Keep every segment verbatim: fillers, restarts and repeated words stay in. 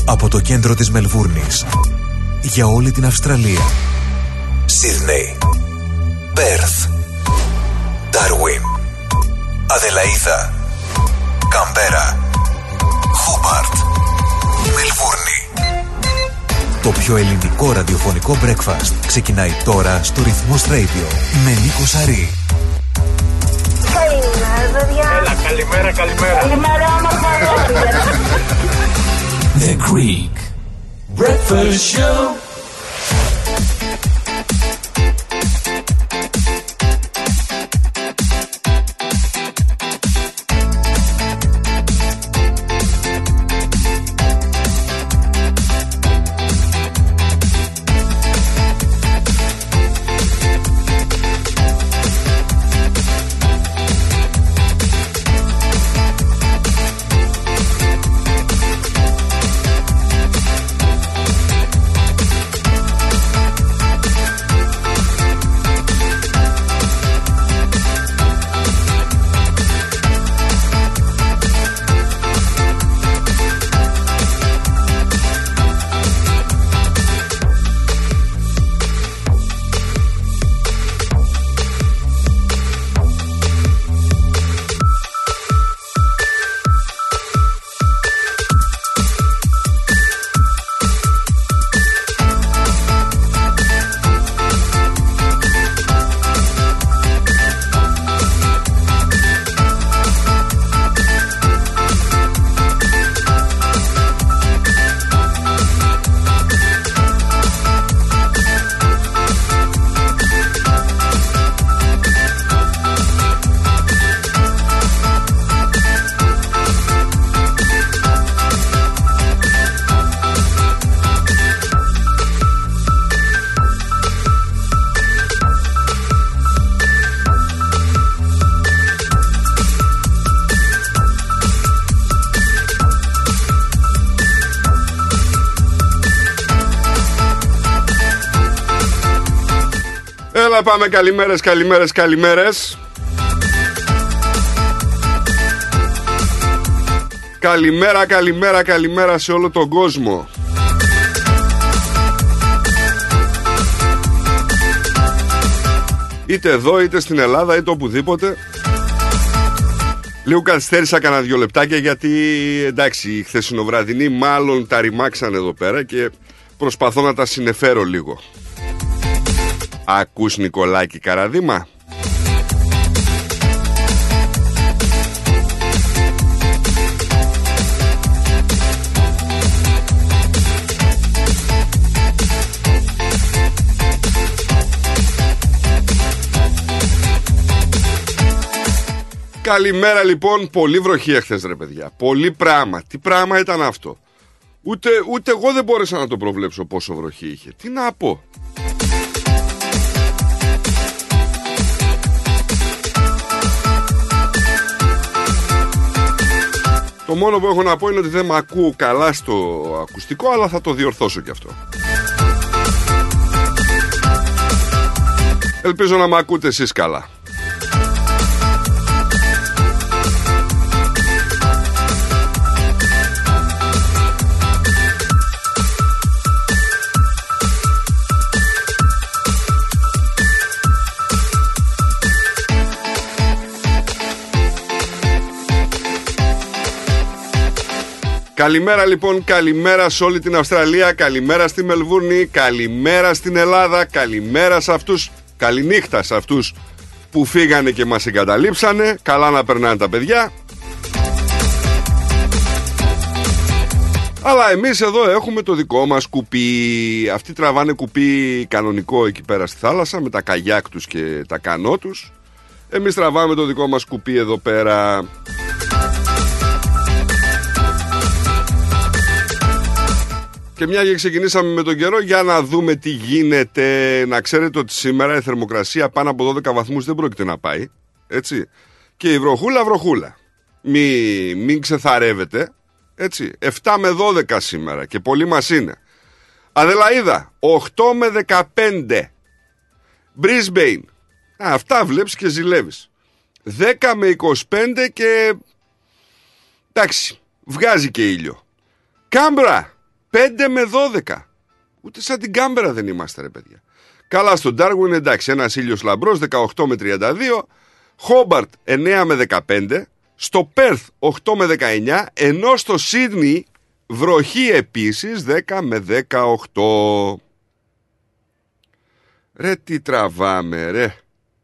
από το κέντρο της Μελβούρνης για όλη την Αυστραλία. Σίδνεϊ, Πέρθ, Ντάρουιν, Αδελαΐδα, Καμπέρα, Χόμπαρτ, Μελβούρνη. Το πιο ελληνικό ραδιοφωνικό breakfast ξεκινάει τώρα στο Ρυθμός Radio με Νίκο Σαρή. Καλημέρα, παιδιά. Έλα, καλημέρα, καλημέρα. Καλημέρα, όμορφα. The Greek Breakfast Show. Έλα πάμε, καλημέρες, καλημέρες, καλημέρες. Καλημέρα, καλημέρα, καλημέρα σε όλο τον κόσμο. Είτε εδώ, είτε στην Ελλάδα, είτε οπουδήποτε. Λίγο καθυστέρησα κανένα δυο λεπτάκια γιατί εντάξει, η χθεσινοβραδινή μάλλον τα ρημάξαν εδώ πέρα και προσπαθώ να τα συνεφέρω λίγο. Ακούς Νικολάκη Καραδίμα? Καλημέρα λοιπόν, πολύ βροχή εχθές ρε παιδιά. Πολύ πράγμα. Τι πράγμα ήταν αυτό? Ούτε, ούτε εγώ δεν μπόρεσα να το προβλέψω πόσο βροχή είχε. Τι να πω. Το μόνο που έχω να πω είναι ότι δεν με ακούω καλά στο ακουστικό, αλλά θα το διορθώσω κι αυτό. Ελπίζω να με ακούτε εσείς καλά. Καλημέρα λοιπόν, καλημέρα σε όλη την Αυστραλία, καλημέρα στη Μελβούρνη, καλημέρα στην Ελλάδα, καλημέρα σε αυτούς, καληνύχτα σε αυτούς που φύγανε και μας εγκαταλείψανε, καλά να περνάνε τα παιδιά. Αλλά εμείς εδώ έχουμε το δικό μας κουπί, αυτοί τραβάνε κουπί κανονικό εκεί πέρα στη θάλασσα με τα καγιάκ τους και τα κανό τους. Εμείς τραβάμε το δικό μας κουπί εδώ πέρα. Και μια και ξεκινήσαμε με τον καιρό, για να δούμε τι γίνεται. Να ξέρετε ότι σήμερα η θερμοκρασία πάνω από δώδεκα βαθμούς δεν πρόκειται να πάει. Έτσι. Και η βροχούλα βροχούλα. Μην, μην ξεθαρεύετε. Έτσι. επτά με δώδεκα σήμερα και πολύ μας είναι. Αδελαΐδα οκτώ με δεκαπέντε. Brisbane. Α, αυτά βλέπεις και ζηλεύεις. δέκα με είκοσι πέντε και εντάξει, βγάζει και ήλιο. Κάμπρα πέντε με δώδεκα. Ούτε σαν την Κάμπερα δεν είμαστε, ρε παιδιά. Καλά, στον Ντάρουιν εντάξει, ένας ήλιος λαμπρός, δεκαοκτώ με τριάντα δύο. Χόμπαρτ εννέα με δεκαπέντε. Στο Πέρθ οκτώ με δεκαεννιά. Ενώ στο Σίδνεϊ βροχή επίσης δέκα με δεκαοκτώ. Ρε τι τραβάμε ρε.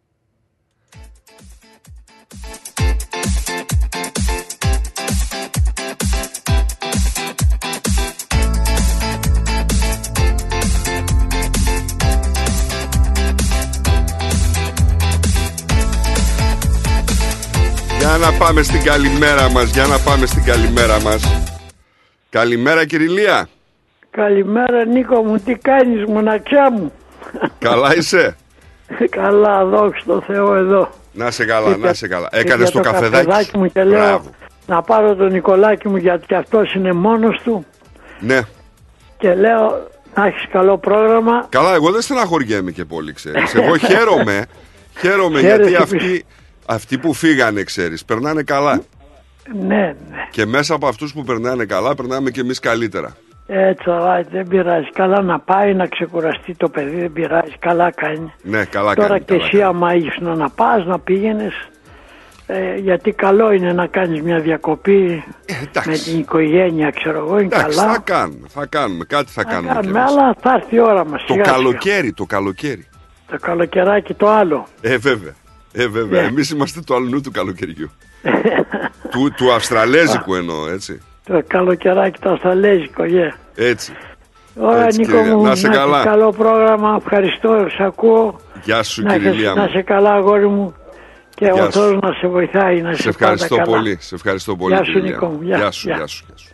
Για να πάμε στην καλημέρα μας, για να πάμε στην καλημέρα μας. Καλημέρα Κυριλία. Καλημέρα Νίκο μου, τι κάνεις μοναξιά μου? Καλά είσαι? Καλά, δόξα τω Θεώ εδώ. Να σε καλά, και να σε καλά. και Έκανες το, το καφεδάκι, καφεδάκι μου και λέω Μπράβο. να πάρω τον Νικολάκη μου γιατί και αυτός είναι μόνος του. Ναι. Και λέω να έχεις καλό πρόγραμμα. Καλά, εγώ δεν στεναχωριέμαι και πολύ, ξέρεις. Εγώ χαίρομαι, χαίρομαι Χαίρεσαι γιατί που- αυτοί, αυτοί που φύγανε, ξέρεις, περνάνε καλά. Ναι, ναι. Και μέσα από αυτούς που περνάνε καλά, περνάμε και εμείς καλύτερα. Έτσι, αλλά δεν πειράζει. Καλά να πάει να ξεκουραστεί το παιδί, δεν πειράζει. Καλά κάνει. Ναι, καλά Τώρα κάνει. και καλά εσύ κάνει. άμα έχεις να πας, να πήγαινες. Ε, γιατί καλό είναι να κάνεις μια διακοπή Ε, εντάξει. με την οικογένεια, ξέρω εγώ, είναι Εντάξει, καλά. θα κάνουμε, θα κάνουμε, κάτι θα Θα κάνουμε κι κάνουμε, εμείς. αλλά θα έρθει η ώρα μας. Το σιγά σιγά. καλοκαίρι, το καλοκαίρι. Το καλοκαιράκι το άλλο. Ε, βέβαια. Ε, βέβαια. Ναι. Εμείς είμαστε του αλλού του καλοκαιριού. του, του Αυστραλέζικου εννοώ, έτσι. Το καλοκαιράκι το Αυστραλέζικο, yeah. Έτσι. Ωραία Έτσι, Νίκο κύριε. μου, Να σε έχεις καλά. καλό πρόγραμμα, ευχαριστώ, σε ακούω. Γεια σου, Να, Κυριλία είσαι, να μου. είσαι καλά αγόρι μου και Γεια ο σου. Θεός να σε βοηθάει, να Σε σε ευχαριστώ πάντα πολύ. καλά. Σε ευχαριστώ πολύ, Γεια σου, Κυριλία Νικό μου. μου. Γεια, Γεια σου, γεια. γεια σου, γεια σου.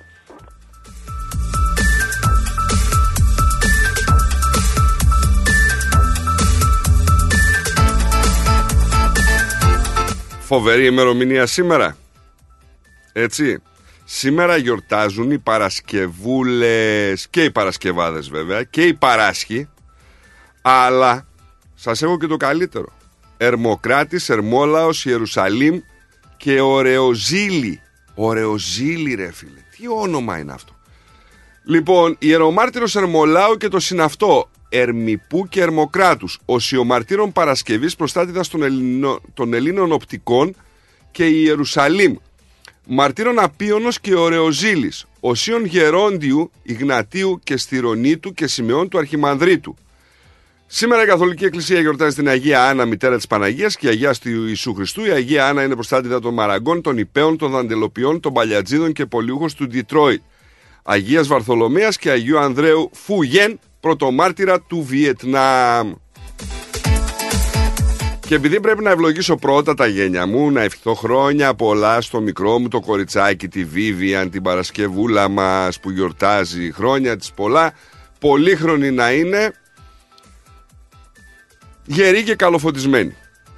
Φοβερή ημερομηνία σήμερα. Έτσι. Σήμερα γιορτάζουν οι Παρασκευούλες και οι Παρασκευάδες βέβαια και οι Παράσχοι. Αλλά σας έχω και το καλύτερο. Ερμοκράτης, Ερμόλαος, Ιερουσαλήμ και Ωρεοζήλη. Ωρεοζήλη ρε φίλε. Τι όνομα είναι αυτό? Λοιπόν, Ιερομάρτυρος Ερμολάου και το συναυτό Ερμιπού και Ερμοκράτους. Οσιομαρτύρων Παρασκευής, προστάτηδας των, Ελληνο, των Ελλήνων οπτικών και η Ιερουσαλήμ. Μαρτύρων Απίωνος και Ωρεοζήλης. Οσίων Γερόντιου, Ιγνατίου και Στυρονίτου και Σημεών του Αρχιμανδρίτου. Σήμερα η Καθολική Εκκλησία γιορτάζει την Αγία Άννα, μητέρα της Παναγίας και Αγία του Ιησού Χριστού. Η Αγία Άννα είναι προστάτηδα των Μαραγκών, των Ιππέων, των Δαντελοποιών, των Παλιατζίδων και πολιούχος του Ντιτρόιτ. Αγίας Βαρθολομαίας και Αγίου Ανδρέου Φουγέν, πρωτομάρτυρα του Βιετνάμ. Και επειδή πρέπει να ευλογήσω πρώτα τα γένια μου, να ευχηθώ χρόνια πολλά στο μικρό μου το κοριτσάκι, τη Βίβιαν, την Παρασκευούλα μας που γιορτάζει, χρόνια της πολλά, πολύχρονη να είναι, γερή και καλοφωτισμένη.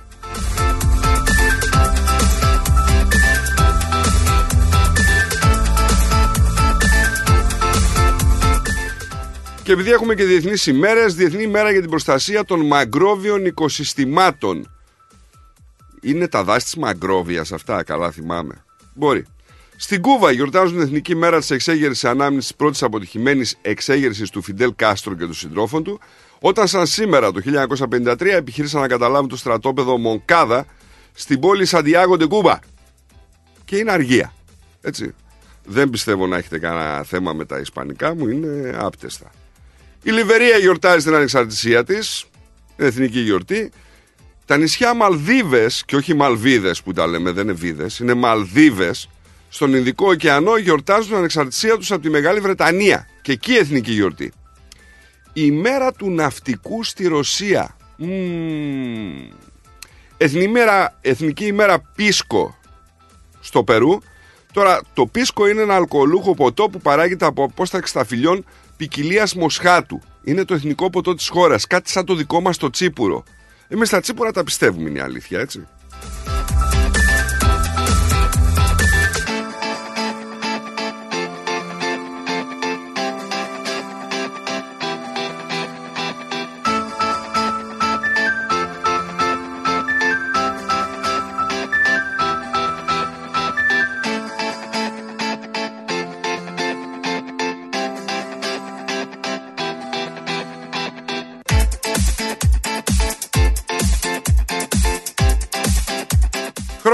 Και επειδή έχουμε και διεθνείς ημέρες, Διεθνή ημέρα για την προστασία των μαγκρόβιων οικοσυστημάτων. Είναι τα δάση της μαγκρόβιας αυτά, καλά θυμάμαι. Μπορεί. Στην Κούβα γιορτάζουν την Εθνική Μέρα της Εξέγερσης ανάμνησης της πρώτης αποτυχημένης εξέγερσης του Φιντέλ Κάστρο και των συντρόφων του, όταν σαν σήμερα το χίλια εννιακόσια πενήντα τρία επιχείρησαν να καταλάβουν το στρατόπεδο Μονκάδα στην πόλη Σαντιάγο ντε Κούβα. Και είναι αργία. Έτσι. Δεν πιστεύω να έχετε κανένα θέμα με τα ισπανικά μου, είναι άπτεστα. Η Λιβερία γιορτάζει την ανεξαρτησία της, εθνική γιορτή. Τα νησιά Μαλδίβες, και όχι Μαλβίδες που τα λέμε, δεν είναι βίδες, είναι Μαλδίβες, στον Ινδικό ωκεανό γιορτάζουν την ανεξαρτησία τους από τη Μεγάλη Βρετανία. Και εκεί εθνική γιορτή. Η μέρα του ναυτικού στη Ρωσία. Μμμ. Εθνική ημέρα, εθνική ημέρα Πίσκο στο Περού. Τώρα, το πίσκο είναι ένα αλκοολούχο ποτό που παράγεται από απόσταξη σταφυλιών ποικιλίας μοσχάτου. Είναι το εθνικό ποτό της χώρας, κάτι σαν το δικό μας το τσίπουρο. Εμείς τα τσίπουρα τα πιστεύουμε, είναι η αλήθεια, έτσι.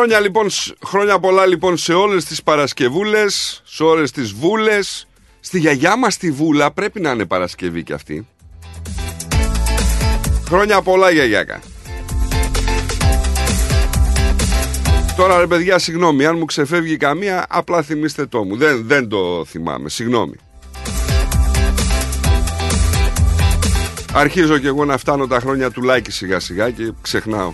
Χρόνια, λοιπόν, χρόνια πολλά λοιπόν σε όλες τις Παρασκευούλες, σε όλες τις βούλες. Στη γιαγιά μας τη βούλα πρέπει να είναι Παρασκευή κι αυτή. Χρόνια πολλά, γιαγιάκα. Τώρα ρε παιδιά, συγγνώμη, αν μου ξεφεύγει καμία, απλά θυμίστε το μου. Δεν, δεν το θυμάμαι, συγγνώμη. Αρχίζω κι εγώ να φτάνω τα χρόνια του Λάκη σιγά σιγά και ξεχνάω.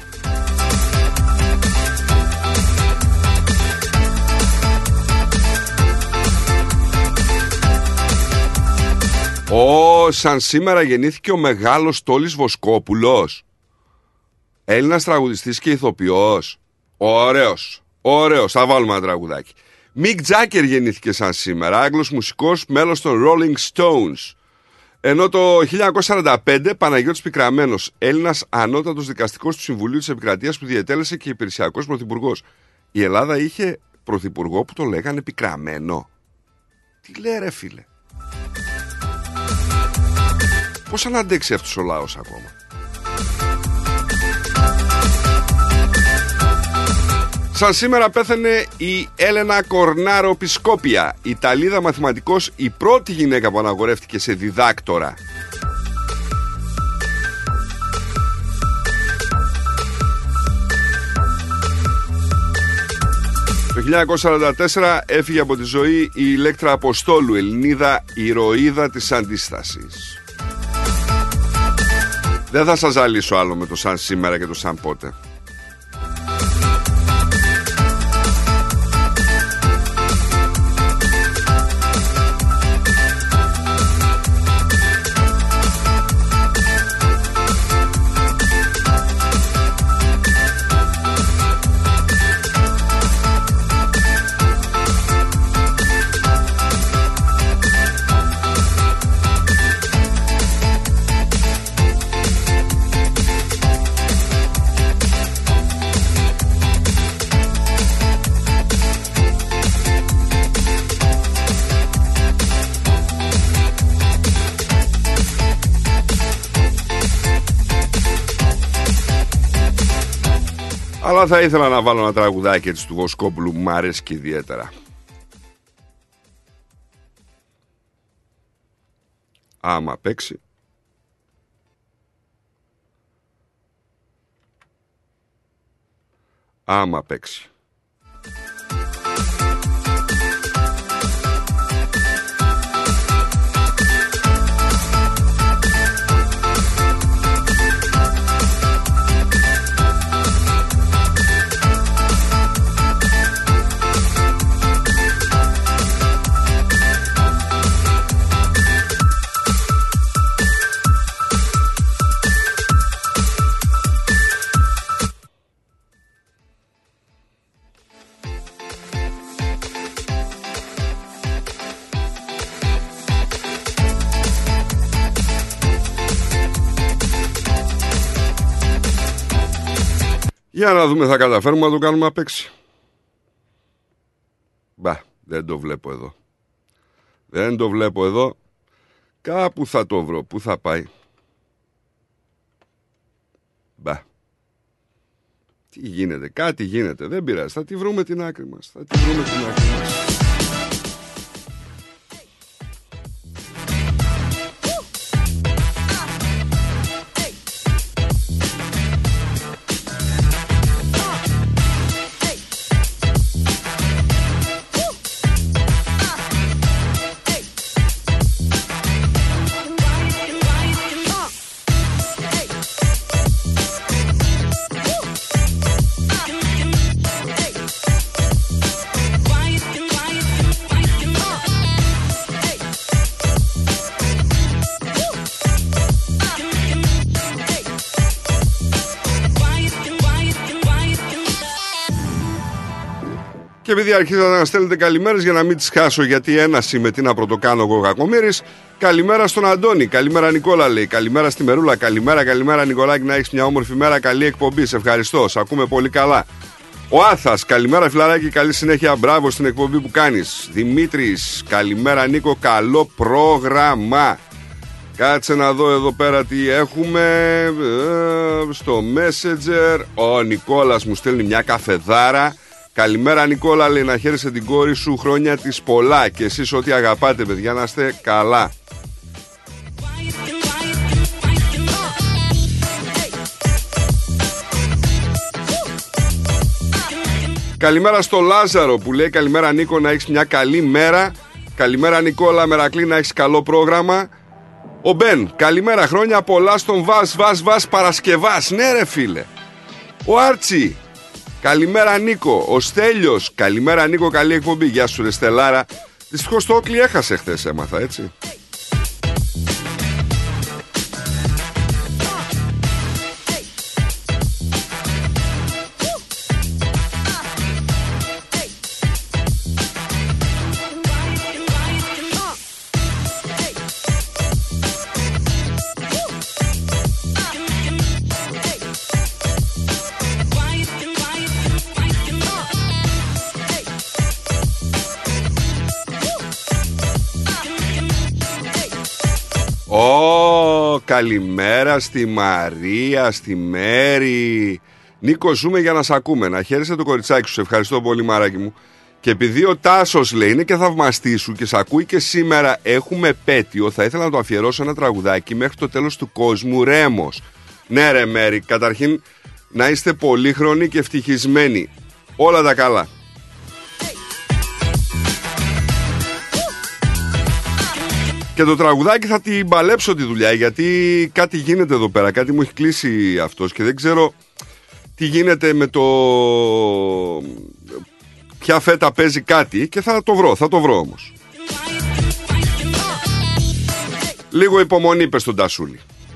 Ω, σαν σήμερα γεννήθηκε ο μεγάλος Τόλης Βοσκόπουλος. Έλληνας τραγουδιστής και ηθοποιός. Ωραίος, ωραίος, θα βάλουμε ένα τραγουδάκι. Μικ Τζάκερ γεννήθηκε σαν σήμερα, Άγγλος μουσικός, μέλος των Rolling Stones. Ενώ το χίλια εννιακόσια σαράντα πέντε Παναγιώτης Πικραμένος, Έλληνας ανώτατος δικαστικός του Συμβουλίου της Επικρατείας που διετέλεσε και υπηρεσιακός πρωθυπουργός. Η Ελλάδα είχε πρωθυπουργό που το λέγανε Πικραμένο. Τι λέει ρε φίλε. Πώς αν αντέξει αυτός ο λαός ακόμα. Σαν σήμερα πέθανε η Έλενα Κορνάρο Πισκόπια, Ιταλίδα μαθηματικός, η πρώτη γυναίκα που αναγορεύτηκε σε διδάκτορα. Το χίλια εννιακόσια σαράντα τέσσερα έφυγε από τη ζωή η Ηλέκτρα Αποστόλου, Ελληνίδα ηρωίδα της Αντίστασης. Δεν θα σας ζαλίσω άλλο με το σαν σήμερα και το σαν πότε. Αλλά θα ήθελα να βάλω ένα τραγουδάκι έτσι του Βοσκόπουλου που μου αρέσει και ιδιαίτερα. Άμα παίξει. Άμα παίξει. Για να δούμε, θα καταφέρουμε να το κάνουμε απ' έξι. Μπα, δεν το βλέπω εδώ. Δεν το βλέπω εδώ. Κάπου θα το βρω. Πού θα πάει. Μπα. Τι γίνεται, κάτι γίνεται. Δεν πειράζει, θα τη βρούμε την άκρη μας. Θα τη βρούμε την άκρη μας. Και επειδή αρχίζατε να στέλνετε καλημέρες, για να μην τις χάσω, γιατί ένας είμαι, τι να πρωτοκάνω εγώ κακομοίρης. Καλημέρα στον Αντώνη, καλημέρα Νικόλα λέει, καλημέρα στη Μερούλα, καλημέρα, καλημέρα Νικολάκη, να έχεις μια όμορφη μέρα, καλή εκπομπή, σε ευχαριστώ, σε ακούμε πολύ καλά. Ο Άθας, καλημέρα φιλαράκι, καλή συνέχεια, μπράβο στην εκπομπή που κάνεις. Δημήτρης, καλημέρα Νίκο, καλό πρόγραμμα. Κάτσε να δω εδώ πέρα τι έχουμε ε, στο Messenger. Ο Νικόλας μου στέλνει μια καφεδάρα. Καλημέρα Νικόλα, λέει, να χαίρεσαι την κόρη σου, χρόνια της πολλά. Και εσείς ό,τι αγαπάτε παιδιά, να είστε καλά. Καλημέρα στο Λάζαρο που λέει καλημέρα Νίκο, να έχεις μια καλή μέρα. Καλημέρα Νικόλα Μερακλή, να έχεις καλό πρόγραμμα. Ο Μπεν, καλημέρα, χρόνια πολλά στον Βας Βας Βας Παρασκευάς. Ναι ρε φίλε. Ο Άρτσι, καλημέρα Νίκο. Ο Στέλιος, καλημέρα Νίκο, καλή εκπομπή. Γεια σου ρε Στελάρα. Δυστυχώς το Όκλι έχασε χθες, έμαθα έτσι. Ω, oh, καλημέρα στη Μαρία, στη Μέρη. Νίκο, ζούμε για να σ' ακούμε. Να χαίρεσαι το κοριτσάκι σου. Σε ευχαριστώ πολύ, μαράκι μου. Και επειδή ο Τάσος λέει είναι και θαυμαστή σου και σ' ακούει και σήμερα έχουμε επέτειο, θα ήθελα να το αφιερώσω ένα τραγουδάκι μέχρι το τέλος του κόσμου. Ρέμος. Ναι, ρε Μέρη, καταρχήν να είστε πολύχρονοι και ευτυχισμένοι. Όλα τα καλά. Και το τραγουδάκι θα την παλέψω τη δουλειά, γιατί κάτι γίνεται εδώ πέρα, κάτι μου έχει κλείσει αυτός και δεν ξέρω τι γίνεται με το ποια φέτα παίζει κάτι και θα το βρω, θα το βρω όμως. Λίγο υπομονή πες στον Τασούλη.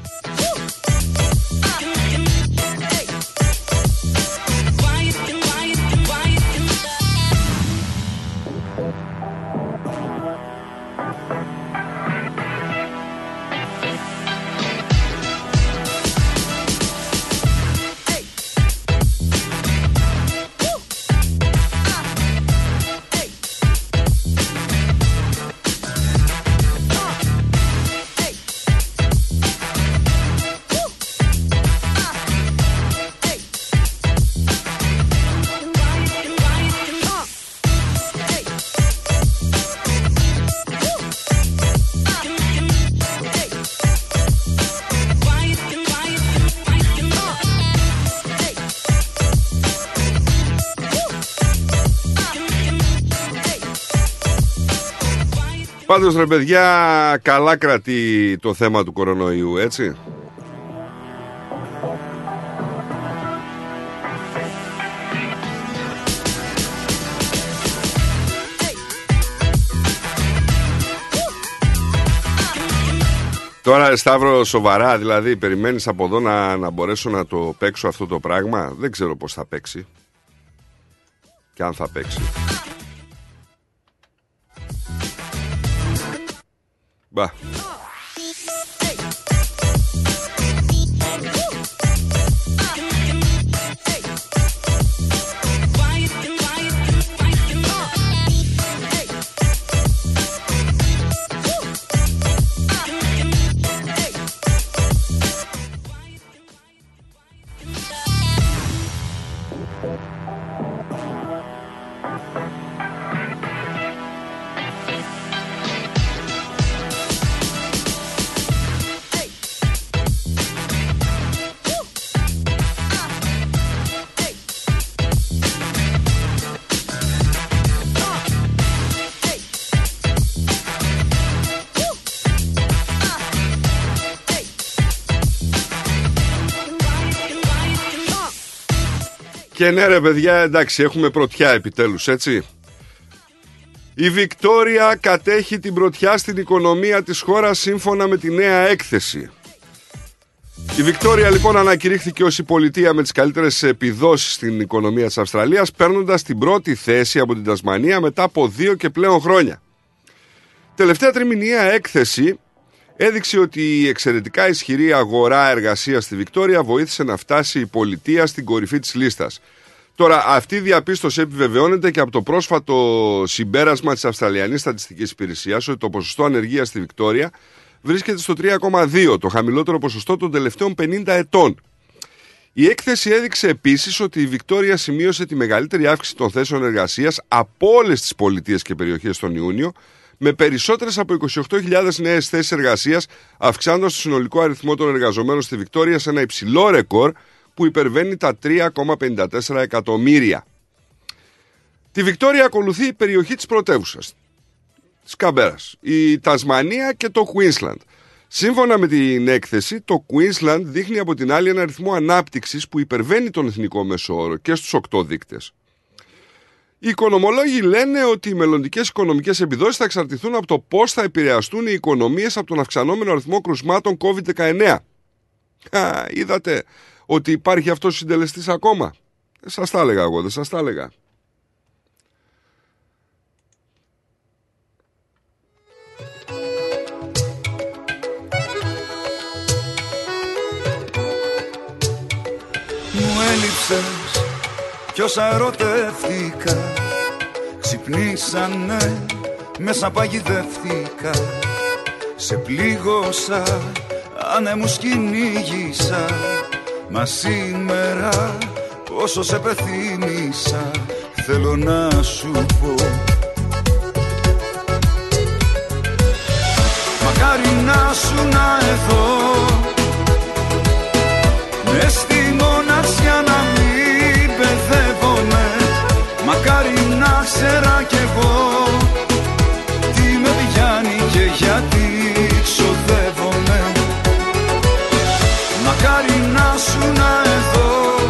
Πάντως ρε παιδιά, καλά κρατεί το θέμα του κορονοϊού, έτσι. Τώρα Σταύρο, σοβαρά, δηλαδή περιμένεις από εδώ να, να μπορέσω να το παίξω αυτό το πράγμα? Δεν ξέρω πώς θα παίξει και αν θα παίξει. Μπα. Και ναι ρε παιδιά, εντάξει, έχουμε πρωτιά επιτέλους, έτσι. Η Βικτόρια κατέχει την πρωτιά στην οικονομία της χώρας σύμφωνα με τη νέα έκθεση. Η Βικτόρια λοιπόν ανακηρύχθηκε ως η πολιτεία με τις καλύτερες επιδόσεις στην οικονομία της Αυστραλίας, παίρνοντας την πρώτη θέση από την Τασμανία μετά από δύο και πλέον χρόνια. Τελευταία τριμηνιαία έκθεση έδειξε ότι η εξαιρετικά ισχυρή αγορά εργασίας στη Βικτόρια βοήθησε να φτάσει η πολιτεία στην κορυφή της λίστας. Τώρα, αυτή η διαπίστωση επιβεβαιώνεται και από το πρόσφατο συμπέρασμα της Αυστραλιανής Στατιστικής Υπηρεσίας ότι το ποσοστό ανεργίας στη Βικτόρια βρίσκεται στο τρία κόμμα δύο, το χαμηλότερο ποσοστό των τελευταίων πενήντα ετών. Η έκθεση έδειξε επίσης ότι η Βικτόρια σημείωσε τη μεγαλύτερη αύξηση των θέσεων εργασίας από όλες τις πολιτείες και περιοχές τον Ιούνιο, με περισσότερες από είκοσι οκτώ χιλιάδες νέες θέσεις εργασίας, αυξάνοντας το συνολικό αριθμό των εργαζομένων στη Βικτόρια σε ένα υψηλό ρεκόρ που υπερβαίνει τα τρία κόμμα πενήντα τέσσερα εκατομμύρια. Τη Βικτόρια ακολουθεί η περιοχή της πρωτεύουσας, της Καμπέρας, η Τασμανία και το Queensland. Σύμφωνα με την έκθεση, το Queensland δείχνει από την άλλη ένα αριθμό ανάπτυξης που υπερβαίνει τον εθνικό μέσο όρο και στους οκτώ δείκτες. Οι οικονομολόγοι λένε ότι οι μελλοντικές οικονομικές επιδόσεις θα εξαρτηθούν από το πώς θα επηρεαστούν οι οικονομίες από τον αυξανόμενο αριθμό κρουσμάτων κόβιντ δεκαεννέα. Α, είδατε ότι υπάρχει αυτός ο συντελεστής ακόμα? Δεν σας τα έλεγα εγώ, δεν σας τα έλεγα. Μου έλειψες κι όσα ερωτεύτηκα ξυπνήσανε, μέσα παγιδεύτηκα. Σε πλήγωσα, ανέμους κυνήγησα, μα σήμερα πόσο σε πεθύμησα. Θέλω να σου πω, μακάρι να σου να εδώ, μες στη μοναξιά να μην παιδεύομαι. Μακάρι να ξέρα κι εγώ τι με πιάνει και γιατί ξοδεύομαι. Μακάρι να σου να εδώ,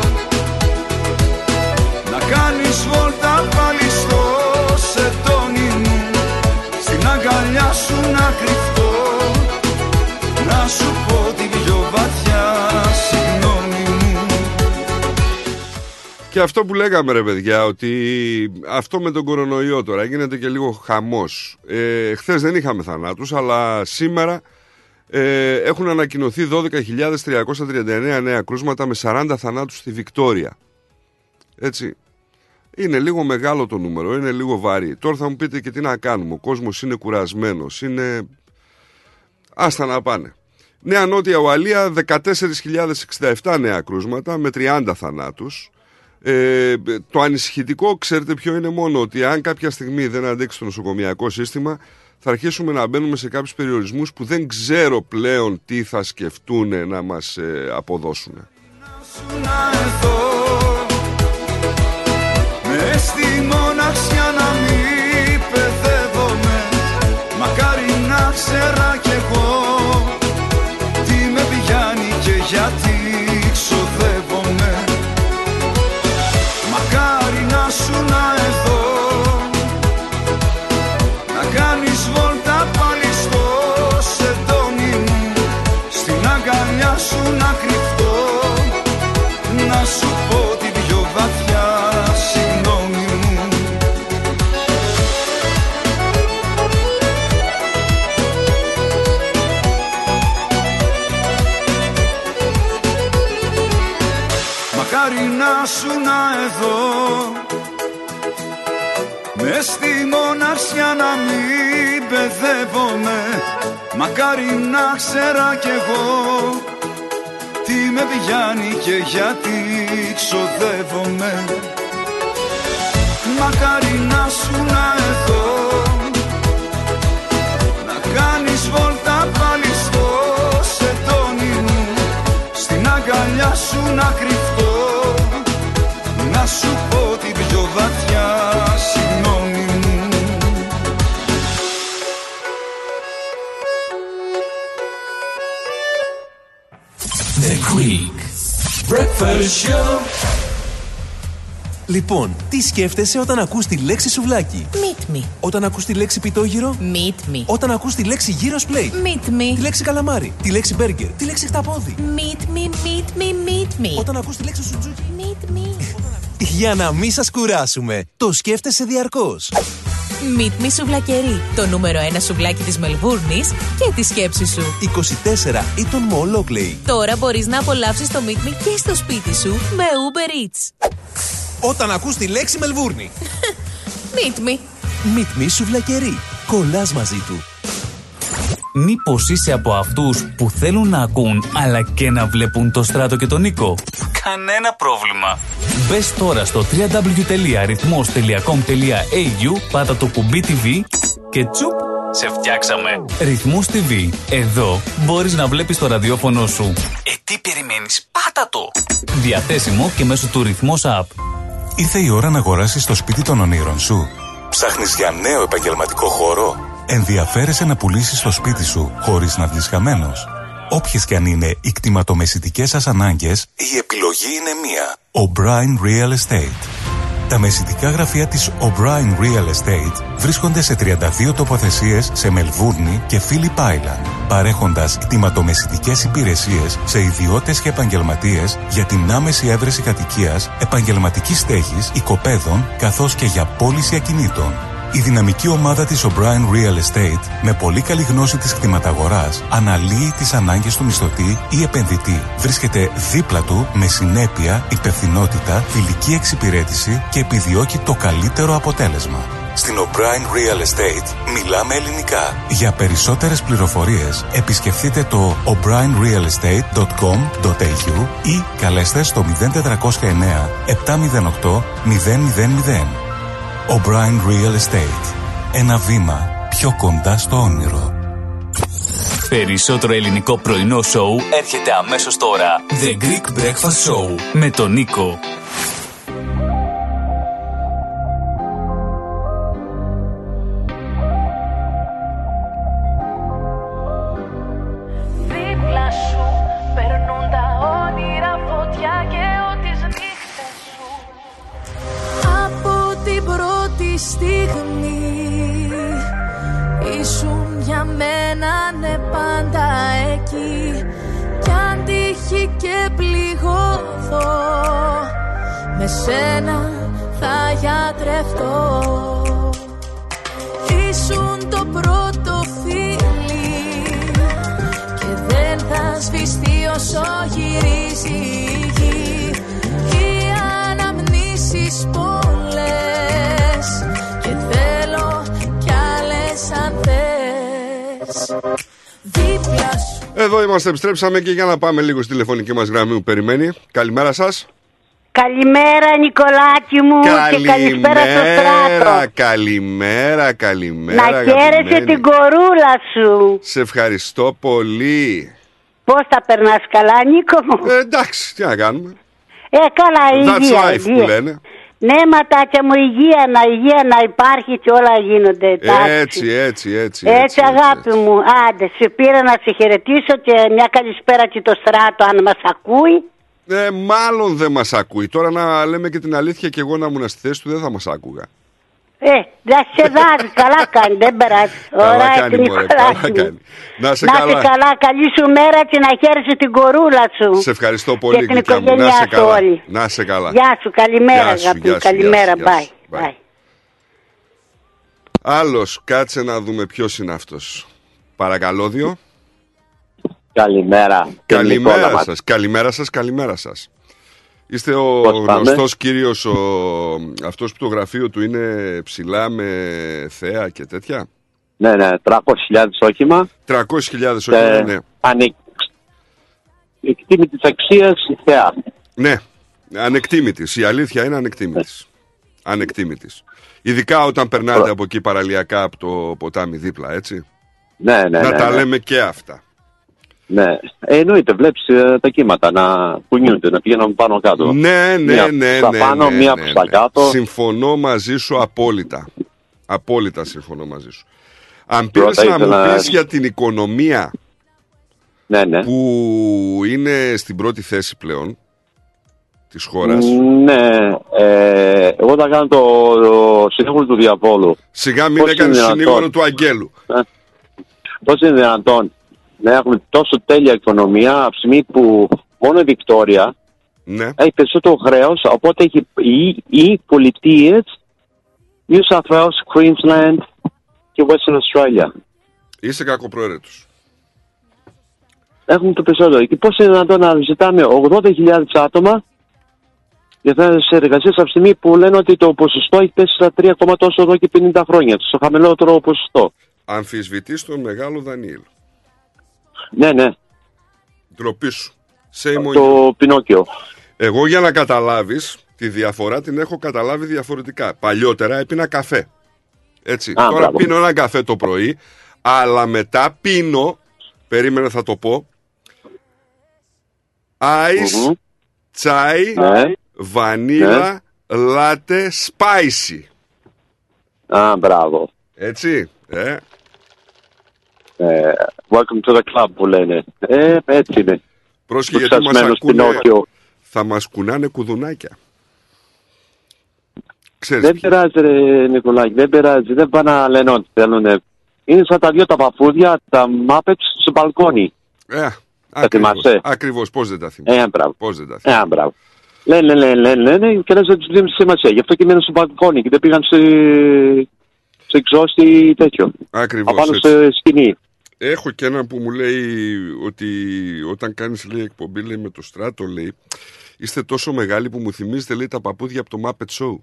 να κάνεις βόλτα πάλι στο σεντόνι μου, στην αγκαλιά σου να κρυφτώ, να σου πω την πιο βαθιά συγγνώμη μου. Και αυτό που λέγαμε ρε παιδιά, ότι αυτό με τον κορονοϊό τώρα γίνεται και λίγο χαμός. Ε, χθες δεν είχαμε θανάτους, αλλά σήμερα ε, έχουν ανακοινωθεί δώδεκα χιλιάδες τριακόσια τριάντα εννέα νέα κρούσματα με σαράντα θανάτους στη Βικτόρια. Έτσι. Είναι λίγο μεγάλο το νούμερο, είναι λίγο βαρύ. Τώρα θα μου πείτε και τι να κάνουμε. Ο κόσμος είναι κουρασμένος, είναι... Άστα να πάνε. Νέα Νότια Ουαλία, δεκατέσσερις χιλιάδες εξήντα επτά νέα κρούσματα με τριάντα θανάτους. Ε, το ανησυχητικό, ξέρετε ποιο είναι, μόνο ότι αν κάποια στιγμή δεν αντέξει το νοσοκομιακό σύστημα, θα αρχίσουμε να μπαίνουμε σε κάποιους περιορισμούς που δεν ξέρω πλέον τι θα σκεφτούν να μας ε, αποδώσουν. Μες στη μοναξιά να μην παιδεύομαι, μακάρι να ξέρα κι εγώ τι με πιάνει και γιατί ξοδεύομαι. Μακάρι να σου να εδώ, να κάνεις βόλτα πάλι στο σεντόνι μου, στην αγκαλιά σου να κρυφτώ, να σου πω την πιο βαθιά συγγνώμη μου. Μακάρι να σου να εδώ, μες στη μοναξιά να μην παιδεύομαι. Μακάρι να ξέρα κι εγώ τι με πιάνει και γιατί ξοδεύομαι. Μακάρι να σου να εδώ, να κάνεις βόλτα πάλι στο σεντόνι μου, στην αγκαλιά σου να κρυφτώ, να σου πω την πιο βαθιά συγγνώμη μου. The Greek Breakfast Show. Λοιπόν, τι σκέφτεσαι όταν ακούς τη λέξη σουβλάκι? Meet me. Όταν ακούς τη λέξη πιτόγυρο? Meet me. Όταν ακούς τη λέξη gyros plate? Meet me. Τη λέξη καλαμάρι? Τη λέξη burger? Τη λέξη χταπόδι? Meet me, meet me, meet me. Όταν ακούς τη λέξη σουτζούκι? Meet me. Για να μην σας κουράσουμε, το σκέφτεσαι διαρκώς. Meet me σουβλακερί, το νούμερο ένα σουβλάκι της Μελβούρνης και τη σκέψη σου. είκοσι τέσσερα Eaton Mall Oakley. Τώρα μπορείς να απολαύσεις το Meet me και στο σπίτι σου με Uber Eats. Όταν ακούς τη λέξη Μελβούρνη. Meet me. Meet me σουβλακερί. Κολλάς μαζί του. Μήπως είσαι από αυτούς που θέλουν να ακούν αλλά και να βλέπουν το Στράτο και τον Νίκο? Κανένα πρόβλημα. Μπες τώρα στο double-u double-u double-u τελεία ρυθμός τελεία κομ τελεία έι γιου, πάτα το κουμπί τι βι και τσουπ, σε φτιάξαμε. Ρυθμός τι βι. Εδώ μπορείς να βλέπεις το ραδιόφωνο σου. Ε, τι περιμένεις? Πάτα το! Διαθέσιμο και μέσω του Ρυθμός App. Ήρθε η ώρα να αγοράσεις το σπίτι των ονείρων σου. Ψάχνεις για νέο επαγγελματικό χώρο? Ενδιαφέρεσαι να πουλήσεις το σπίτι σου χωρίς να βγεις χαμένος? Όποιες και αν είναι οι κτηματομεσητικές σας ανάγκες, η επιλογή είναι μία. O'Brien Real Estate. Τα μεσητικά γραφεία της O'Brien Real Estate βρίσκονται σε τριάντα δύο τοποθεσίες σε Μελβούρνη και Phillip Island, παρέχοντας κτηματομεσητικές υπηρεσίες σε ιδιώτες και επαγγελματίες για την άμεση έβρεση κατοικίας, επαγγελματικής στέγης, οικοπαίδων, καθώς και για πώληση ακινήτων. Η δυναμική ομάδα της O'Brien Real Estate, με πολύ καλή γνώση της κτηματαγοράς, αναλύει τις ανάγκες του μισθωτή ή επενδυτή. Βρίσκεται δίπλα του με συνέπεια, υπευθυνότητα, φιλική εξυπηρέτηση και επιδιώκει το καλύτερο αποτέλεσμα. Στην O'Brien Real Estate μιλάμε ελληνικά. Για περισσότερες πληροφορίες επισκεφτείτε το ο μπράιν ριαλ εστέιτ τελεία κομ τελεία έι γιου ή καλέστε στο μηδέν τετρακόσια εννέα επτακόσια οκτώ μηδέν μηδέν μηδέν. O'Brien Real Estate. Ένα βήμα πιο κοντά στο όνειρο. Περισσότερο ελληνικό πρωινό σοου έρχεται αμέσως τώρα. The Greek Breakfast Show με τον Νίκο. Δίπλα σου περνούν τα όνειρα φωτιά και ό,τι νύχτες σου. Από την πρώτη στιγμή ήσουν για μένα, ναι, πάντα εκεί. Κι αν τύχει και πληγώθω, με σένα θα γιατρευτώ. Ήσουν το πρώτο φίλι και δεν θα σβηστεί όσο γυρίζει η γη. Οι αναμνήσεις πολλές και θέλω κι άλλες αν θες. Δίπλα σου. Εδώ είμαστε, επιστρέψαμε και για να πάμε λίγο στη τηλεφωνική μας γραμμή που περιμένει. Καλημέρα σας. Καλημέρα Νικολάκη μου. Καλημέρα, και καλησπέρα στο Στράτο. Καλημέρα, καλημέρα. Να χαίρεσαι την κορούλα σου. Σε ευχαριστώ πολύ. Πώς θα περνάς, καλά Νίκο μου? Ε, εντάξει, τι να κάνουμε. Ε, καλά, υγεία. That's life υγεία. που λένε. Ναι, ματάκια μου, υγεία να, υγεία να υπάρχει και όλα γίνονται. Εντάξει. Έτσι, έτσι, έτσι. Έτσι, έτσι αγάπη έτσι. μου. Άντε, σε πήρα να σε χαιρετήσω και μια καλησπέρα και το Στράτο, αν μας ακούει. Ε, μάλλον δεν μας ακούει. Τώρα να λέμε και την αλήθεια, και εγώ να ήμουν στη θέση του δεν θα μας άκουγα. Ε, να σε δάζει, καλά κάνει, δεν περάσει. Καλά κάνει, μωρέ, καλά κάνει. Να σε να καλά. σε καλά, καλή σου μέρα και να χαίρεσαι την κορούλα σου. Σε ευχαριστώ πολύ, και την Γλυκιά μου. Να σε καλά. Όλη. Να σε καλά. Γεια σου, καλημέρα αγάπη μου, καλημέρα, bye. bye. Άλλος, κάτσε να δούμε ποιος είναι αυτός. Παρακαλώδιο. Καλημέρα. Καλημέρα σας, καλημέρα σας, καλημέρα σας. Είστε ο γνωστός κύριος, ο... αυτός που το γραφείο του είναι ψηλά με θέα και τέτοια. Ναι, ναι, τριακόσιες χιλιάδες όχημα. τριακόσιες χιλιάδες όχημα, ναι. Ανεκτήμητης αξίας η θέα. Ναι, ανεκτήμητης, η αλήθεια είναι ανεκτήμητης. Ανεκτήμητης. Ειδικά όταν περνάτε Προ... από εκεί παραλιακά από το ποτάμι δίπλα, έτσι. Ναι, ναι, να ναι, τα ναι. λέμε και αυτά. Ναι, ε, εννοείται, βλέπεις ε, τα κύματα να κουνιούνται, να πηγαίνουν πάνω κάτω. Ναι, ναι, μία ναι, στα ναι, πάνω, ναι, μία ναι, στα ναι. κάτω. Συμφωνώ μαζί σου απόλυτα. Απόλυτα συμφωνώ μαζί σου. Αν πήρες να μου ήθελα... πεις για την οικονομία, ναι, ναι. που είναι στην πρώτη θέση πλέον της χώρας. Ναι, ε, εγώ θα κάνω το, το συνήγορο του διαβόλου. Σιγά μην έκανες συνήγορο του αγγέλου. Ε, πώς είναι δυνατόν να έχουμε τόσο τέλεια οικονομία από τη στιγμή που μόνο η Βικτόρια, ναι, έχει περισσότερο χρέος, οπότε έχει οι, οι πολιτείες New South Wales, Queensland και Western Australia. Είσαι κακοπροαίρετος. Έχουμε το περισσότερο. Και πώς είναι δυνατόν να ζητάμε ογδόντα χιλιάδες άτομα για θέσεις εργασίας από τη στιγμή που λένε ότι το ποσοστό έχει πέσει στα τρία τόσο εδώ και πενήντα χρόνια, στο χαμηλότερο ποσοστό. Αμφισβητείς τον μεγάλο Δανιήλ. Ναι, ναι. Ντροπή σου. Shame on Το you. Πινόκιο. Εγώ για να καταλάβεις τη διαφορά την έχω καταλάβει διαφορετικά. Παλιότερα έπινα καφέ. Έτσι. Α, Τώρα μπράβο. πίνω ένα καφέ το πρωί, αλλά πίνω, περίμενε θα το πω, ice, Μμμ. τσάι, Ναι. βανίλα, λάτε, spicy. Α, μπράβο. Έτσι, ε. Ε, welcome to the club που λένε. Ε, έτσι είναι. Πρόσχε γιατί μας Λουξασμένος ακούνε, Πινόκιο. θα μας κουνάνε κουδουνάκια. Ξέρεις Δεν ποιοι. πειράζει ρε Νικολάκη, δεν πειράζει. Δεν πάνε να λένε ό,τι θέλουνε. Είναι σαν τα δυο τα παππούδια, τα Muppets στο μπαλκόνι. Ε, ακριβώς, θυμάσαι? ακριβώς, πώς δεν τα θυμάσαι. Ε, μπράβο. Πώς δεν τα θυμάσαι. Ε, μπράβο. Λένε, λένε, λένε, λένε και λες δεν τους δίνουν σημασία. Γι' αυτό και μένουν στο μπαλκόνι και δεν πήγαν σε, σε εξώστη τέτοιο. Ακριβώς Απάνω έτσι. σε σκηνή. Έχω και έναν που μου λέει ότι όταν κάνεις λέει, εκπομπή λέει, με το Στράτο, λέει, είστε τόσο μεγάλοι που μου θυμίζετε λέει, τα παππούδια από το Muppet Show.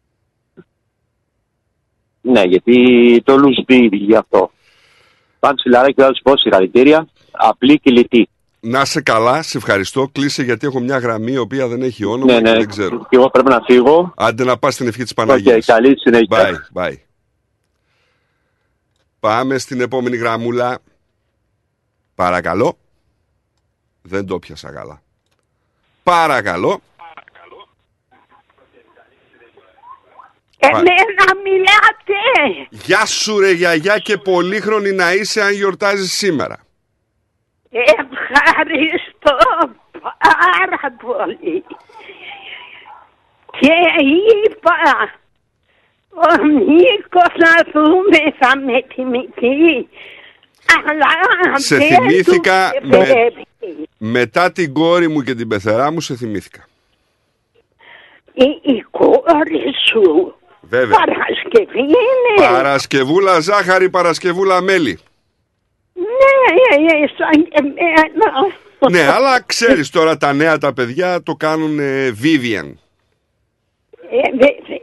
Ναι, γιατί το λουσμπι γι' αυτό. Πάνε ψηλάρα και θα τους πω συγχαρητήρια. Απλή και λιτή. Να σε καλά, σε ευχαριστώ. Κλείσε γιατί έχω μια γραμμή η οποία δεν έχει όνομα Ναι, και ναι. δεν ξέρω. Και εγώ πρέπει να φύγω. Άντε να πας στην ευχή της Okay, Παναγίας. καλή συνέχεια. Bye, bye. Πάμε στην επόμενη γραμμούλα. Παρακαλώ. Δεν το πιάσα καλά. Παρακαλώ. Εμένα μιλάτε. Γεια σου ρε γιαγιά και πολύχρονη να είσαι αν γιορτάζεις σήμερα. Ευχαριστώ πάρα πολύ. Και είπα ο Νίκος να δούμε θα με θυμηθεί. Αλλά Σε δεν θυμήθηκα του με, πρέπει. μετά την κόρη μου και την πεθερά μου σε θυμήθηκα. Η, η κόρη σου Βέβαια. Παρασκευή είναι. Παρασκευούλα ζάχαρη, Παρασκευούλα μέλι. Ναι, σαν και εμένα. Ναι, αλλά ξέρεις τώρα τα νέα τα παιδιά το κάνουν ε, Vivian. Ε, βέβαια.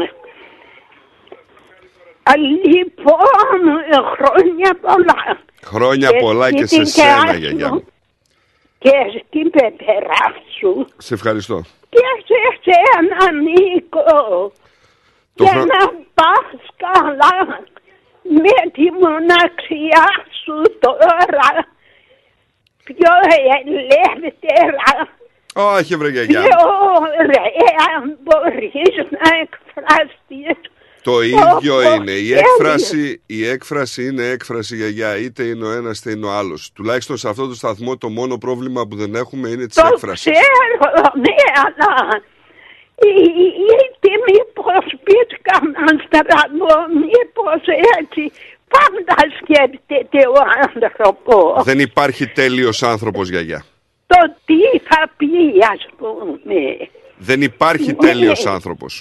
Α, Λοιπόν, χρόνια πολλά. Χρόνια πολλά και σε στην σένα κερά γιαγιά σου μου. Και στην πεθερά σου. Σε ευχαριστώ. Και σε σένα, Νίκο. Το Και χρο- να πας καλά με τη μοναξιά σου τώρα. Πιο ελεύθερα. Όχι βρε γιαγιά μου. Πιο ωραία μπορείς να εκφραστείς. Το ίδιο όπως είναι. Η θέλεις. έκφραση, η έκφραση είναι έκφραση γιαγιά. Είτε είναι ο ένας είτε είναι ο άλλος. Τουλάχιστον σε αυτό το σταθμό το μόνο πρόβλημα που δεν έχουμε είναι της Το έκφρασης. ξέρω, ναι, αλλά είτε μήπως πεις κανέναν στρατό, μήπως έτσι. Πάντα σκέφτεται ο άνθρωπος. Δεν υπάρχει τέλειος άνθρωπος γιαγιά. Το τι θα πει, ας πούμε. Δεν υπάρχει Ναι. τέλειος άνθρωπος.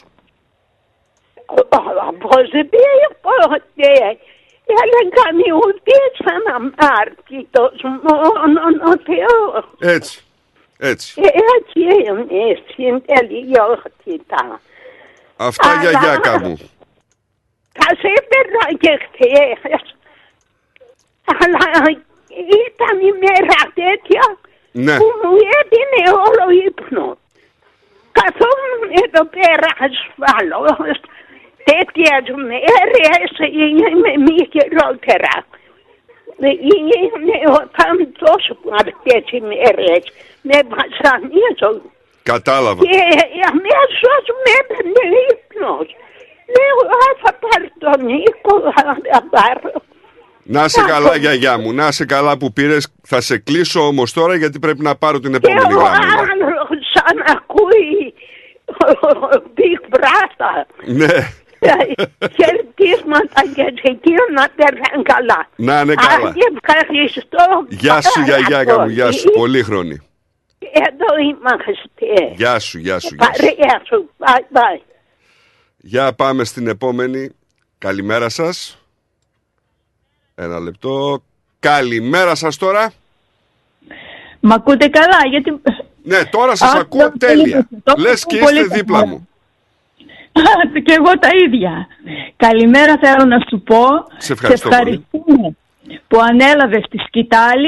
Πώς ποτέ έλεγαν οι ουδείς αναμάρτητος μόνον ο Θεός. Έτσι. Έτσι. Έτσι είναι στην τελειότητα. Αυτά Αλλά- γιαγιάκα μου. Θα σε έπαιρνα και χθες. Αλλά ήταν η μέρα τέτοια Ναι. που μου έδινε όλο ύπνο. Καθόμουν εδώ πέρα ασφαλώς. Τέτοιες μέρες είναι μη χειρότερα. Είναι όταν τόσο αυτές οι μέρες με βασανίζουν. Κατάλαβα. Και αμέσως με έπαιρνε ύπνος. Λέω, α, θα πάρω τον Νίκο, θα πάρω. Να σε καλά γιαγιά μου. Να σε καλά που πήρες. Θα σε κλείσω όμως τώρα γιατί πρέπει να πάρω την Και επόμενη ο γραμμούλα. άλλος σαν ακούει ο Big Brother. Ναι. Χαιρετίσματα και σε εκείνο να περνάνε καλά. Να είναι καλά. Άντε, ευχαριστώ. Γεια σου πάρα γιαγιάκα μου. Γεια σου. πολύ. Πολύχρονη. Εδώ είμαστε. Γεια σου. Γεια σου. Γεια σου. Παρέα σου. Bye bye. Για πάμε στην επόμενη. Καλημέρα σας. Ένα λεπτό. Καλημέρα σας τώρα. Μ' ακούτε καλά, γιατί... Ναι, τώρα σας Α, ακούω το- τέλεια. το- Λες και πολύ είστε καλά. δίπλα μου. Και εγώ τα ίδια. Καλημέρα θέλω να σου πω. Σε ευχαριστώ ευχαριστούμε που ανέλαβες τη σκητάλη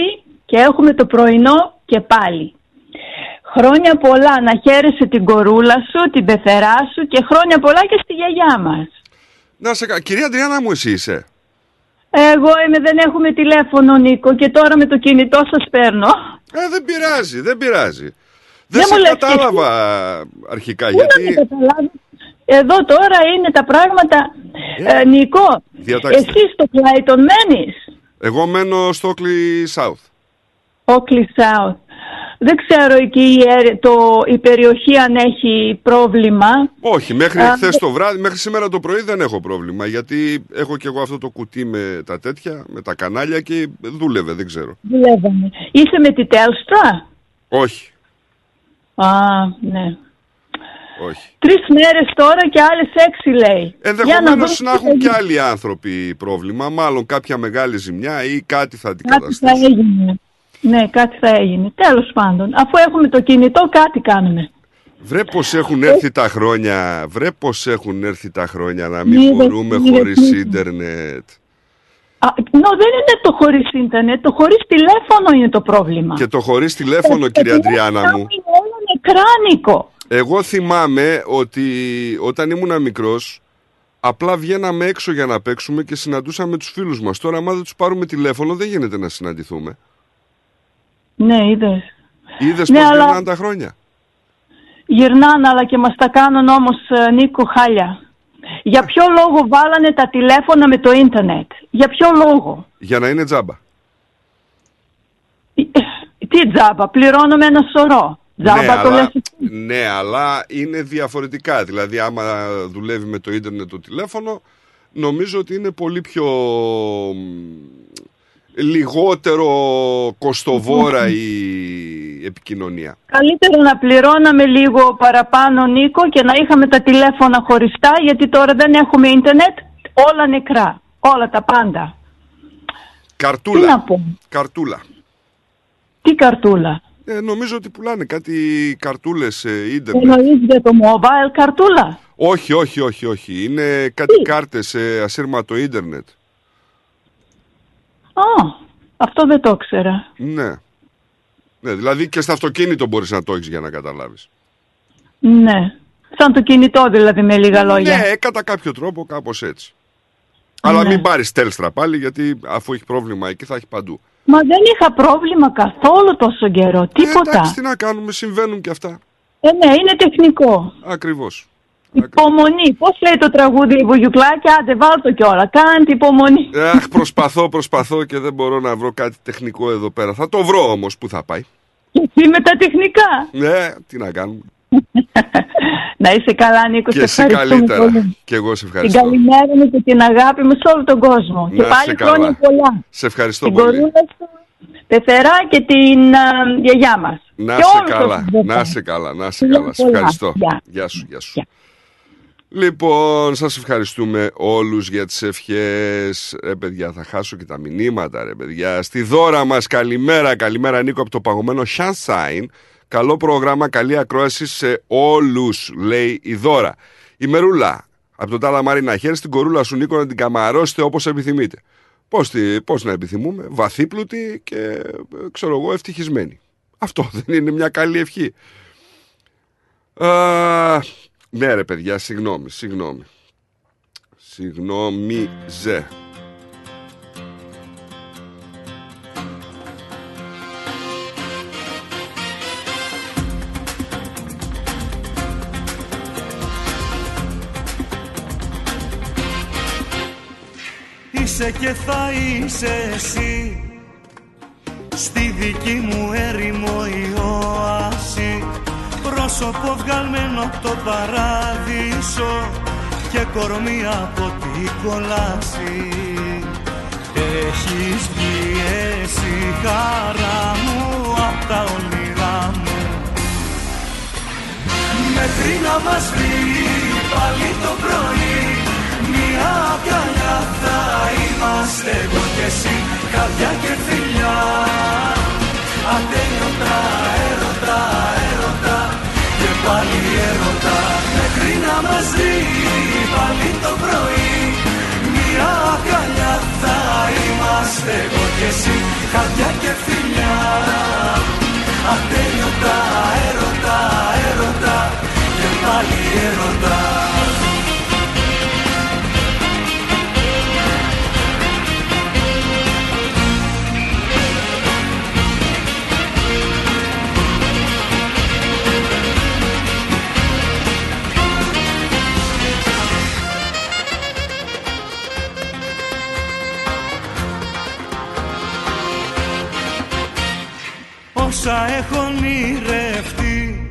και έχουμε το πρωινό και πάλι. Χρόνια πολλά, να χαίρεσαι την κορούλα σου, την πεθερά σου και χρόνια πολλά και στη γιαγιά μας. Να σε κα... Κυρία Αντριάννα μου, εσύ είσαι? Εγώ είμαι, δεν έχουμε τηλέφωνο, Νίκο, και τώρα με το κινητό σας παίρνω. Ε, δεν πειράζει, δεν πειράζει. Δεν, δεν σε κατάλαβα και... αρχικά. Πού γιατί... να με καταλάβει. Εδώ τώρα είναι τα πράγματα. Ε, ε, Νικό, διατάξτε. Εσύ στο Clayton μένεις? Εγώ μένω στο Oakley South. Oakley South. Δεν ξέρω εκεί το, η περιοχή αν έχει πρόβλημα. Όχι, μέχρι Α, χθες το βράδυ, μέχρι σήμερα το πρωί δεν έχω πρόβλημα. Γιατί έχω και εγώ αυτό το κουτί με τα τέτοια, με τα κανάλια και δούλευε, δεν ξέρω. Δουλεύαμε. Είσαι με τη Telstra? Όχι. Α, ναι. Όχι. Τρεις μέρες τώρα και άλλες έξι λέει. Ενδεχομένως να, να έχουν και άλλοι άνθρωποι πρόβλημα. Μάλλον κάποια μεγάλη ζημιά ή κάτι θα αντικαταστήσουν. Κάτι θα έγινε. Ναι, κάτι θα έγινε. Τέλος πάντων, αφού έχουμε το κινητό, κάτι κάνουμε. Βρε πως έχουν έρθει τα χρόνια, βρε πως έχουν έρθει τα χρόνια να μην Είδε, μπορούμε είδε, χωρίς είδε. ίντερνετ. Α, νο, δεν είναι το χωρίς ίντερνετ, το χωρίς τηλέφωνο είναι το πρόβλημα. Και το χωρίς τηλέφωνο, κυρία Αντριάννα μου. Είναι όλο νεκράνικο. Εγώ θυμάμαι ότι όταν ήμουν μικρός, απλά βγαίναμε έξω για να παίξουμε και συναντούσαμε τους φίλους μας. Τώρα, άμα δεν τους πάρουμε τηλέφωνο, δεν γίνεται να συναντηθούμε. Ναι, είδες. Είδες ναι, πως αλλά... γυρνάνε τα χρόνια. Γυρνάνε, αλλά και μας τα κάνουν όμως, Νίκο, χάλια. Για ποιο λόγο βάλανε τα τηλέφωνα με το ίντερνετ? Για ποιο λόγο? Για να είναι τζάμπα. Τι τζάμπα? Πληρώνουμε ένα σωρό. Τζάμπα ναι, το αλλά, λες... ναι, αλλά είναι διαφορετικά. Δηλαδή, άμα δουλεύει με το ίντερνετ το τηλέφωνο, νομίζω ότι είναι πολύ πιο... λιγότερο κοστοβόρα η επικοινωνία. Καλύτερο να πληρώναμε λίγο παραπάνω, Νίκο, και να είχαμε τα τηλέφωνα χωριστά, γιατί τώρα δεν έχουμε ίντερνετ, όλα νεκρά, όλα τα πάντα. Καρτούλα. Τι να πω? Καρτούλα. Τι καρτούλα? Ε, νομίζω ότι πουλάνε κάτι καρτούλες ε, ίντερνετ. Εννοείς για το mobile καρτούλα? Όχι, όχι, όχι, όχι. Είναι κάτι Τι? κάρτες σε ασύρματο ίντερνετ. Α, αυτό δεν το ήξερα. Ναι. Ναι, δηλαδή και στο αυτοκίνητο μπορείς να το έχεις για να καταλάβεις. Ναι. Σαν το κινητό δηλαδή, με λίγα λόγια. Ναι, κατά κάποιο τρόπο κάπως έτσι. Ναι. Αλλά μην πάρεις Telstra πάλι, γιατί αφού έχει πρόβλημα εκεί θα έχει παντού. Μα δεν είχα πρόβλημα καθόλου τόσο καιρό, τίποτα. Ε, εντάξει, τι να κάνουμε, συμβαίνουν και αυτά. Ε, ναι, είναι τεχνικό. Ακριβώς. Υπομονή. Πώς λέει το τραγούδι η Βουγιουκλάκη? Άντε βάλ' το κιόλα. Κάντε υπομονή. Αχ, προσπαθώ, προσπαθώ και δεν μπορώ να βρω κάτι τεχνικό εδώ πέρα. Θα το βρω όμως, πού θα πάει. Και εσύ με τα τεχνικά. Ναι, τι να κάνουμε. Να είσαι καλά, Νίκο. Και σε εσύ καλύτερα. Πολύ. Και εγώ σε ευχαριστώ. Την καλημέρα μου και την αγάπη μου σε όλο τον κόσμο. Να και πάλι χρόνια πολλά. Σε ευχαριστώ την πολύ. Την κορούλα σου, πεθερά και την uh, γιαγιά μας. Να και σε καλά, να σε καλά, να σε καλά. Σε ευχαριστώ. Γεια, γεια σου, γεια σου. Γεια. Λοιπόν, σας ευχαριστούμε όλους για τις ευχές. Ρε παιδιά, θα χάσω και τα μηνύματα, ρε παιδιά. Στη Δώρα μας, καλημέρα, καλημέρα Νίκο από το παγωμένο Σανσάιν. Καλό πρόγραμμα, καλή ακρόαση σε όλους, λέει η Δώρα. Η Μερούλα, από τον Τάλα Μαρίνα, χέρι στην κορούλα σου Νίκο να την καμαρώσετε όπως επιθυμείτε. Πώς, πώς να επιθυμούμε, βαθύπλουτη και ξέρω εγώ ευτυχισμένη. Αυτό δεν είναι μια καλή ευχή? Α, ναι ρε παιδιά, συγγνώμη, συγγνώμη. Συγγνώμη ζε. Είσαι και θα είσαι εσύ στη δική μου έρημο η οάση, πρόσωπο βγαλμένο από το παράδεισο και κορμί από την κολάση. Έχεις βγει εσύ χαρά μου απ' τα όνειρά μου, μέχρι να μας βρει πάλι το πρωί μια αγκαλιά θα είμαστε εγώ και εσύ, καρδιά και φιλιά, ατέλειωτα έρωτα, έρωτα και πάλι έρωτα, μέχρι να μας δει πάλι το πρωί μια αγκαλιά θα είμαστε εγώ και εσύ, καρδιά και φιλιά, τόσα έχω ονειρευτεί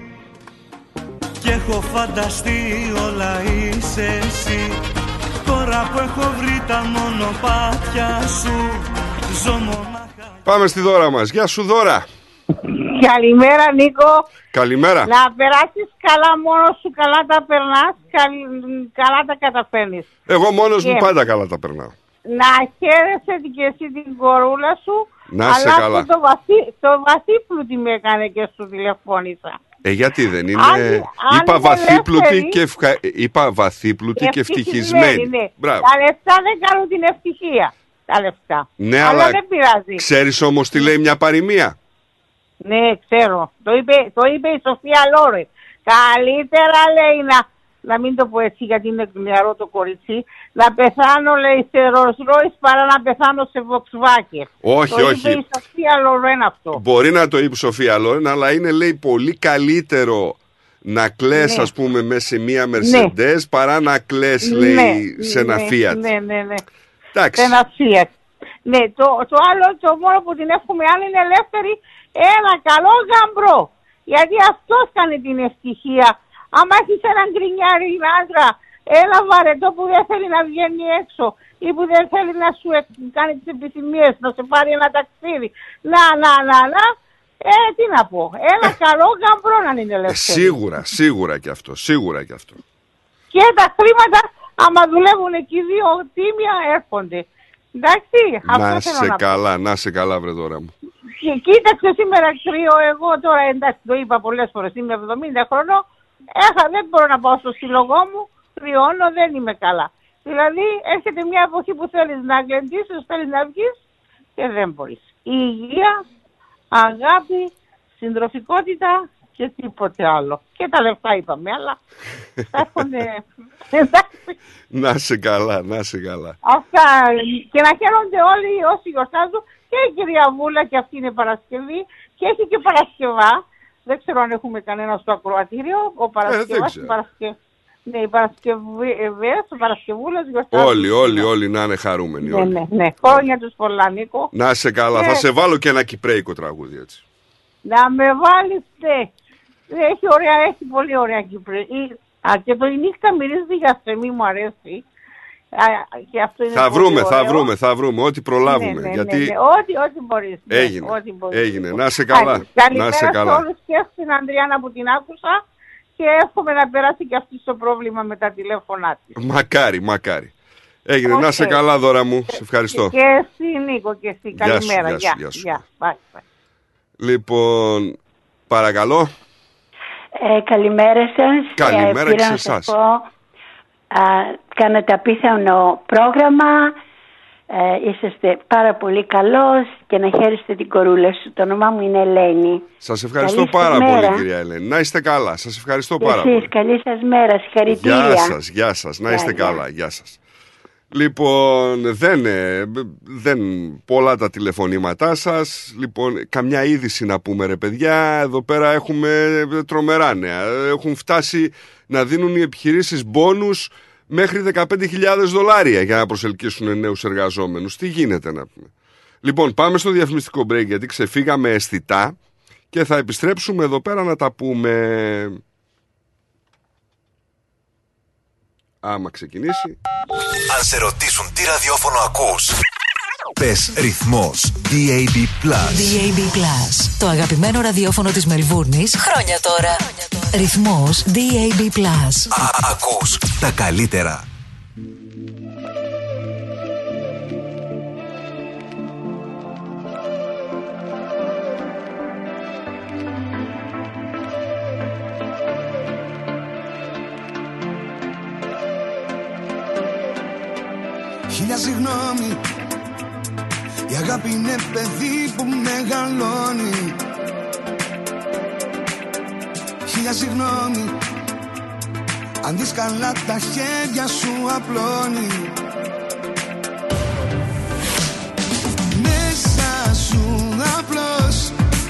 κι έχω φανταστεί όλα είσαι εσύ. Τώρα που έχω βρει τα μονοπάτια σου, ζω μονάχα. Πάμε στη Δώρα μας. Γεια σου Δώρα. Καλημέρα Νίκο. Καλημέρα. Να περάσεις καλά μόνος σου, καλά τα περνάς, καλά τα καταφέρνεις. Εγώ μόνος και... μου πάντα καλά τα περνάω. Να χαίρεσαι και εσύ την κορούλα σου. Να σε αλλά καλά. το βαθύ, το βαθύπλουτη με έκανε και σου τηλεφώνησα. Ε, γιατί δεν είναι. Αν, είπα αν βαθύπλουτη και, ευχα... είπα βαθύπλουτη και ευτυχισμένη. Ναι. Μπράβο. Τα λεφτά δεν κάνουν την ευτυχία. Τα λεφτά. Ναι, αλλά, αλλά δεν πειράζει. Ξέρεις όμως τι λέει μια παροιμία. Ναι, ξέρω. Το είπε, το είπε η Σοφία Λόρε. Καλύτερα λέει να, να μην το πω έτσι γιατί είναι νεαρό το κορίτσι, να πεθάνω λέει σε Rolls Royce παρά να πεθάνω σε Volkswagen. Όχι, το όχι. είπε η Σοφία Λόρεν αυτό. Μπορεί να το είπε η Σοφία Λόρεν, αλλά είναι λέει πολύ καλύτερο να κλαις, ναι, ας πούμε μέσα σε μία Mercedes, ναι, παρά να κλαις λέει, ναι, σε ένα ναι, Fiat. Ναι, ναι, ναι. Εντάξει. Σε ένα Fiat. Ναι, το, το άλλο, το μόνο που την εύχομαι αν είναι ελεύθερη, ένα καλό γαμπρό. Γιατί αυτός κάνει την ευτυχία. Άμα έχεις έναν γκρινιάρι άντρα, ένα βαρετό που δεν θέλει να βγαίνει έξω ή που δεν θέλει να σου κάνει τις επιθυμίες, να σε πάρει ένα ταξίδι, να, να, να, να, ε, τι να πω. Ένα καλό γαμπρό να είναι ελεύθερη. Σίγουρα, σίγουρα και αυτό, σίγουρα και αυτό. Και τα χρήματα, άμα δουλεύουν εκεί δύο τίμια, έρχονται. Εντάξει, αυτό να θέλω σε να καλά, πω. να σε καλά βρε Δώρα μου. Και κοίταξε σήμερα κρύο εγώ τώρα, εντάξει το είπα πολλές φορές, είμαι εβδομήντα χρονών, έχα, δεν μπορώ να πάω στο σύλλογό μου, κρυώνω, δεν είμαι καλά. Δηλαδή έρχεται μια εποχή που θέλεις να γλεντήσεις, θέλεις να βγεις και δεν μπορείς. Η υγεία, αγάπη, συντροφικότητα και τίποτε άλλο. Και τα λεφτά είπαμε, αλλά θα έρχονται... Να σε καλά, να σε καλά. Αυτά, και να χαίρονται όλοι όσοι γιορτάζουν. Και η κυρία Βούλα και αυτή είναι Παρασκευή και έχει και Παρασκευά. Δεν ξέρω αν έχουμε κανένα στο ακροατήριο. Ο Παρασκευάς, ε, Παρασκευ... ναι, οι Παρασκευές, ο Παρασκευούλας γιορτάζουν. Όλοι, όλοι, όλοι να είναι χαρούμενοι. Ναι, όλοι. ναι, ναι. Χρόνια τους πολλά, Νίκο. Να σε καλά, και... θα σε βάλω και ένα κυπρέικο τραγούδι έτσι. Να με βάλεις, ναι. Έχει ωραία, έχει πολύ ωραία κυπρέικο. Α, και το η νύχτα μυρίζει για θεμή, μου αρέσει. Και αυτό είναι θα βρούμε, ωραίο. θα βρούμε, θα βρούμε, ό,τι προλάβουμε. Ναι, ναι, γιατί... ναι, ναι. Ό,τι, ό,τι μπορείς. Έγινε, ό,τι μπορείς. έγινε. Να σε καλά. Καλημέρα να σε καλά. σε όλους και στην Ανδριάνα που την άκουσα και εύχομαι να περάσει και αυτή το πρόβλημα με τα τηλέφωνά της. Μακάρι, μακάρι. Έγινε, okay. Να σε καλά Δώρα μου, σε ευχαριστώ. Και εσύ Νίκο και εσύ, καλημέρα. Γεια σου, γεια σου, γεια σου. Bye, bye. Λοιπόν, παρακαλώ. Ε, καλημέρα σας. Καλημέρα ε, και σε εσάς. Κάνατε απίθανο πρόγραμμα. Ε, είσαστε πάρα πολύ καλός και να χαίρεστε την κορούλα σου. Το όνομά μου είναι Ελένη. Σας ευχαριστώ καλή πάρα μέρα. πολύ κυρία Ελένη. Να είστε καλά. Σας ευχαριστώ και πάρα εσείς, πολύ. Καλή σας μέρα. Συγχαρητήρια. Γεια σας, γεια σας. Να είστε γεια, καλά. γεια. Γεια σας. Λοιπόν, δεν, δεν πολλά τα τηλεφωνήματά σας. Λοιπόν, καμιά είδηση να πούμε ρε παιδιά. Εδώ πέρα έχουμε τρομερά νέα. Έχουν φτάσει να δίνουν οι επιχειρήσεις μπόνους μέχρι δεκαπέντε χιλιάδες δολάρια για να προσελκύσουν νέους εργαζόμενους. Τι γίνεται να πούμε. Λοιπόν, πάμε στο διαφημιστικό break γιατί ξεφύγαμε αισθητά και θα επιστρέψουμε εδώ πέρα να τα πούμε... Άμα ξεκινήσει. Αν σε ρωτήσουν τι ραδιόφωνο ακούς, πες ρυθμός ντι έι μπι Plus. ντι έι μπι Plus. Το αγαπημένο ραδιόφωνο της Μελβούρνης χρόνια τώρα. Ρυθμός ντι έι μπι Plus. Α, ακούς τα καλύτερα. Χίλια συγγνώμη, η αγάπη είναι παιδί που μεγαλώνει. Χίλια συγγνώμη, αν δεις καλά τα χέρια σου απλώνει. Μέσα σου απλώς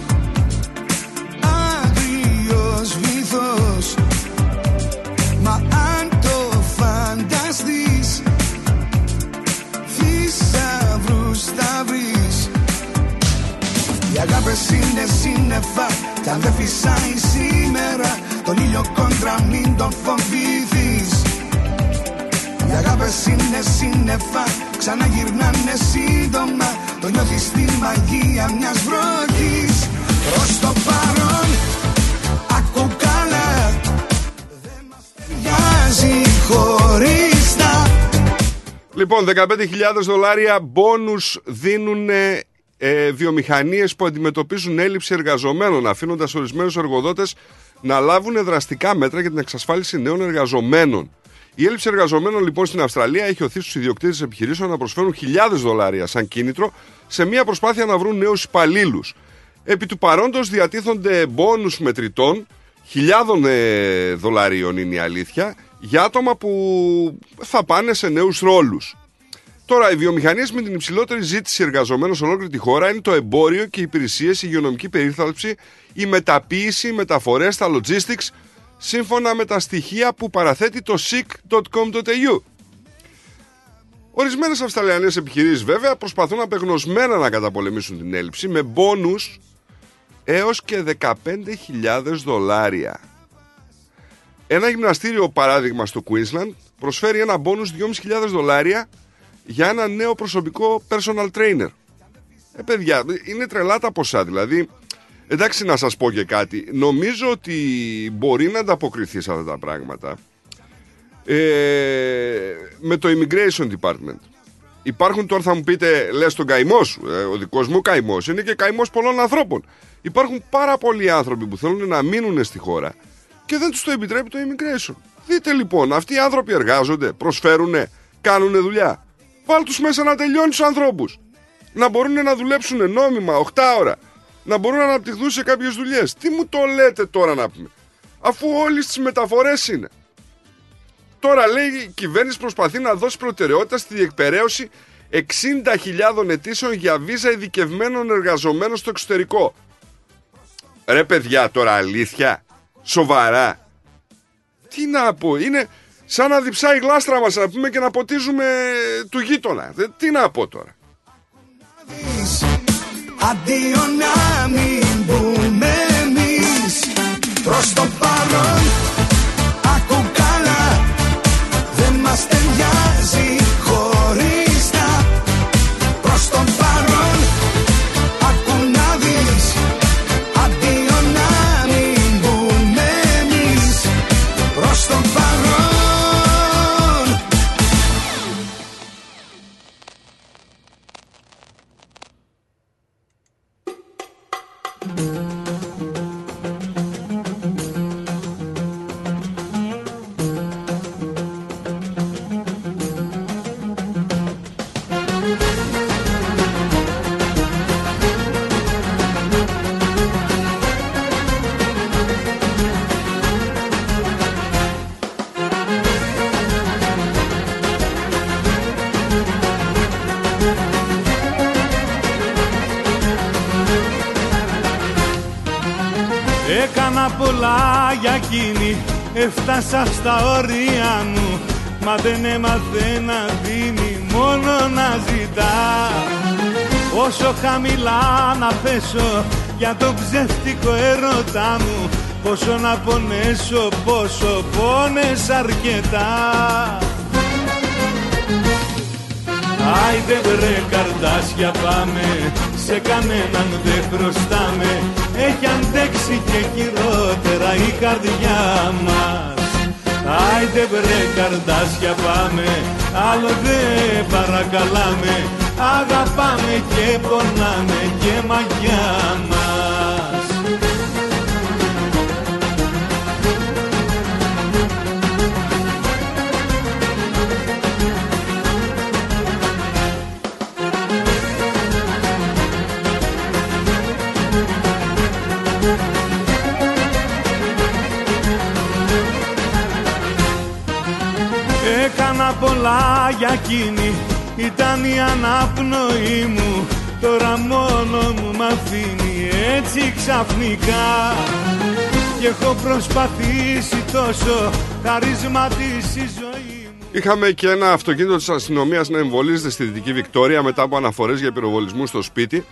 άγριος βυθός, μα αν το φανταστείς θησαυρούς θα βρεις. Οι αγάπες είναι σύννεφα κι αν δεν φυσάει σήμερα τον ήλιο κόντρα μην τον φοβηθείς. Οι αγάπες είναι σύννεφα, ξαναγυρνάνε σύντομα, το νιώθεις στη μαγεία μιας βροχής. Προς το παρόν, ακού καλά, δεν μας ταιριάζει χωριστά. Λοιπόν, δεκαπέντε χιλιάδες δολάρια μπόνους δίνουν ε, βιομηχανίες που αντιμετωπίζουν έλλειψη εργαζομένων, αφήνοντας ορισμένους εργοδότες να λάβουν δραστικά μέτρα για την εξασφάλιση νέων εργαζομένων. Η έλλειψη εργαζομένων λοιπόν στην Αυστραλία έχει οθεί στους ιδιοκτήτες επιχειρήσεων να προσφέρουν χιλιάδες δολάρια σαν κίνητρο σε μια προσπάθεια να βρουν νέους υπαλλήλους. Επί του παρόντος διατίθονται μπόνους μετρητών, χιλιάδων ε, δολαρίων είναι η αλήθεια, για άτομα που θα πάνε σε νέους ρόλους. Τώρα, οι βιομηχανίες με την υψηλότερη ζήτηση εργαζομένων σε ολόκληρη τη χώρα είναι το εμπόριο και οι υπηρεσίες, η υγειονομική περίθαλψη, η μεταποίηση, οι μεταφορές, τα logistics, σύμφωνα με τα στοιχεία που παραθέτει το σικ τελεία κομ τελεία έι γιου. Ορισμένες αυστραλιανές επιχειρήσεις βέβαια προσπαθούν απεγνωσμένα να καταπολεμήσουν την έλλειψη με μπόνους έως και δεκαπέντε χιλιάδες δολάρια. Ένα γυμναστήριο παράδειγμα στο Queensland προσφέρει ένα μπόνους δυόμισι χιλιάδες δολάρια για ένα νέο προσωπικό personal trainer. Ε παιδιά, είναι τρελά τα ποσά δηλαδή. Εντάξει, να σας πω και κάτι. Νομίζω ότι μπορεί να ανταποκριθεί σε αυτά τα πράγματα ε, με το Immigration Department. Υπάρχουν τώρα, θα μου πείτε, λες τον καημό σου. Ε, ο δικός μου καημός είναι και καημός πολλών ανθρώπων. Υπάρχουν πάρα πολλοί άνθρωποι που θέλουν να μείνουν στη χώρα και δεν τους το επιτρέπει το Immigration. Δείτε λοιπόν, αυτοί οι άνθρωποι εργάζονται, προσφέρουν, κάνουν δουλειά. Βάλ τους μέσα να τελειώνουν τους ανθρώπους. Να μπορούν να δουλέψουν νόμιμα οκτώ ώρα. Να μπορούν να αναπτυχθούν σε κάποιες δουλειές. Τι μου το λέτε τώρα να πούμε, αφού όλες τις μεταφορές είναι. Τώρα λέει η κυβέρνηση προσπαθεί να δώσει προτεραιότητα στη διεκπεραίωση εξήντα χιλιάδων αιτήσεων για βίζα ειδικευμένων εργαζομένων στο εξωτερικό. Ρε παιδιά, τώρα αλήθεια, σοβαρά. Τι να πω, είναι σαν να διψάει η γλάστρα μας να πούμε και να ποτίζουμε του γείτονα. Τι να πω τώρα. Αντίο να μην μπούμε εμείς. Προς το παρόν, ακού καλά, δεν μας ταιριάζει χωριστά. Προς το παρόν, ακού να δεις. Αντίο να μην μπούμε εμείς. Προς το παρόν. Έκανα πολλά για εκείνη, έφτασα στα όρια μου, μα δεν έμαθε να δίνει, μόνο να ζητά. Όσο χαμηλά να πέσω για το ψεύτικο έρωτά μου, πόσο να πονέσω, πόσο πόνες αρκετά. Άιντε βρε καρτάσια πάμε, σε κανέναν δεν χρωστάμε, έχει αντέξει και χειρότερα η καρδιά μας. Άιντε βρε καρτάσια πάμε, άλλο δεν παρακαλάμε, αγαπάμε και πονάμε και μαγιά μας. Έκανα πολλά για εκείνη, ήταν η αναπνοή μου, τώρα μόνο μου μ' αφήνει έτσι ξαφνικά. Και έχω προσπαθήσει τόσο, χαρίσμα της η ζωή μου. Είχαμε και ένα αυτοκίνητο της αστυνομίας να εμβολίζεται στη Δυτική Βικτόρια μετά από αναφορές για πυροβολισμού στο σπίτι.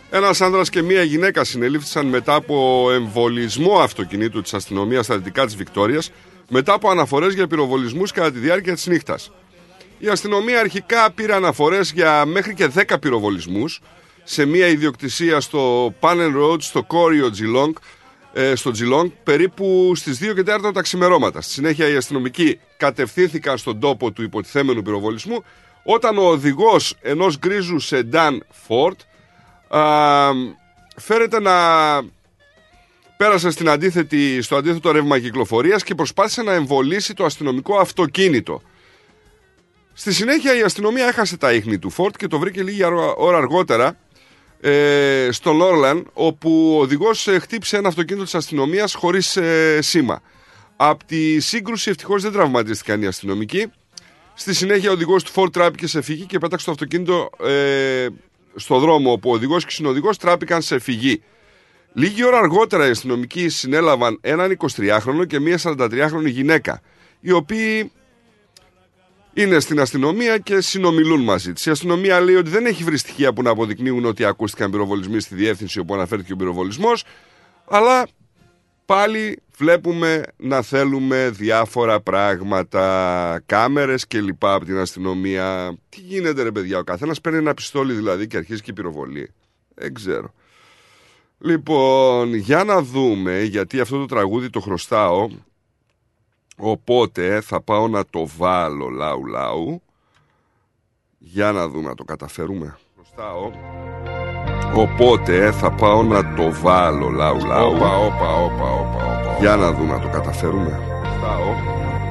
Ένας άνδρας και μία γυναίκα συνελήφθησαν μετά από εμβολισμό αυτοκινήτου της αστυνομίας στα δυτικά της Βικτόριας, μετά από αναφορές για πυροβολισμούς κατά τη διάρκεια της νύχτας. Η αστυνομία αρχικά πήρε αναφορές για μέχρι και δέκα πυροβολισμούς σε μία ιδιοκτησία στο Panel Road, στο Κόριο Geelong, ε, στο Geelong, περίπου στις δύο και τέσσερα τα ξημερώματα. Στη συνέχεια οι αστυνομικοί κατευθύνθηκαν στον τόπο του υποτιθέμενου πυροβολισμού, όταν ο οδηγός ενός γκρίζου σεντάν Ford α, φέρεται να πέρασε στην αντίθετη, στο αντίθετο ρεύμα κυκλοφορίας και προσπάθησε να εμβολήσει το αστυνομικό αυτοκίνητο. Στη συνέχεια η αστυνομία έχασε τα ίχνη του Ford και το βρήκε λίγη ώρα αργότερα ε, στο Νόρλαν, όπου ο οδηγός ε, χτύπησε ένα αυτοκίνητο της αστυνομίας χωρίς ε, σήμα. Από τη σύγκρουση ευτυχώς δεν τραυματίστηκαν οι αστυνομικοί. Στη συνέχεια ο οδηγός του Ford τράπηκε σε φυγή και πέταξε το αυτοκίνητο ε, στο δρόμο, όπου ο οδηγός και ο συνοδηγός τράπηκαν σε φυγή. Λίγη ώρα αργότερα οι αστυνομικοί συνέλαβαν έναν εικοσιτριάχρονο και μία σαραντατριάχρονη γυναίκα, οι οποίοι είναι στην αστυνομία και συνομιλούν μαζί της. Η αστυνομία λέει ότι δεν έχει βρει στοιχεία που να αποδεικνύουν ότι ακούστηκαν πυροβολισμοί στη διεύθυνση όπου αναφέρθηκε ο πυροβολισμός, αλλά πάλι βλέπουμε να θέλουμε διάφορα πράγματα, κάμερες και λοιπά από την αστυνομία. Τι γίνεται ρε παιδιά, ο καθένας παίρνει ένα πιστόλι δηλαδή και αρχίζει και πυροβολεί. Δεν ξέρω. Λοιπόν, για να δούμε, γιατί αυτό το τραγούδι το χρωστάω, οπότε θα πάω να το βάλω λαου λαου. Για να δούμε, να το καταφέρουμε. Χρωστάω. Οπότε θα πάω να το βάλω λαου λαου. Όπα, όπα, όπα, όπα. Για να δούμε, να το καταφέρουμε. Χρωστάω.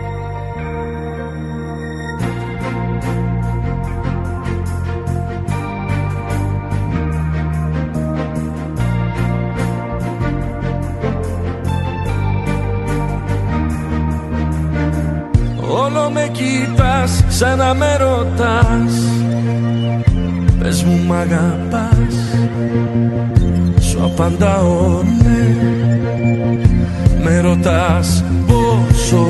Όλο με κοιτάς σαν να με ρωτάς, πες μου μ' αγαπάς, σου απαντάω ναι. Με ρωτάς πόσο,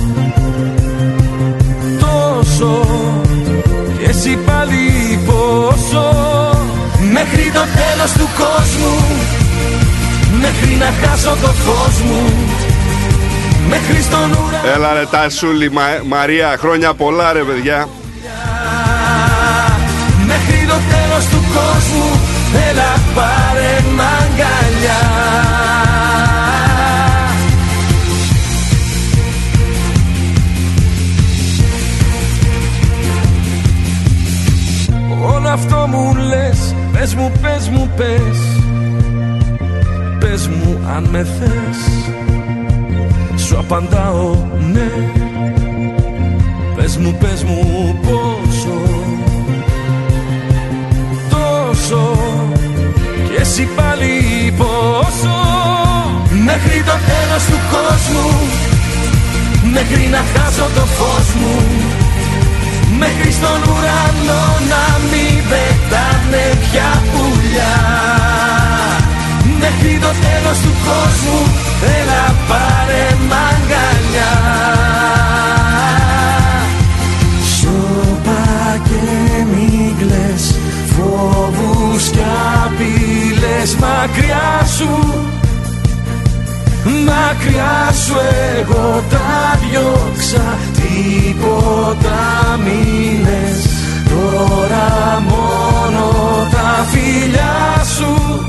τόσο, και εσύ πάλι πόσο, μέχρι το τέλος του κόσμου, μέχρι να χάσω το φως μου, μέχρι στον ουρανό. Έλα ρε Τασούλη, Μα... Μαρία, χρόνια πολλά ρε παιδιά. Μέχρι το τέλος του κόσμου, έλα πάρε μ' αγκαλιά. Όλο αυτό μου λες, πες μου, πες μου, πες, πες μου αν με θες. Σου απαντάω ναι. Πες μου, πες μου πόσο, τόσο, και εσύ πάλι πόσο, μέχρι το τέλος του κόσμου, μέχρι να χάσω το φως μου, μέχρι στον ουρανό να μην πετάνε πια πουλιά. Μέχρι το τέλος του κόσμου, έλα πάρε μ' αγκαλιά. Σώπα και μη κλαις, φόβους κι απειλές μακριά σου, μακριά σου εγώ τα διώξα, τίποτα μη λες, τώρα μόνο τα φιλιά σου.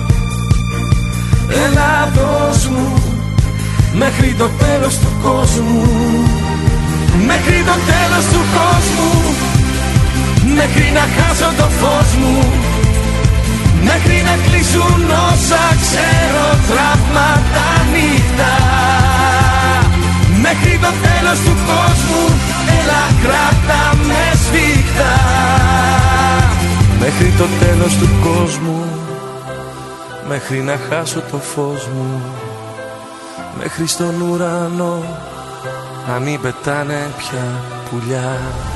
Έλα δώσ' μου, μέχρι το τέλος του κόσμου, μέχρι το τέλος του κόσμου, μέχρι να χάσω το φως μου, μέχρι να κλείσουν όσα ξέρω τραύματα νύχτα. Μέχρι το τέλος του κόσμου, έλα κράτα με σφιχτά. Μέχρι το τέλος του κόσμου, μέχρι να χάσω το φως μου, μέχρι στον ουρανό να μην πετάνε πια πουλιά.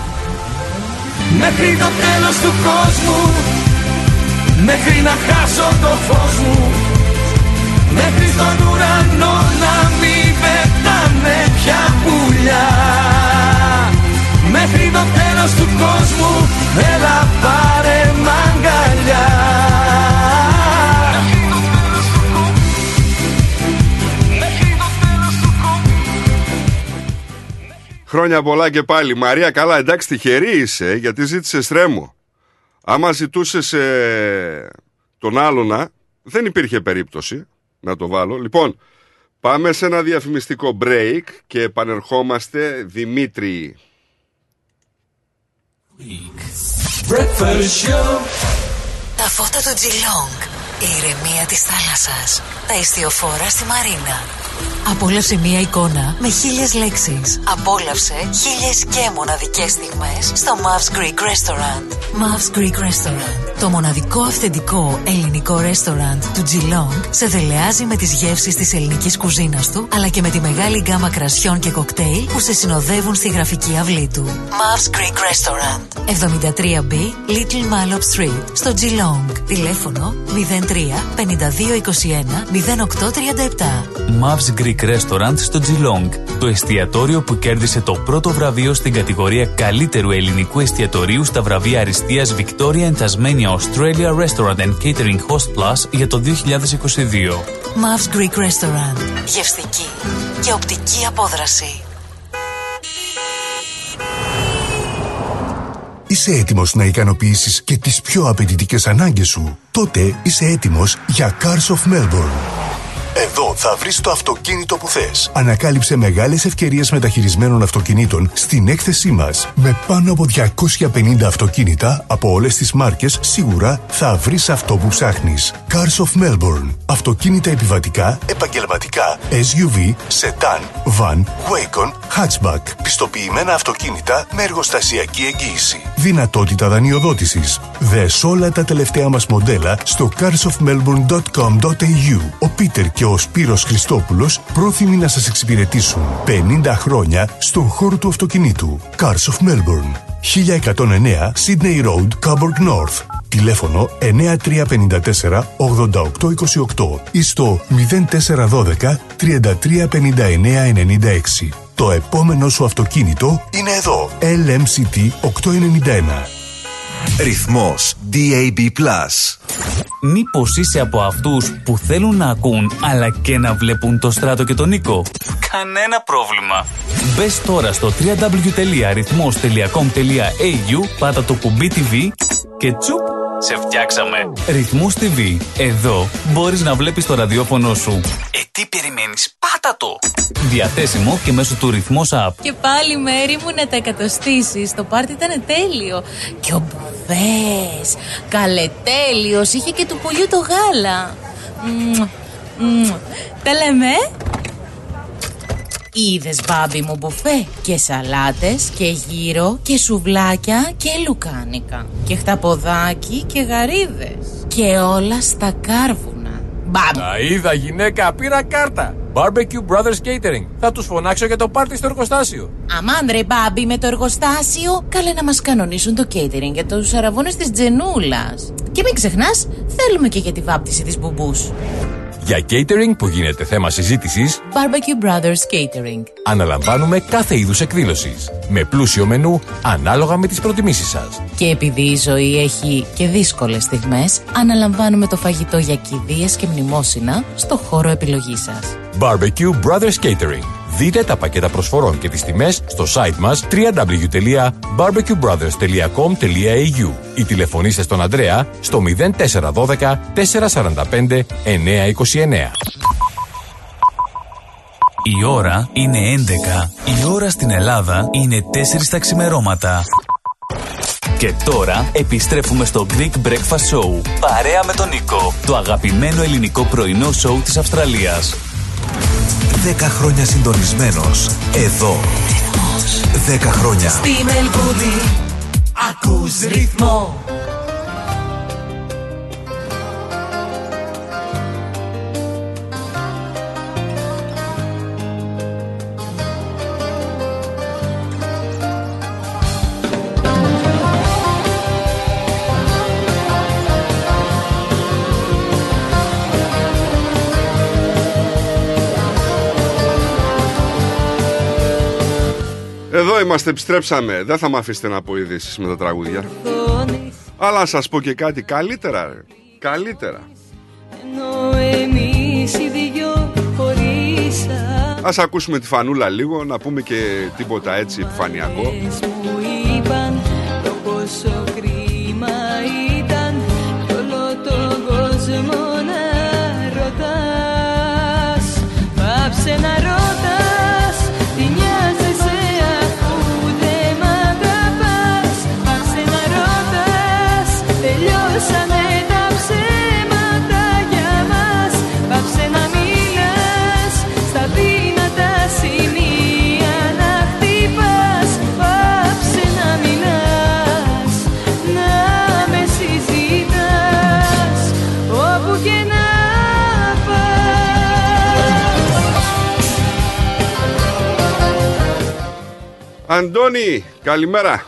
Μέχρι το τέλος του κόσμου, μέχρι να χάσω το φως μου, μέχρι στον ουρανό να μην πετάνε πια πουλιά. Μέχρι το τέλος του κόσμου, έλα πάρε μ' αγκαλιά. Χρόνια πολλά και πάλι. Μαρία, καλά, εντάξει, τυχερή είσαι, γιατί ζήτησες τρέμο. Άμα ζητούσες ε, τον άλλονα, δεν υπήρχε περίπτωση να το βάλω. Λοιπόν, πάμε σε ένα διαφημιστικό break και επανερχόμαστε. Δημήτρη. Τα φώτα του Geelong, η ηρεμία της θάλασσας, τα ιστιοφόρα στη Μαρίνα. Απόλαυσε μία εικόνα με χίλιες λέξεις. Απόλαυσε χίλιες και μοναδικές στιγμές στο Mavs Greek Restaurant. Mavs Greek Restaurant, το μοναδικό αυθεντικό ελληνικό restaurant του Geelong, σε δελεάζει με τις γεύσεις της ελληνικής κουζίνας του, αλλά και με τη μεγάλη γκάμα κρασιών και κοκτέιλ που σε συνοδεύουν στη γραφική αυλή του. Mavs Greek Restaurant, εβδομήντα τρία μπι Little Malop Street, στο Geelong. Τηλέφωνο μηδέν τρία πενήντα δύο είκοσι ένα μηδέν οκτώ τριάντα επτά. Mavs Greek Restaurant στο Geelong, το εστιατόριο που κέρδισε το πρώτο βραβείο στην κατηγορία καλύτερου ελληνικού εστιατορίου στα βραβεία αριστείας Victoria and Tasmania Australia Restaurant and Catering Host Plus για το δύο χιλιάδες είκοσι δύο. Mavs Greek Restaurant, γευστική και οπτική απόδραση. Είσαι έτοιμος να ικανοποιήσεις και τις πιο απαιτητικές ανάγκες σου? Τότε είσαι έτοιμος για Cars of Melbourne. Εδώ θα βρεις το αυτοκίνητο που θες. Ανακάλυψε μεγάλες ευκαιρίες μεταχειρισμένων αυτοκινήτων στην έκθεσή μας. Με πάνω από διακόσια πενήντα αυτοκίνητα από όλες τις μάρκες, σίγουρα θα βρεις αυτό που ψάχνεις. Cars of Melbourne. Αυτοκίνητα επιβατικά, επαγγελματικά, ες γιου βι, sedan, van, wagon, hatchback. Πιστοποιημένα αυτοκίνητα με εργοστασιακή εγγύηση. Δυνατότητα δανειοδότησης. Δες όλα τα τελευταία μας μοντέλα στο cars of melbourne dot com dot a u. Ο Πίτερ και ο Σπύρος Χριστόπουλος πρόθυμοι να σας εξυπηρετήσουν πενήντα χρόνια στον χώρο του αυτοκινήτου. Cars of Melbourne, χίλια εκατόν εννέα Sydney Road, Coburg North. Τηλέφωνο εννιά τρία πέντε τέσσερα ογδόντα οκτώ είκοσι οκτώ ή στο μηδέν τέσσερα ένα δύο τριάντα τρία πενήντα εννέα ενενήντα έξι. Το επόμενο σου αυτοκίνητο είναι εδώ. ελ εμ σι τι οκτακόσια ενενήντα ένα. Ρυθμός ντι έι μπι Plus. Μήπως είσαι από αυτούς που θέλουν να ακούν αλλά και να βλέπουν το Στράτο και τον Νίκο? Κανένα πρόβλημα. Μπες τώρα στο double-u double-u double-u τελεία ρυθμός τελεία κομ τελεία έι γιου, πάτα το κουμπί τι βι και τσουπ, σε φτιάξαμε. Ρυθμός τι βι. Εδώ μπορείς να βλέπεις το ραδιόφωνο σου. Ε, τι περιμένεις? Πάτα το! Διαθέσιμο και μέσω του Ρυθμός app. Και πάλι μέρη μου να τα εκατοστήσεις. Το πάρτι ήταν τέλειο. Και ο μπουφές, καλετέλειος, είχε και του πολιού το γάλα. Μμμ, μμμ. Τα λέμε. Είδες, μπάμπι μου, μπουφέ και σαλάτες και γύρο και σουβλάκια και λουκάνικα και χταποδάκι και γαρίδες και όλα στα κάρβουνα. Μπάμπι. Τα είδα, γυναίκα, πήρα κάρτα. Barbecue Brothers Catering. Θα τους φωνάξω για το πάρτι στο εργοστάσιο. Αμάν ρε μπάμπι, με το εργοστάσιο. Καλέ να μας κανονίσουν το catering για τους αραβώνες της Τζενούλας. Και μην ξεχνάς, θέλουμε και για τη βάπτιση της μπουμπούς. Για catering που γίνεται θέμα συζήτησης, Barbecue Brothers Catering. Αναλαμβάνουμε κάθε είδους εκδήλωσης, με πλούσιο μενού ανάλογα με τις προτιμήσεις σας. Και επειδή η ζωή έχει και δύσκολες στιγμές, αναλαμβάνουμε το φαγητό για κηδείες και μνημόσυνα στο χώρο επιλογής σας. Barbecue Brothers Catering. Δείτε τα πακέτα προσφορών και τις τιμές στο site μας double-u double-u double-u τελεία barbecue brothers τελεία com τελεία έι γιου ή τηλεφωνήστε στον Ανδρέα στο μηδέν τέσσερα ένα δύο τέσσερα τέσσερα πέντε εννιά είκοσι εννιά. Η ώρα είναι έντεκα. Η ώρα στην Ελλάδα είναι τέσσερα τα ξημερώματα. Και τώρα επιστρέφουμε στο Greek Breakfast Show. Παρέα με τον Νίκο. Το αγαπημένο ελληνικό πρωινό σοου της Αυστραλίας. Δέκα χρόνια συντονισμένος. Εδώ. Δέκα χρόνια. Στη Μελβούρνη ακούς ρυθμό. Εδώ είμαστε, επιστρέψαμε. Δεν θα με αφήσετε να πω ειδήσεις με τα τραγούδια. Αλλά να σας πω και κάτι καλύτερα, ρε. Καλύτερα. Ενώ εμείς οι δυο χωρίσαμε. Ας ακούσουμε τη Φανούλα λίγο, να πούμε και τίποτα έτσι επιφανειακό. Μου είπαν το πόσο κρίμα ήταν κι όλο τον κόσμο να ρωτάς. Πάψε να ρωτάς, τι νοιάζεσαι αφού δεν μ' αγαπάς. Πάψε να ρωτάς, τελειώσανε τα ψέματα για μας. Πάψε να μιλάς, στα δυνατά σημεία να χτυπάς. Πάψε να μιλάς, να με συζητάς, όπου και να Αντώνη, καλημέρα.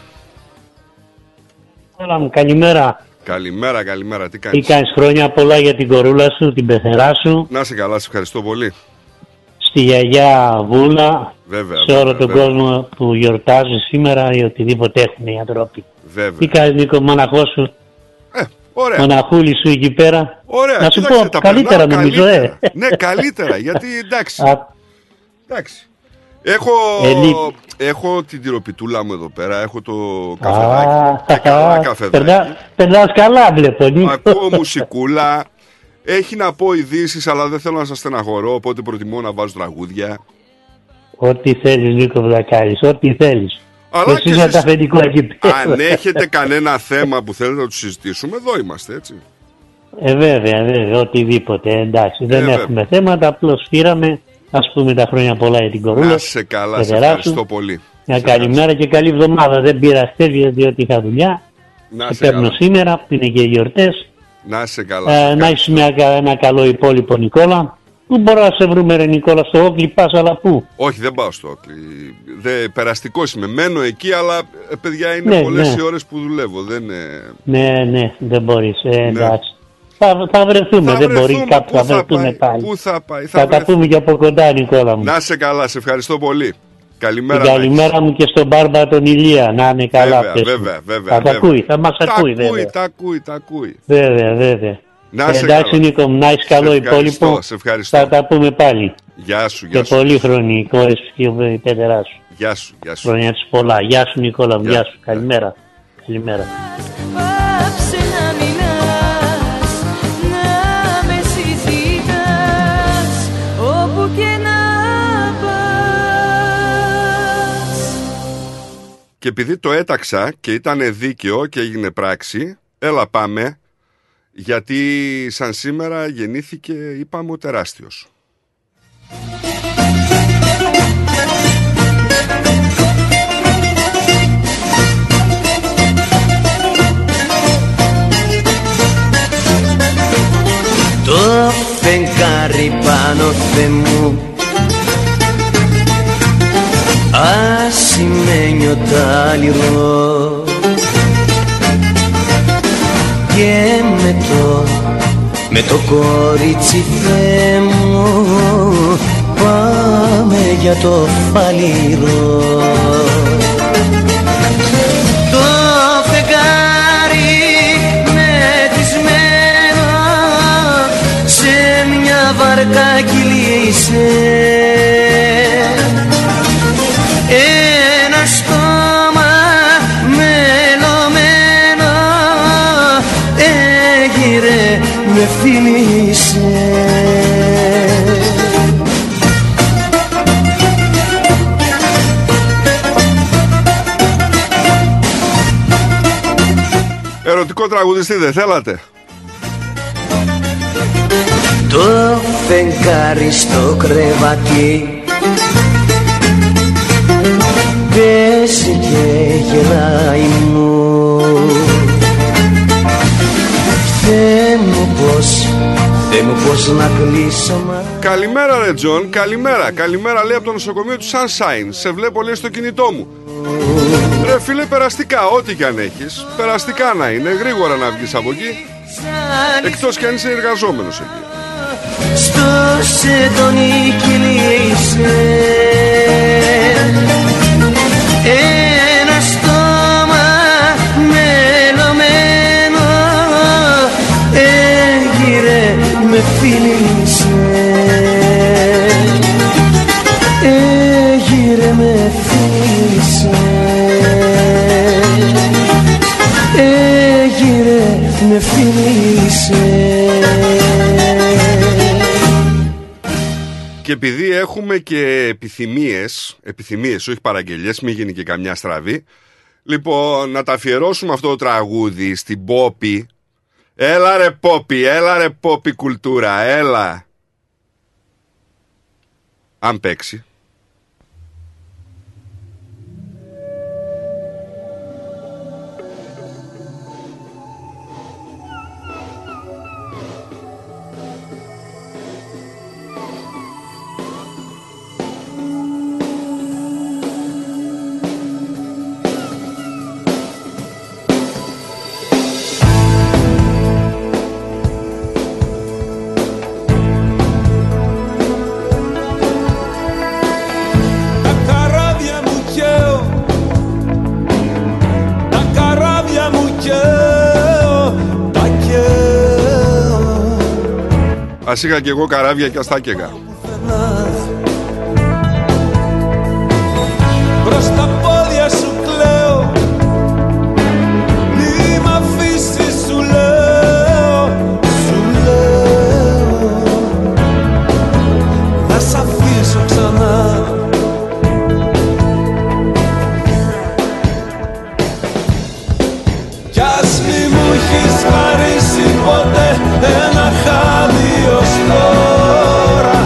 Έλα μου, καλημέρα. Καλημέρα, καλημέρα, τι κάνεις? Τι κάνεις? Χρόνια πολλά για την κορούλα σου, την πεθερά σου. Να σε καλά, σε ευχαριστώ πολύ. Στη γιαγιά Βούλα. Βέβαια, σε όλο βέβαια, τον βέβαια. κόσμο που γιορτάζει σήμερα ή οτιδήποτε έχουν οι ανθρώποι. Βέβαια. Τι κάνεις, Νίκο, μοναχό σου? Ε, ωραία. Μοναχούλη σου εκεί πέρα. Ωραία, Να σου κοίταξε, πω, τα καλύτερα περνάω νομίζω, καλύτερα. ε. Ναι, καλύτερα, γιατί εντάξει. Α, εντάξει. Έχω, Ελί- έχω την τυροπιτούλα μου εδώ πέρα, έχω το καφεδάκι. Α, και καλά καφεδάκι. περνά- Περνάς καλά, βλέπω, Νίκο. Ακούω μουσικούλα. Έχει να πω ειδήσεις, αλλά δεν θέλω να σας στεναχωρώ, οπότε προτιμώ να βάζω τραγούδια. Ό,τι θέλεις, Νίκο, να κάνεις, ό,τι θέλεις. Αλλά Εσύ και είσαι εσείς, τα αφεντικό εκεί πέρα. αν έχετε κανένα θέμα που θέλετε να το συζητήσουμε, εδώ είμαστε, έτσι. Ε, βέβαια, βέβαια, οτιδήποτε, εντάξει. Δεν βέβαια. έχουμε θέματα, απλώς φύραμε, ας πούμε, τα χρόνια πολλά για την κορούλα. Να σε καλά, σε πεθερά ευχαριστώ σου. πολύ. Μια Σε καλημέρα και καλή εβδομάδα. Δεν πήρα χτες διότι είχα δουλειά. Να Και σε παίρνω καλά. σήμερα, που είναι και οι γιορτές. Να σε καλά. Ε, να είσαι μια, ένα καλό υπόλοιπο, Νικόλα. Πού μπορώ να σε βρούμε, ρε Νικόλα, στο Όκλι πας, αλλά πού? Όχι, δεν πάω στο Όκλι. Δε, περαστικός είμαι. Μένω εκεί, αλλά ε, παιδιά είναι Ναι, πολλές ναι. οι ώρες που δουλεύω. Δεν είναι... Ναι, ναι, δεν μπορείς, ε, εντάξει. Θα, θα βρεθούμε, Θα δεν μπορεί βρεθούμε, κάπου, πού θα θα βρεθούμε πάει, πάλι. πού θα πάει, θα θα τα βρεθούμε. πούμε και από κοντά, Νικόλα μου. Να σε καλά, σε ευχαριστώ πολύ. Καλημέρα. Την καλημέρα μου και στον Μπάρμπα τον Ηλία, να είναι καλά. Βέβαια, πες του. βέβαια, βέβαια, Θα τα βέβαια. ακούει, θα μας Τα ακούει, ακούει, βέβαια. τα ακούει, τα ακούει. Βέβαια, βέβαια. Να σε Εντάξει, καλά. Νίκο μου, να είσαι καλό ευχαριστώ, υπόλοιπο. σε ευχαριστώ. Θα τα πούμε πάλι. Γεια σου, γεια Και σου. πολύ χρονή, οι κόρες σου και η πέτερά σου. Γεια σου, γεια σου. Χρόνια της πολλά. Γεια σου, Νικόλα μου, Γεια. γεια σου. Καλημέρα. Καλημέρα. Πάψε να μιλάς, να με συζητάς, όπου και να πας. Και επειδή το έταξα και ήταν δίκαιο και έγινε πράξη, έλα πάμε, γιατί σαν σήμερα γεννήθηκε, είπαμε, ο τεράστιος. Το φεγγάρι πάνω Θεέ μου ασημένιο τάλιρο και με το, με το κορίτσι Θεέ μου πάμε για το φαλήρο. Το φεγγάρι μετρησμένο σε μια βαρκά κυλήσε, ένα στόμα μελωμένο έγειρε, με φίλησε. Ερωτικό τραγουδιστή δεν θέλατε? Το φεγγάρι στο κρεβάτι παίζει και γελάει μου. Θεέ μου πως, Θεέ μου πως να κλείσω μα. Καλημέρα ρε Τζον, καλημέρα. Καλημέρα λέει από το νοσοκομείο του Sunshine. Σε βλέπω λέει στο κινητό μου. Ρε φίλε, περαστικά, ό,τι κι αν έχεις, περαστικά να είναι, γρήγορα να βγεις από εκεί. Εκτός κι αν είσαι εργαζόμενος εκεί. Στο σεντόνι κυλήσε, ένα στόμα μελωμένο έγειρε, με φίλησε. με φίλησε. Και επειδή έχουμε και επιθυμίες, επιθυμίες, όχι παραγγελίες, μην γίνει και καμιά στραβή, λοιπόν, να τα αφιερώσουμε αυτό το τραγούδι στην Πόπη. Έλα ρε Πόπη, έλα ρε Πόπη κουλτούρα, έλα. Αν παίξει. Ας είχα κι εγώ καράβια και αστάκεγα. Προς τα πόδια σου κλαίω, μη μ' αφήσεις σου λέω, σου λέω, να σ' αφήσω ξανά. Κι ας μη μου έχεις χαρίσει ποτέ ένα χάδι ως τώρα,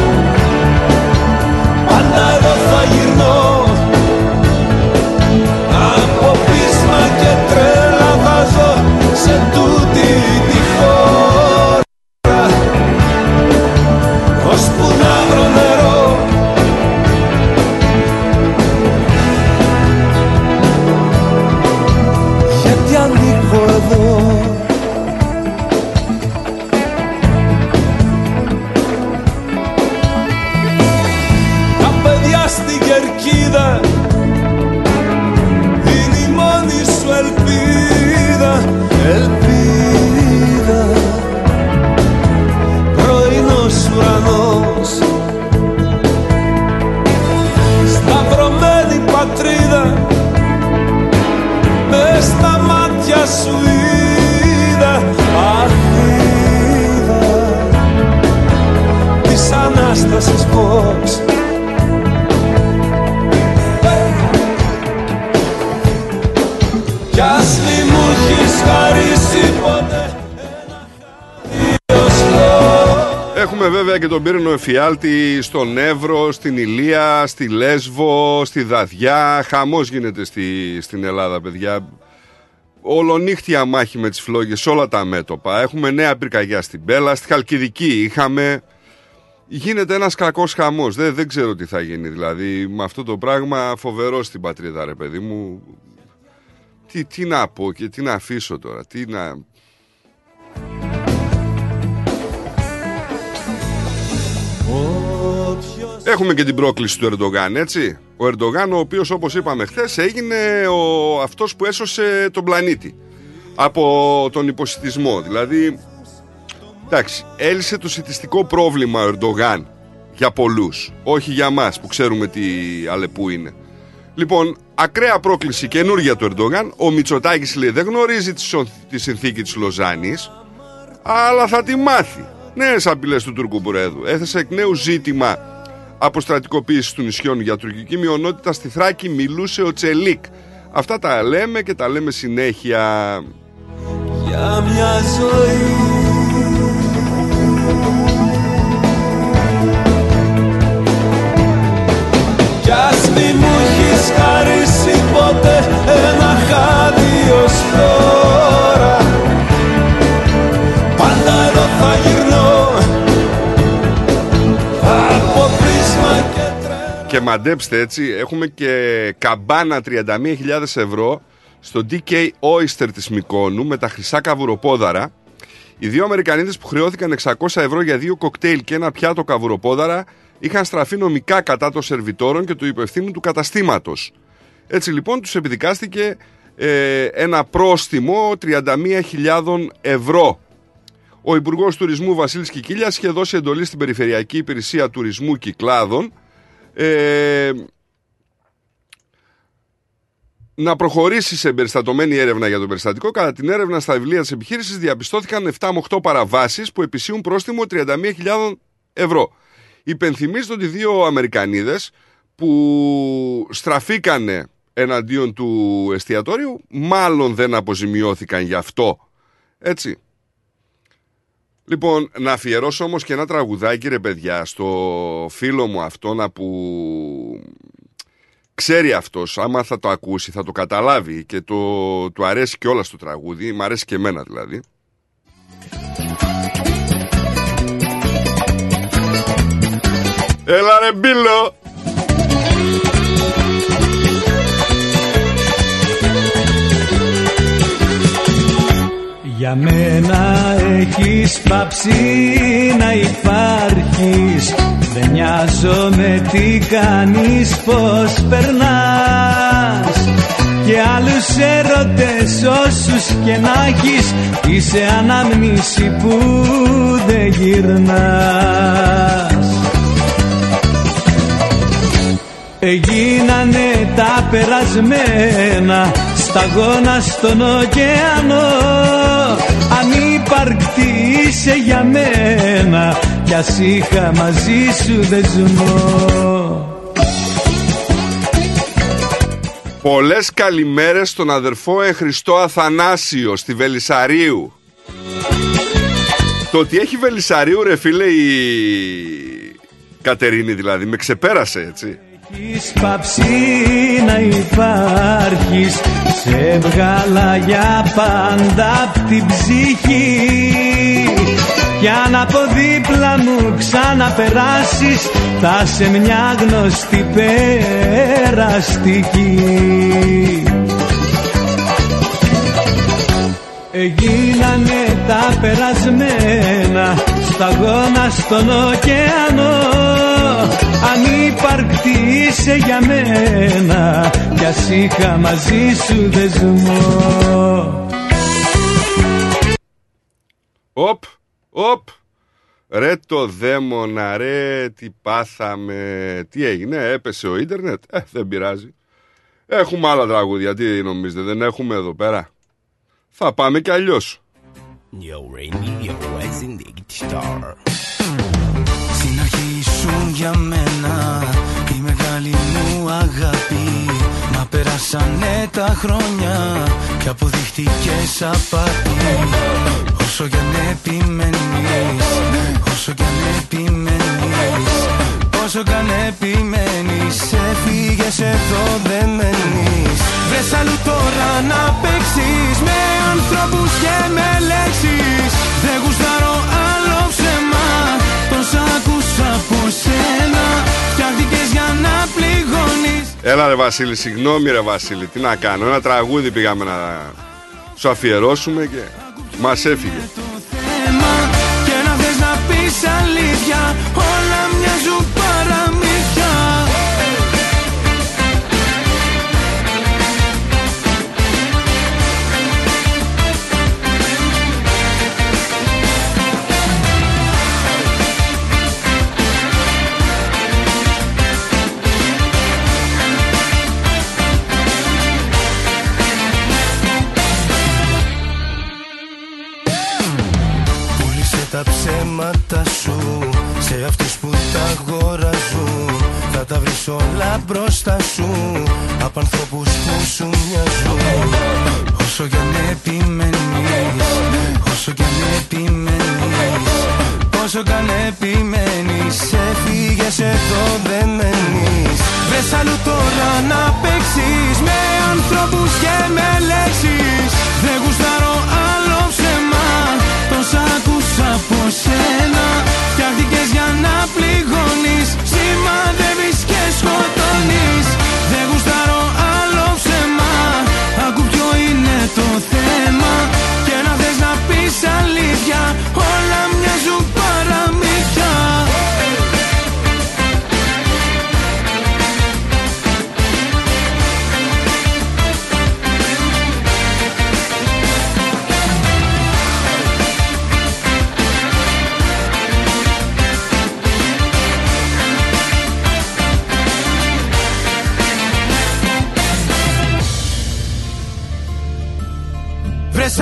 πάντα εδώ θα γυρνώ, από πείσμα και τρέλα βάζω σε τούτη τη χώρα, ώσπου να βρω νερό. Γιατί ανήκω εδώ, στην κερκίδα είναι η μόνη σου ελπίδα, ελπίδα, πρωινός ουρανός, σταυρωμένη πατρίδα, μες στα μάτια σου είδα, αχ, είδα της Ανάστασης πως κι ας μη μου έχεις χαρίσει ποτέ. Έχουμε βέβαια και τον πύρινο εφιάλτη στον Εύρο, στην Ηλία, στη Λέσβο, στη Δαδιά. Χαμός γίνεται στη, στην Ελλάδα, παιδιά. Ολονύχτια μάχη με τις φλόγες σε όλα τα μέτωπα. Έχουμε νέα πυρκαγιά στην Μπέλα, στη Χαλκιδική είχαμε. Γίνεται ένας κακός χαμός. Δεν, δεν ξέρω τι θα γίνει δηλαδή με αυτό το πράγμα. Φοβερό στην πατρίδα, ρε παιδί μου. Τι, τι να πω και τι να αφήσω τώρα, τι να... Έχουμε και την πρόκληση του Ερντογάν, έτσι. Ο Ερντογάν, ο οποίος όπως είπαμε χθες έγινε ο, αυτός που έσωσε τον πλανήτη από τον υποσιτισμό. Δηλαδή, εντάξει, έλυσε το σιτιστικό πρόβλημα ο Ερντογάν για πολλούς, όχι για μας που ξέρουμε τι αλεπού είναι. Λοιπόν, ακραία πρόκληση καινούργια του Ερντογάν. Ο Μητσοτάκης λέει δεν γνωρίζει τη συνθήκη της Λοζάνης, αλλά θα τη μάθει. Νέες απειλές του Τούρκου Προέδρου. Έθεσε εκ νέου ζήτημα αποστρατικοποίησης του νησιών για τουρκική μειονότητα στη Θράκη. Μιλούσε ο Τσελίκ. Αυτά τα λέμε και τα λέμε συνέχεια. Για μια ζωή κι ας μη μου έχεις χαρίσει ποτέ ένα χάδι ως τώρα, πάντα εδώ θα γυρνώ, από πείσμα και τρέλα. Και μαντέψτε, έτσι, έχουμε και καμπάνα τριάντα μία χιλιάδες ευρώ στο ντι κέι Oyster της Μυκόνου με τα χρυσά καβουροπόδαρα. Οι δύο Αμερικανίδες που χρεώθηκαν εξακόσια ευρώ για δύο κοκτέιλ και ένα πιάτο καβουροπόδαρα είχαν στραφεί νομικά κατά των σερβιτόρων και του υπευθύνου του καταστήματος. Έτσι λοιπόν τους επιδικάστηκε ε, ένα πρόστιμο τριάντα μία χιλιάδες ευρώ. Ο Υπουργός Τουρισμού Βασίλης Κικίλιας είχε δώσει εντολή στην Περιφερειακή Υπηρεσία Τουρισμού Κυκλάδων ε, να προχωρήσει σε εμπεριστατωμένη έρευνα για το περιστατικό. Κατά την έρευνα στα βιβλία της επιχείρησης διαπιστώθηκαν επτά με οκτώ παραβάσεις που επισύουν πρόστιμο τριάντα μία χιλιάδες ευρώ. Υπενθυμίζεται ότι δύο Αμερικανίδες που στραφήκανε εναντίον του εστιατόριου μάλλον δεν αποζημιώθηκαν γι' αυτό. Έτσι. Λοιπόν, να αφιερώσω όμως και ένα τραγουδάκι, ρε παιδιά, στο φίλο μου αυτόν που ξέρει αυτός, άμα θα το ακούσει θα το καταλάβει και το, του αρέσει και όλα στο τραγούδι, μ' αρέσει και εμένα δηλαδή. Έλα ρε Μπίλο! Για μένα έχεις πάψει να υπάρχεις. Δεν νοιάζομαι τι κάνεις, πως περνάς. Και άλλους έρωτες όσους και να έχεις, είσαι αναμνήση που δεν γυρνάς. Έγινανε τα περασμένα σταγόνα στον ωκεανό. Ανύπαρκτη είσαι για μένα κι ας είχα μαζί σου δεσμό. Πολλές καλημέρες στον αδερφό Ευχριστό Αθανάσιο στη Βελισσαρίου. Το ότι έχει Βελισσαρίου ρε φίλε η Κατερίνη δηλαδή με ξεπέρασε έτσι. Έχεις πάψει να υπάρχεις, σε βγάλα για πάντα απ' την ψυχή. Κι αν από δίπλα μου ξαναπεράσεις, θα σε μια γνωστή περαστική. Έγινανε τα περασμένα σταγόνα στον ωκεανό. Ανύπαρκτη είσαι για μένα κι ας είχα μαζί σου δεσμό. Οπ, οπ. Ρε το δαίμονα, ρε τι πάθαμε. Τι έγινε, έπεσε ο ίντερνετ. Ε, δεν πειράζει. Έχουμε άλλα τραγούδια, τι νομίζετε, δεν έχουμε εδώ πέρα. Θα πάμε κι αλλιώς. Στην αρχή ήσουν για μένα η μεγάλη μου αγάπη. Μα πέρασανε τα χρόνια και αποδείχτηκες απάτη. Όσο κι αν επιμένεις, όσο κι αν επιμένεις, όσο κι αν επιμένεις, έφυγες εδώ δεν μένεις. Βρες αλλού τώρα να παίξεις με ανθρώπους και με λέξεις. Δεν γουστάρω άλλο ψέμα, τόσα άκουσα από σένα. Φτιάχτηκες για να πληγώνεις. Έλα ρε Βασίλη, συγγνώμη ρε Βασίλη, τι να κάνω. Ένα τραγούδι πήγαμε να σου αφιερώσουμε και μας έφυγε. Και να θες να πεις αλήθεια, όλα μοιάζουν παραμύθια. Τα ψέματα σου σε αυτούς που τα αγοράζουν. Θα τα βρεις όλα μπροστά σου από ανθρώπους που σου μοιάζουν. Όσο κι αν επιμένεις, όσο κι αν επιμένεις, όσο κι αν επιμένεις, έφυγες εδώ δεν μένεις. Βρες αλλού τώρα να παίξεις με ανθρώπους και με λέξεις. Δεν γουστάρω άλλο ψέμα, τόσα άκουσα από σένα. Φτιάχτηκες για να πληγώνεις, σημαδεύεις και σκοτώνεις. Δεν γουστάρω άλλο ψέμα, άκου ποιο είναι το θέμα. Και να θες να πεις αλήθεια, όλα μοιάζουν παραμύθια.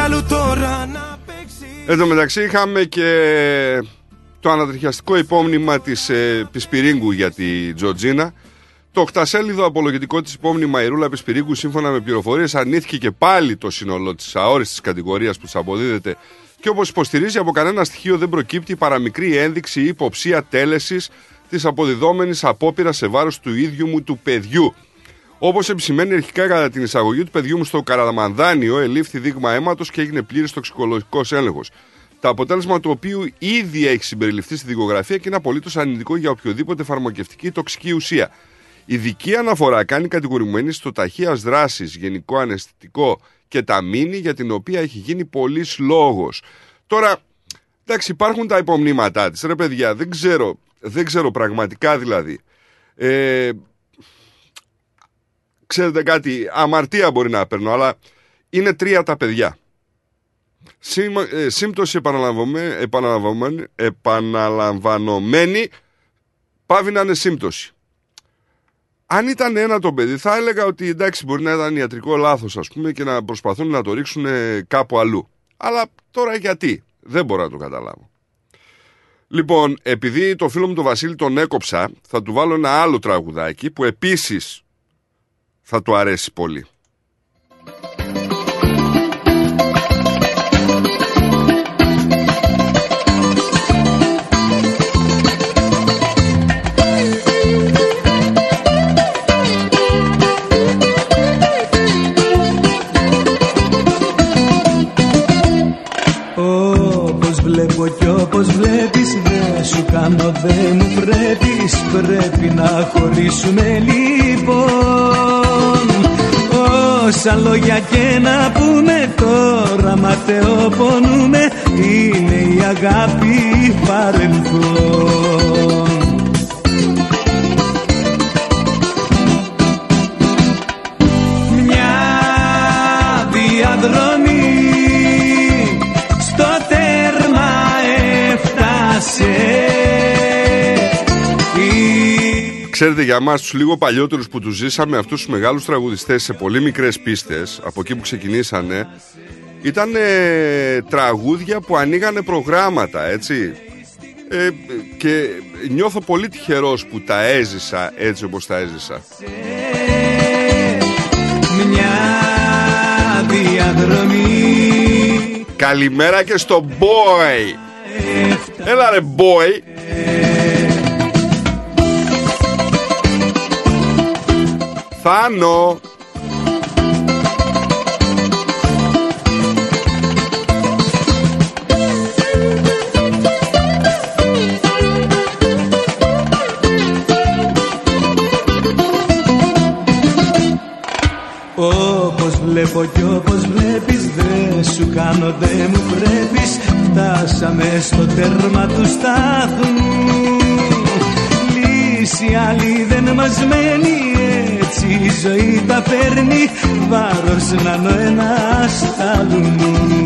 αλλού τώρα να παίξει. Εν τω μεταξύ είχαμε και το ανατριχιαστικό υπόμνημα της ε, Πισπυρίγκου για τη Τζοτζίνα. Το οκτασέλιδο απολογητικό της υπόμνημα η Ρούλα Πισπυρίγκου, σύμφωνα με πληροφορίες, αρνήθηκε και πάλι το σύνολο της αόριστης κατηγορίας που της αποδίδεται και όπως υποστηρίζει από κανένα στοιχείο δεν προκύπτει παραμικρή ένδειξη ή υποψία τέλεσης της αποδιδόμενης απόπειρας σε βάρος του ίδιου μου του παιδιού. Όπως επισημαίνει αρχικά, κατά την εισαγωγή του παιδιού μου στο Καραμανδάνιο, ελήφθη δείγμα αίματος και έγινε πλήρης τοξικολογικός έλεγχος. Το αποτέλεσμα του οποίου ήδη έχει συμπεριληφθεί στη δικογραφία και είναι απολύτως αρνητικό για οποιοδήποτε φαρμακευτική τοξική ουσία. Ειδική αναφορά κάνει κατηγορημένη στο ταχείας δράσης γενικό αναισθητικό και ταμίνι, για την οποία έχει γίνει πολλής λόγος. Τώρα, εντάξει, υπάρχουν τα υπομνήματά της, ρε παιδιά, δεν ξέρω, δεν ξέρω πραγματικά δηλαδή. Ε, ξέρετε κάτι, αμαρτία μπορεί να παίρνω, αλλά είναι τρία τα παιδιά. Σύμ, ε, σύμπτωση επαναλαμβανωμένη, επαναλαμβανωμένη πάβει να είναι σύμπτωση. Αν ήταν ένα το παιδί, θα έλεγα ότι εντάξει, μπορεί να ήταν ιατρικό λάθος, ας πούμε, και να προσπαθούν να το ρίξουν κάπου αλλού. Αλλά τώρα γιατί, δεν μπορώ να το καταλάβω. Λοιπόν, επειδή το φίλο μου τον Βασίλη τον έκοψα, θα του βάλω ένα άλλο τραγουδάκι που επίσης θα του αρέσει πολύ. Βλέπω κι όπως βλέπεις δεν σου κάνω, δεν μου πρέπεις. Πρέπει να χωρίσουμε λοιπόν. Όσα λόγια και να πούμε τώρα ματαιοπονούμε. Είναι η αγάπη παρελθόν. Μια διαδρομή Ξέρετε, για μας τους λίγο παλιότερους που τους ζήσαμε αυτούς τους μεγάλους τραγουδιστές σε πολύ μικρές πίστες, από εκεί που ξεκινήσανε, ήταν ε, τραγούδια που ανοίγανε προγράμματα, έτσι. Ε, και νιώθω πολύ τυχερός που τα έζησα έτσι όπως τα έζησα. Μια διαδρομή. Καλημέρα και στο boy. Έλα ρε boy. Θάνο. Όπως βλέπω κι όπως βλέπεις δεν σου κάνω, δεν μου πρέπεις. Φτάσαμε στο τέρμα του στάθμου. Λύση άλλη δεν μας μένει, έτσι η ζωή τα παίρνει. Βάρος να νο ένας άλλου μου.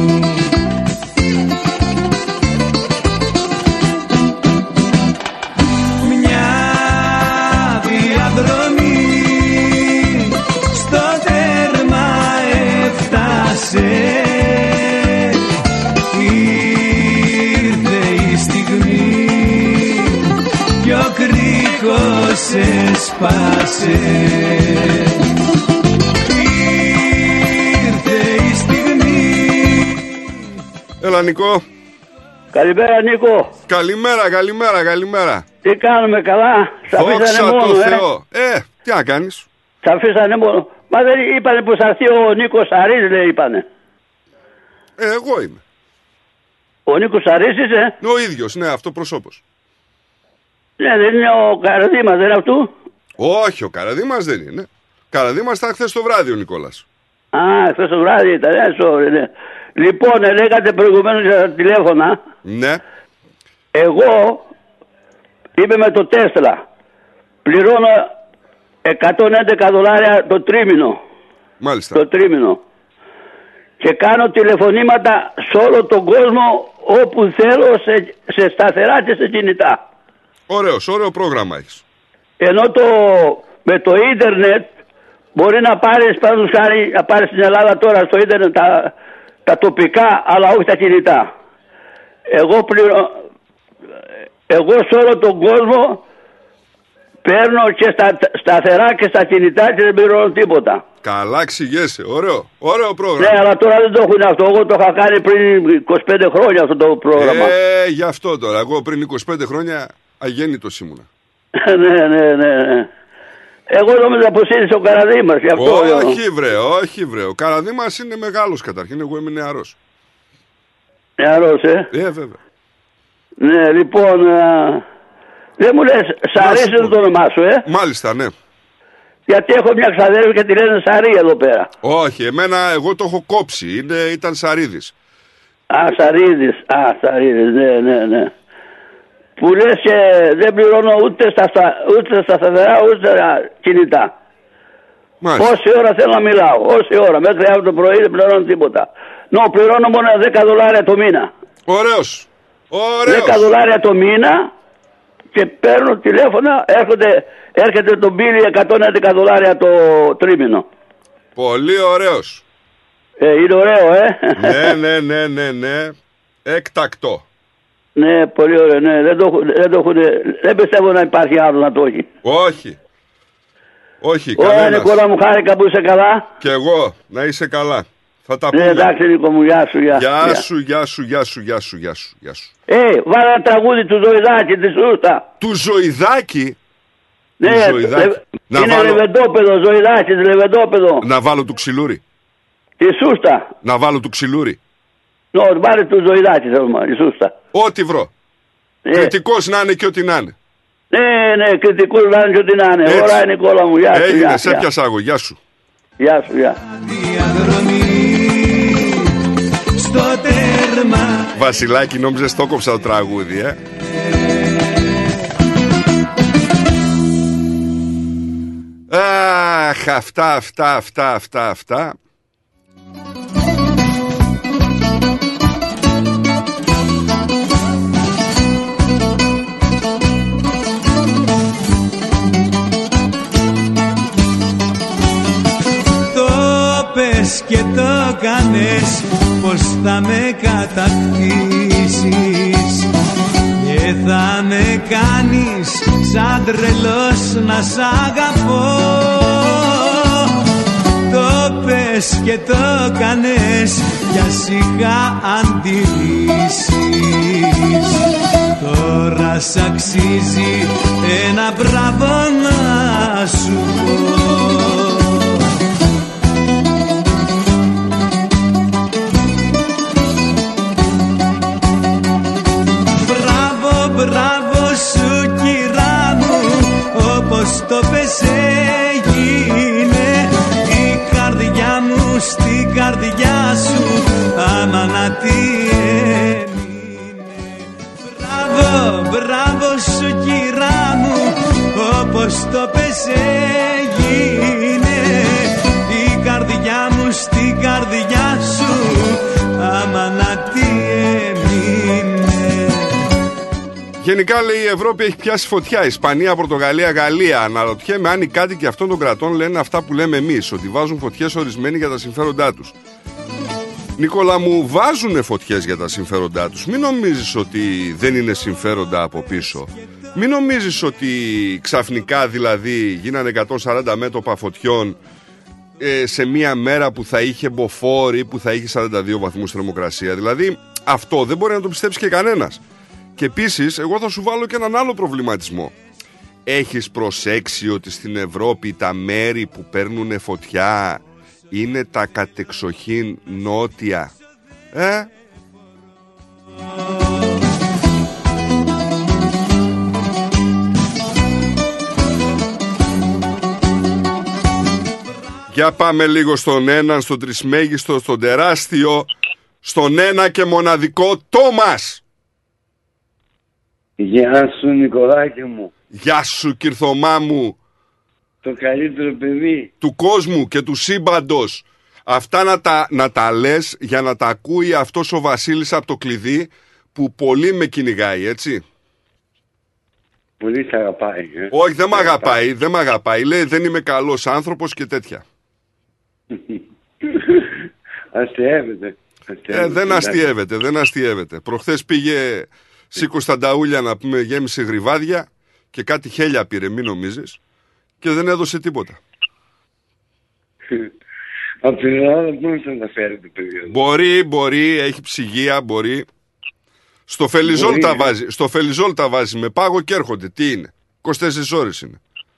Μια διαδρομή στο τέρμα έφτασε. Ήρθε η στιγμή κι ο κρίκος έσπασε. Ήρθε η στιγμή. Έλα Νικό. Καλημέρα Νίκο. Καλημέρα, καλημέρα, καλημέρα. Τι κάνουμε, καλά? Σ' αφήσανε μόνο, ε. Θεό. Ε, τι να κάνεις? Σ' αφήσανε μόνο. Μα δεν είπανε που θα έρθει ο Νίκος Αρής, λέει, είπανε. Ε, εγώ είμαι. Ο Νίκος Αρής είσαι? Ο ίδιος, ναι, αυτό προσώπος. Ναι, δεν είναι ο Καραδίμας, δεν είναι αυτού? Όχι, ο Καραδίμας δεν είναι. Καραδίμας ήταν χθες το βράδυ ο Νικόλας. Α, χθες το βράδυ ήταν, ναι, sorry, ναι. Λοιπόν, λέγατε προηγουμένως για τα τηλέφωνα. Ναι. Εγώ είμαι με το Τέσλα. Πληρώνω εκατόν έντεκα δολάρια το τρίμηνο. Μάλιστα. Το τρίμηνο. Και κάνω τηλεφωνήματα σε όλο τον κόσμο όπου θέλω, σε, σε σταθερά και σε κινητά. Ωραίος, ωραίο πρόγραμμα έχεις. Ενώ το, με το ίντερνετ μπορεί να πάρεις, παραδείγματος χάρη, να πάρεις στην Ελλάδα τώρα στο ίντερνετ τα, τα τοπικά, αλλά όχι τα κινητά. Εγώ, πληρω... Εγώ σε όλο τον κόσμο παίρνω και στα σταθερά και στα κινητά και δεν πληρώνω τίποτα. Καλά εξηγέσαι, ωραίο, ωραίο πρόγραμμα. Ναι, αλλά τώρα δεν το έχουν αυτό. Εγώ το είχα κάνει πριν είκοσι πέντε χρόνια αυτό το πρόγραμμα. Ε, γι' αυτό τώρα. Εγώ πριν είκοσι πέντε χρόνια αγέννητος ήμουνα. ναι, ναι, ναι, ναι. Εγώ νόμιζα πως είσαι ο Καραδήμας. Όχι βρε, όχι βρε. Ο Καραδήμας είναι μεγάλος καταρχήν. Εγώ είμαι νεαρός. Νεαρός, ε. Ε, βέβαια. Ναι, λοιπόν, α... δεν μου λες, σ' αρέσει το όνομά σου, ε. Μάλιστα, ναι. Γιατί έχω μια ξαδέρφη και τη λένε Σαρή εδώ πέρα. Όχι, εμένα εγώ το έχω κόψει. Είναι, ήταν Σαρίδης. Α, Σαρίδης. Α, Σαρίδης, ναι, ναι, ναι. Που λες και δεν πληρώνω ούτε στα, ούτε στα σταθερά ούτε στα κινητά. Μάλιστα. Όση ώρα θέλω να μιλάω, όση ώρα. Μέχρι αύριο το πρωί δεν πληρώνω τίποτα. Νο, πληρώνω μόνο δέκα δολάρια το μήνα. Ωραίος. Ωραίος. δέκα δολάρια το μήνα και παίρνω τηλέφωνα, έρχονται, έρχεται το μπίλι εκατόν έντεκα δολάρια το τρίμηνο. Πολύ ωραίος. Ε, είναι ωραίο, ε. ναι, ναι, ναι, ναι, ναι. Έκτακτο. Ναι, πολύ ωραίο, ναι. Δεν, το, δεν, το, δεν πιστεύω να υπάρχει άλλο να το έχει. Όχι. Όχι, κανένας. Ωραία, Νικόλα μου, χάρηκα που είσαι καλά. Και εγώ, να είσαι καλά. Θα τα πούμε. Ναι, εντάξει, Νίκο μου, γεια σου, γεια, γεια, γεια σου. Γεια σου, γεια σου, γεια σου, γεια σου, γεια σου. Ε, βάλε ένα τραγούδι του Ζωηδάκη, τη Σούστα. Του Ζωηδάκη. Ναι, του Ζωηδάκη. Λε, είναι βάλω... Λεβεντόπεδο, Ζωηδάκη, Λεβεντόπεδο. Να βάλω του Ξυλούρη. Τη Σούστα. Να βάλω του Ξυλούρη. Ναι, βάλε του Ζωηδάκη, θέλουμε, τη Σούστα. Ό,τι βρω. Ε. Κριτικός να είναι και ό,τι να είναι. Ναι, ναι, κριτικός να είναι και ό,τι να είναι. Ωραία, Νικόλα μου, γεια σου. Έγινε, σε πιάσα εγώ, γεια σου. Γεια σου, γεια. Βασιλάκη, νόμιζες το κόψα το τραγούδι, ε. Αχ, αυτά, αυτά, αυτά, αυτά, αυτά. Και το κάνες πως θα με κατακτήσεις και θα με κάνεις σαν τρελός να σ' αγαπώ. Το πες και το κάνες κι ας είχα αντιρρήσεις. Τώρα σ' αξίζει ένα μπράβο να σου πω. Μπράβο σου κυρά μου, όπως το πες έγινε. Η καρδιά μου στην καρδιά σου αμανατή έμεινε. Μπράβο, μπράβο σου κυρά μου, όπως το πες έγινε. Η καρδιά μου στην καρδιά σου αμανατή έμεινε. Γενικά λέει η Ευρώπη έχει πιάσει φωτιά. Ισπανία, Πορτογαλία, Γαλλία. Αναρωτιέμαι αν οι κάτοικοι αυτών των κρατών λένε αυτά που λέμε εμείς, ότι βάζουν φωτιές ορισμένοι για τα συμφέροντά τους. Νικόλα μου, βάζουν φωτιές για τα συμφέροντά τους. Μην νομίζεις ότι δεν είναι συμφέροντα από πίσω. Μην νομίζεις ότι ξαφνικά δηλαδή γίνανε εκατόν σαράντα μέτωπα φωτιών ε, σε μία μέρα που θα είχε μποφόρ, που θα είχε σαράντα δύο βαθμούς θερμοκρασία. Δηλαδή αυτό δεν μπορεί να το πιστέψει και κανένας. Και επίσης, εγώ θα σου βάλω και έναν άλλο προβληματισμό. Έχεις προσέξει ότι στην Ευρώπη τα μέρη που παίρνουν φωτιά είναι τα κατεξοχήν νότια? Ε? Για πάμε λίγο στον έναν, στον τρισμέγιστο, στον τεράστιο, στον ένα και μοναδικό Τόμας. Γεια σου Νικολάκη μου. Γεια σου Κυρθωμά μου. Το καλύτερο παιδί του κόσμου και του σύμπαντος. Αυτά να τα, να τα λες για να τα ακούει αυτός ο Βασίλης από το κλειδί που πολύ με κυνηγάει, έτσι. Πολύ σε αγαπάει. Ε. Όχι, δεν μ' αγαπάει, δεν μ' αγαπάει. Λέει δεν είμαι καλός άνθρωπος και τέτοια. Αστειεύεται. Ε, δεν αστιεύεται, δεν αστιεύεται. Προχθές πήγε σήκω στα νταούλια να πούμε, γέμισε γρυβάδια και κάτι χέλια πήρε, μην νομίζεις, και δεν έδωσε τίποτα. Από την Ελλάδα πώς θα τα φέρει το παιδί. Μπορεί, μπορεί, έχει ψυγεία, μπορεί. Στο Φελιζόλ τα βάζει, στο Φελιζόλ τα βάζει με πάγο και έρχονται. Τι είναι, είκοσι τέσσερις ώρες είναι.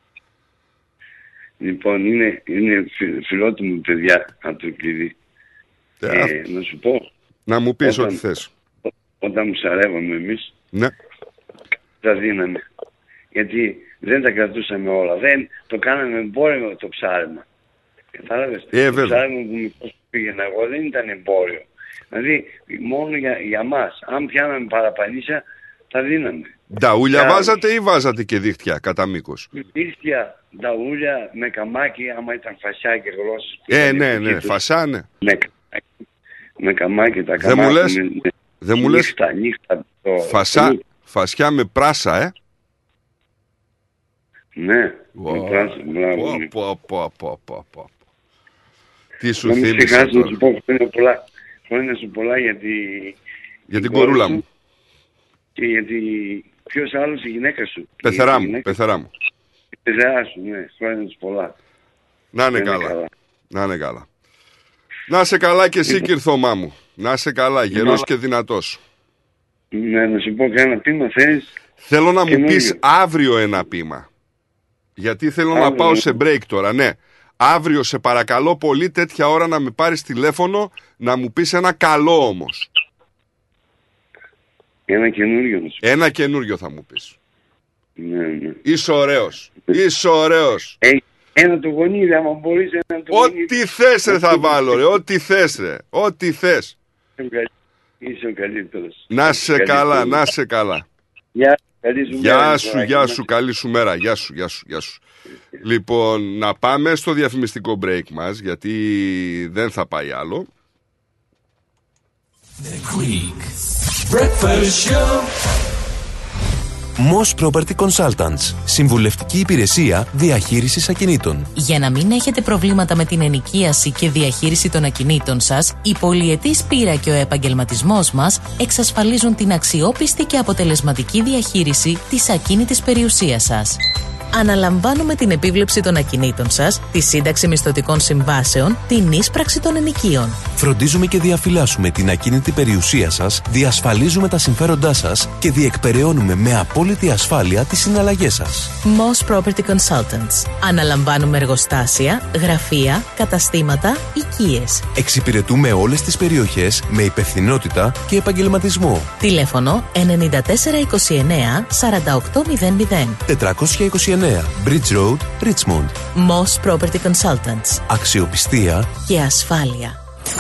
Λοιπόν, είναι, είναι φιλότιμο παιδιά από το κλειδί. Ε, ε, να σου πω. Να μου πεις ό,τι θες. Ό, όταν μου σαρεύαμε εμείς, ναι, τα δίναμε. Γιατί δεν τα κρατούσαμε όλα. Δεν το κάναμε εμπόριο το ψάρεμα. Κατάλαβες. Ε, το ψάρεμα που μικρός πήγαινα εγώ δεν ήταν εμπόριο. Δηλαδή μόνο για, για μας. Αν πιάναμε παραπανίσια, τα δίναμε. Νταούλια Κα... βάζατε ή βάζατε και δίχτυα κατά μήκος? Δίχτυα, νταούλια, με καμάκι, άμα ήταν φασιά και γλώσσες. Ε, ναι, ναι, τους, φασιά, ναι. Με, με καμάκι, τα καμάκια. Δεν μου λες, με, δεν μου λες, νύχτα, νύχτα, το, φασιά, το... φασιά με πράσα, ε. Ναι, wow. με πράσα, μπράβο. Πω, πω, πω, πω, πω. Τι σου να θύμισε τώρα. Να σου πω πολλά, χρόνια σου πολλά για, τη, για την κορούλα μου. Και γιατί ποιος άλλος η γυναίκα σου. Πεθερά μου, πεθερά μου. Η πεθερά σου, ναι, χρόνια σου πολλά. Να είναι καλά. καλά. Να είναι καλά. Να είσαι καλά και εσύ Κυρθωμά μου. Να είσαι καλά, γερός και δυνατός. Ναι, να σου πω και ένα πείμα θέλεις. Θέλω να μου πεις αύριο ένα πείμα. Γιατί θέλω αύριο, να πάω ναι. σε break τώρα, ναι. Αύριο σε παρακαλώ πολύ τέτοια ώρα να με πάρεις τηλέφωνο, να μου πεις ένα καλό όμως. Ένα καινούριο. Ένα καινούριο θα μου πεις. Ναι, ναι. Είσαι ωραίος. Είσαι ωραίος. Ε, ένα το γονίδι, άμα μπορείς ένα το γονίδι. Ό,τι θες ρε θα βάλω ρε. Ό,τι θες ρε. Ό,τι θες. Είσαι ο καλύτερος. Να σε καλά, να σε καλά. Γεια, καλή σου γεια μέρα. σου, γεια σου, καλή σου μέρα. Γεια σου, γεια σου, γεια σου. Λοιπόν, να πάμε στο διαφημιστικό break μας, γιατί δεν θα πάει άλλο. The Greek Breakfast Show. Moss Property Consultants. Συμβουλευτική υπηρεσία διαχείρισης ακινήτων. Για να μην έχετε προβλήματα με την ενοικίαση και διαχείριση των ακινήτων σας, η πολυετής πείρα και ο επαγγελματισμός μας εξασφαλίζουν την αξιόπιστη και αποτελεσματική διαχείριση της ακίνητης περιουσίας σας. Αναλαμβάνουμε την επίβλεψη των ακινήτων σας, τη σύνταξη μισθωτικών συμβάσεων, την ίσπραξη των ενοικίων. Φροντίζουμε και διαφυλάσσουμε την ακίνητη περιουσία σας, διασφαλίζουμε τα συμφέροντά σας και διεκπεραιώνουμε με απόλυτη ασφάλεια τις συναλλαγές σας. Moss Property Consultants. Αναλαμβάνουμε εργοστάσια, γραφεία, καταστήματα, οικίες. Εξυπηρετούμε όλες τις περιοχές με υπευθυνότητα και επαγγελματισμό. Τηλέφωνο εννιά τέσσερα είκοσι εννέα σαράντα οκτώ μηδέν μηδέν. τετρακόσια είκοσι εννέα Bridge Road, Richmond. Moss Property Consultants. Αξιοπιστία και ασφάλεια.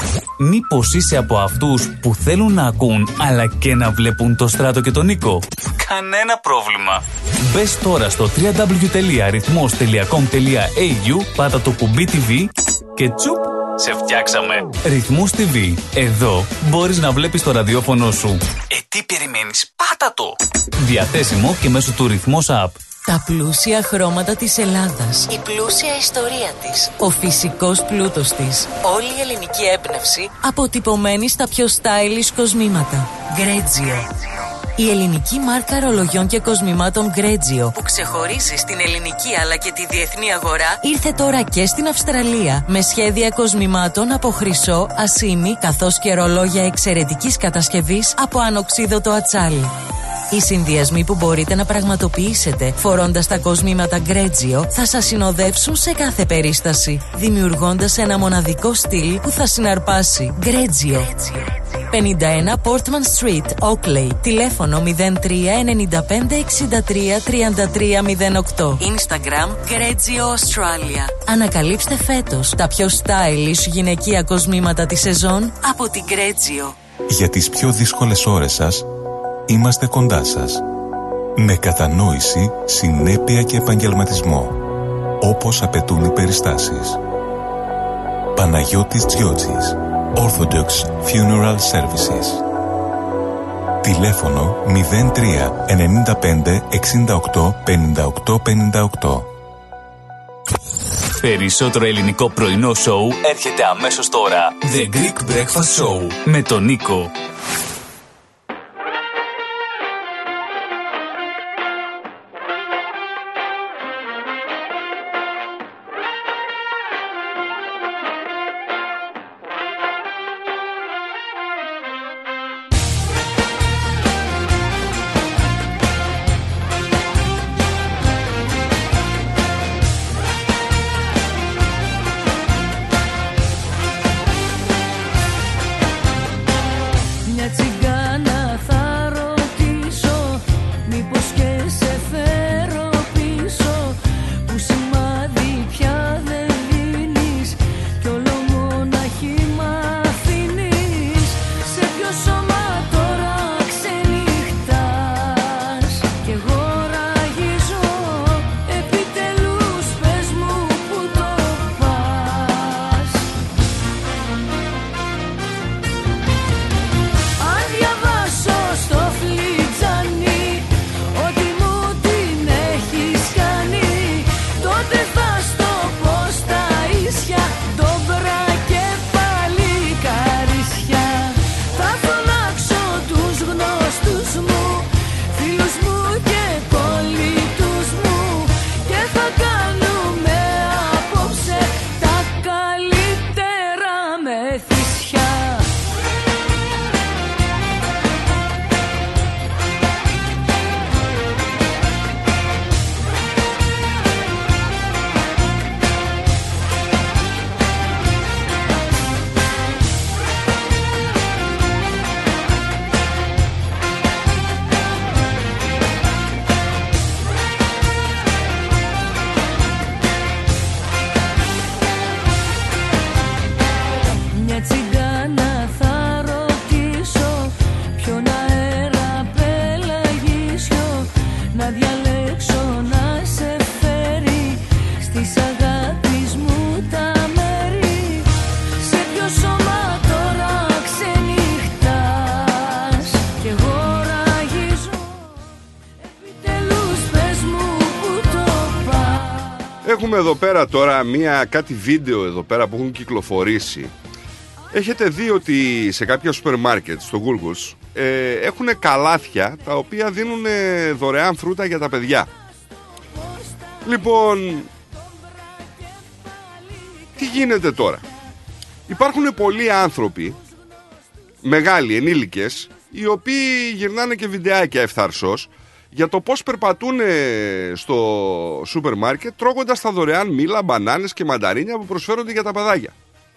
Μήπως είσαι από αυτούς που θέλουν να ακούν αλλά και να βλέπουν το Στράτο και τον Νίκο? Κανένα πρόβλημα. Μπες τώρα στο double-u double-u double-u τελεία ρυθμός τελεία κομ τελεία έι γιου, πάτα το κουμπί τι βι και τσουπ, σε φτιάξαμε. Ρυθμός τι βι. Εδώ μπορείς να βλέπεις το ραδιόφωνο σου. Ε, τι περιμένεις? Πάτα το. Διαθέσιμο και μέσω του Ρυθμός App. Τα πλούσια χρώματα της Ελλάδας. Η πλούσια ιστορία της. Ο φυσικός πλούτος της. Όλη η ελληνική έμπνευση αποτυπωμένη στα πιο stylish κοσμήματα. Grezio. Η ελληνική μάρκα ρολογιών και κοσμημάτων Grezio, που ξεχωρίζει στην ελληνική αλλά και τη διεθνή αγορά, ήρθε τώρα και στην Αυστραλία με σχέδια κοσμημάτων από χρυσό, ασήμι, καθώς και ρολόγια εξαιρετικής κατασκευής από ανοξίδωτο ατσάλι. Οι συνδυασμοί που μπορείτε να πραγματοποιήσετε φορώντας τα κοσμήματα Grezio θα σας συνοδεύσουν σε κάθε περίσταση, δημιουργώντας ένα μοναδικό στυλ που θα συναρπάσει. Grezio. πενήντα ένα Portman Street, Oakley. Τηλέφωνο μηδέν τρία εννιά πέντε εξήντα τρία τριάντα τρία μηδέν οκτώ. Instagram Grezio Australia. Ανακαλύψτε φέτος τα πιο stylish γυναικεία κοσμήματα της σεζόν από την Grezio. Για τις πιο δύσκολες ώρες σας, είμαστε κοντά σας. Με κατανόηση, συνέπεια και επαγγελματισμό, όπως απαιτούν οι περιστάσεις. Παναγιώτης Τζιότσης, Orthodox Funeral Services. Τηλέφωνο μηδέν τρία εννιά πέντε εξήντα οκτώ πενήντα οκτώ πενήντα οκτώ. Περισσότερο ελληνικό πρωινό σοου έρχεται αμέσως τώρα. The Greek Breakfast Show με τον Νίκο. Έχουμε εδώ πέρα τώρα μία, κάτι βίντεο εδώ πέρα που έχουν κυκλοφορήσει. Έχετε δει ότι σε κάποια σούπερ μάρκετ, στο Woolworths, ε, έχουν καλάθια τα οποία δίνουν δωρεάν φρούτα για τα παιδιά. Λοιπόν, τι γίνεται τώρα? Υπάρχουν πολλοί άνθρωποι, μεγάλοι, ενήλικες, οι οποίοι γυρνάνε και βιντεάκια ευθαρσώς για το πώς περπατούν στο σούπερ μάρκετ τρώγοντας τα δωρεάν μήλα, μπανάνες και μανταρίνια που προσφέρονται για τα παιδάκια.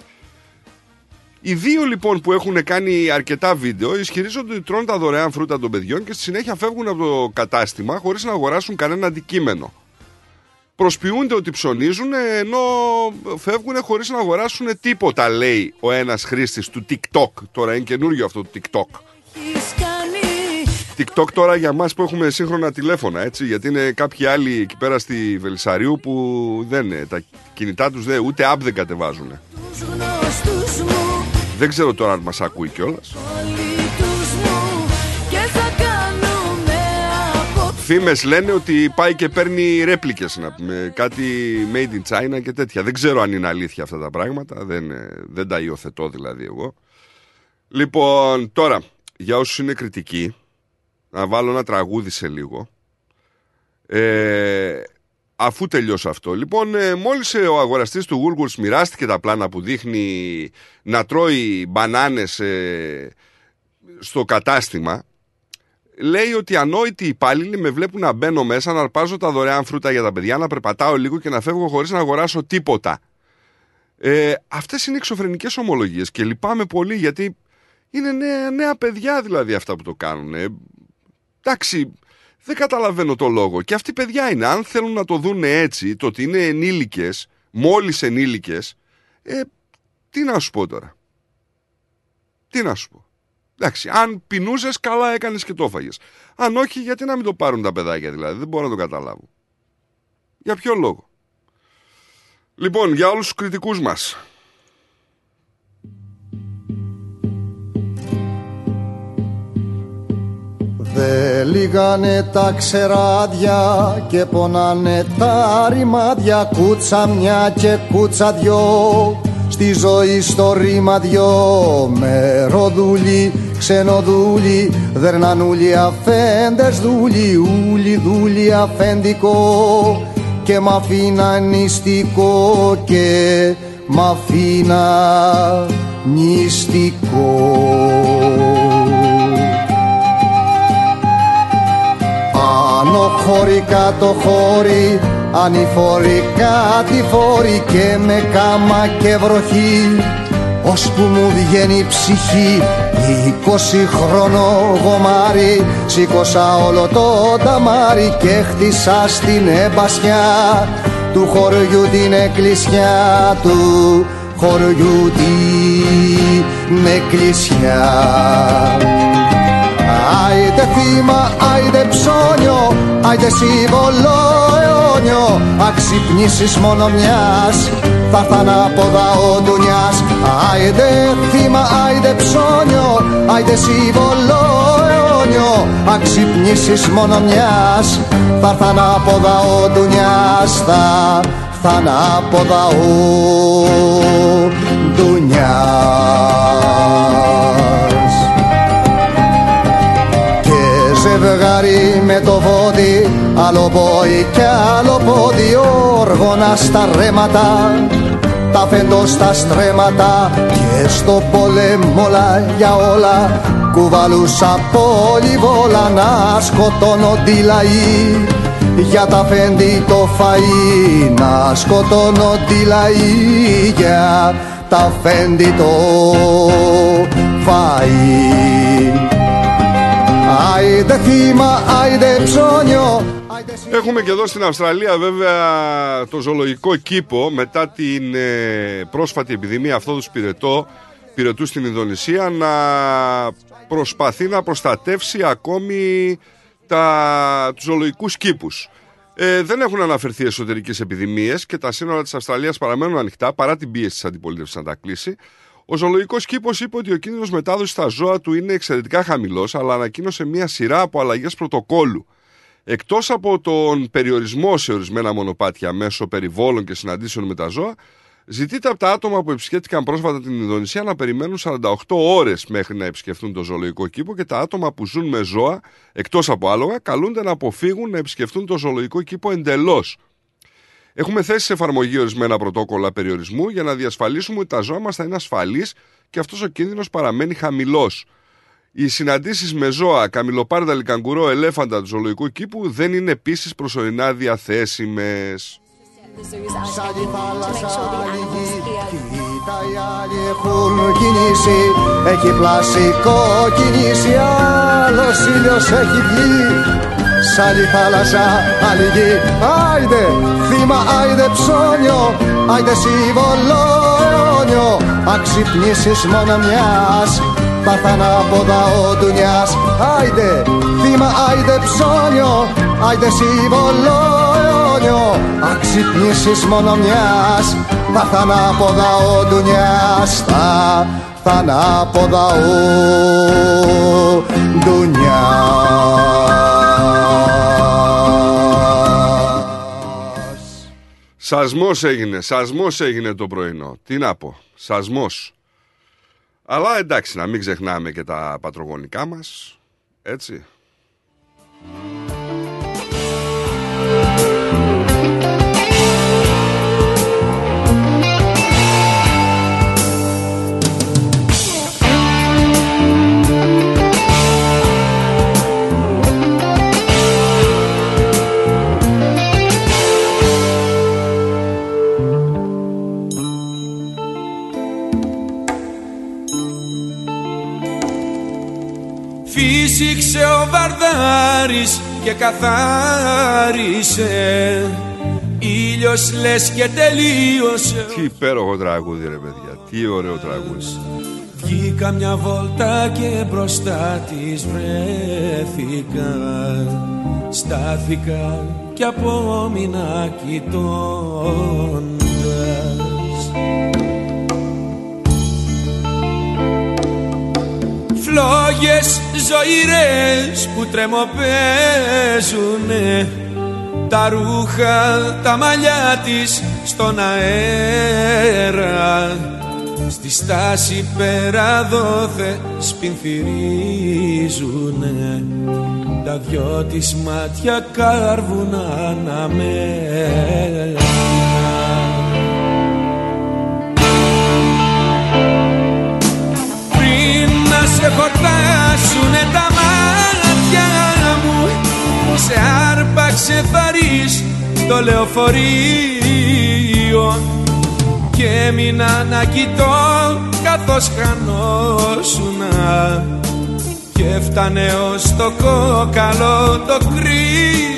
Οι δύο λοιπόν που έχουν κάνει αρκετά βίντεο ισχυρίζονται ότι τρώνε τα δωρεάν φρούτα των παιδιών και στη συνέχεια φεύγουν από το κατάστημα χωρίς να αγοράσουν κανένα αντικείμενο. Προσποιούνται ότι ψωνίζουν ενώ φεύγουν χωρίς να αγοράσουν τίποτα, λέει ο ένας χρήστης του TikTok. Τώρα είναι καινούριο αυτό το TikTok. TikTok τώρα για μας που έχουμε σύγχρονα τηλέφωνα, έτσι, γιατί είναι κάποιοι άλλοι εκεί πέρα στη Βελισσαρίου που δεν, τα κινητά τους δεν, ούτε app δεν κατεβάζουν. Δεν ξέρω τώρα αν μας ακούει κιόλας. Φήμες λένε ότι πάει και παίρνει ρέπλικες, να πούμε, κάτι made in China και τέτοια. Δεν ξέρω αν είναι αλήθεια αυτά τα πράγματα, δεν, δεν τα υιοθετώ δηλαδή εγώ. Λοιπόν, τώρα, για όσους είναι κριτικοί, να βάλω ένα τραγούδι σε λίγο. Ε, αφού τελειώσω αυτό. Λοιπόν, ε, μόλις ε, ο αγοραστής του Woolworths μοιράστηκε τα πλάνα που δείχνει να τρώει μπανάνες ε, στο κατάστημα, λέει ότι ανόητοι υπάλληλοι με βλέπουν να μπαίνω μέσα, να αρπάζω τα δωρεάν φρούτα για τα παιδιά, να περπατάω λίγο και να φεύγω χωρίς να αγοράσω τίποτα. Ε, αυτές είναι εξωφρενικές ομολογίες και λυπάμαι πολύ, γιατί είναι νέα, νέα παιδιά δηλαδή αυτά που το κάνουν. Ε, εντάξει, δεν καταλαβαίνω το λόγο. Και αυτοί παιδιά είναι, αν θέλουν να το δουν έτσι, το ότι είναι ενήλικες, μόλις ενήλικες, ε, τι να σου πω τώρα. Τι να σου πω. Εντάξει, αν πεινούσες, καλά έκανες και το έφαγες. Αν όχι, γιατί να μην το πάρουν τα παιδάκια δηλαδή, δεν μπορώ να το καταλάβω. Για ποιο λόγο? Λοιπόν, για όλους τους κριτικούς μας. Δε λίγανε τα ξεράδια και πονάνε τα ρημάδια, κούτσα μια και κούτσα δυο, στη ζωή στο ρήμα δυο. Μεροδούλοι, ξενοδούλοι, δερνανούλοι, αφέντες δούλοι, ούλοι δούλοι αφέντικο και μ' αφήνα νηστικό και μ' αφήνα νηστικό. Άνω χώρι, κάτω χώρι, ανηφόροι, κατηφόροι και με κάμα και βροχή, ώσπου μου βγαίνει η ψυχή. Είκοσι χρόνο γομάρι, σήκωσα όλο το ταμάρι και χτίσα στην εμπασιά του χωριού την εκκλησιά, του χωριού την εκκλησιά. Άιντε θύμα, άιντε ψώνιο, άιντε σύμβολο αιώνιο, αξυπνήσεις μόνο μιας, θα έρθαν από δαό ντουνιάς. Άιντε θύμα, άιντε ψώνιο, άιντε σύμβολο αιώνιο, αξυπνήσεις μόνο μιας, θα έρθαν από δαό ντουνιάς, θα έρθαν από δαό ντουνιάς. Ζευγάρι με το βόδι, άλλο πόη κι άλλο πόδι, όργωνα στα ρέματα, τα φέντο στα στρέμματα και στο πόλεμο όλα για όλα κουβαλούσα πολυβόλα να σκοτώνονται οι λαοί για τα φέντη το φαΐ, να σκοτώνονται οι λαοί για τα φέντη το φαΐ. Άιντε θύμα, άιντε ψώνιο. Έχουμε και εδώ στην Αυστραλία βέβαια το ζωολογικό κήπο μετά την ε, πρόσφατη επιδημία αυτόδους πυρετό, πυρετού στην Ινδονησία, να προσπαθεί να προστατεύσει ακόμη τα, τους ζωολογικούς κήπους. Ε, δεν έχουν αναφερθεί εσωτερικές επιδημίες και τα σύνορα της Αυστραλίας παραμένουν ανοιχτά παρά την πίεση της αντιπολίτευσης να τα κλείσει. Ο ζωολογικός κήπος είπε ότι ο κίνδυνος μετάδοσης στα ζώα του είναι εξαιρετικά χαμηλός, αλλά ανακοίνωσε μια σειρά από αλλαγές πρωτοκόλλου. Εκτός από τον περιορισμό σε ορισμένα μονοπάτια μέσω περιβόλων και συναντήσεων με τα ζώα, ζητείται από τα άτομα που επισκέφτηκαν πρόσφατα την Ινδονησία να περιμένουν σαράντα οκτώ ώρες μέχρι να επισκεφτούν το ζωολογικό κήπο και τα άτομα που ζουν με ζώα, εκτός από άλογα, καλούνται να αποφύγουν να επισκεφτούν το ζωολογικό κήπο εντελώς. Έχουμε θέσει σε εφαρμογή ορισμένα πρωτόκολλα περιορισμού για να διασφαλίσουμε ότι τα ζώα μας θα είναι ασφαλείς και αυτός ο κίνδυνος παραμένει χαμηλός. Οι συναντήσεις με ζώα, καμιλοπάρδαλη, καγκουρό, ελέφαντα του ζωολογικού κήπου δεν είναι επίσης προσωρινά διαθέσιμες. Σαν τη θάλασσα ανοίγει, κοίτα οι άλλοι έχουν κινήσει, έχει πλασικό κινήσει, άλλος ήλιος έχει βγει. Σαν τη θάλασσα ανοίγει, άιντε θύμα, άιντε ψώνιο, άιντε σύμβολο αιώνιο, αξυπνήσεις μόνο μιας, θα έρθαν από δαό ντουνιάς. Άιντε θύμα, άιντε ψώνιο, άιντε σύμβολο αιώνιο, αξυπνήσεις μόνο μιας, θα έρθαν από δαό ντουνιάς, θα έρθαν από δαό ντουνιάς. Σασμός έγινε, σασμός έγινε το πρωινό. Τι να πω, σασμός. Αλλά εντάξει, να μην ξεχνάμε και τα πατρογονικά μας, έτσι. Φύσηξε ο Βαρδάρης και καθάρισε, ήλιος λες και τελείωσε. Τι υπέροχο τραγούδι ρε παιδιά, τι ωραίο τραγούδι. Βγήκα μια βόλτα και μπροστά της βρέθηκα, στάθηκα και απόμεινα κοιτώντας. Φλόγες ζωηρές που τρεμοπαίζουνε, τα ρούχα, τα μαλλιά της στον αέρα, στη στάση πέρα δόθε σπινθυρίζουνε, τα δυο της μάτια κάρβουν αναμένα. Πριν να σε χορτάσουνε τα μάτια μου, σε άρπαξε θαρής το λεωφορείο και έμεινα να κοιτώ καθώς χανόσουνα και έφτανε ως το κόκαλο το κρύο.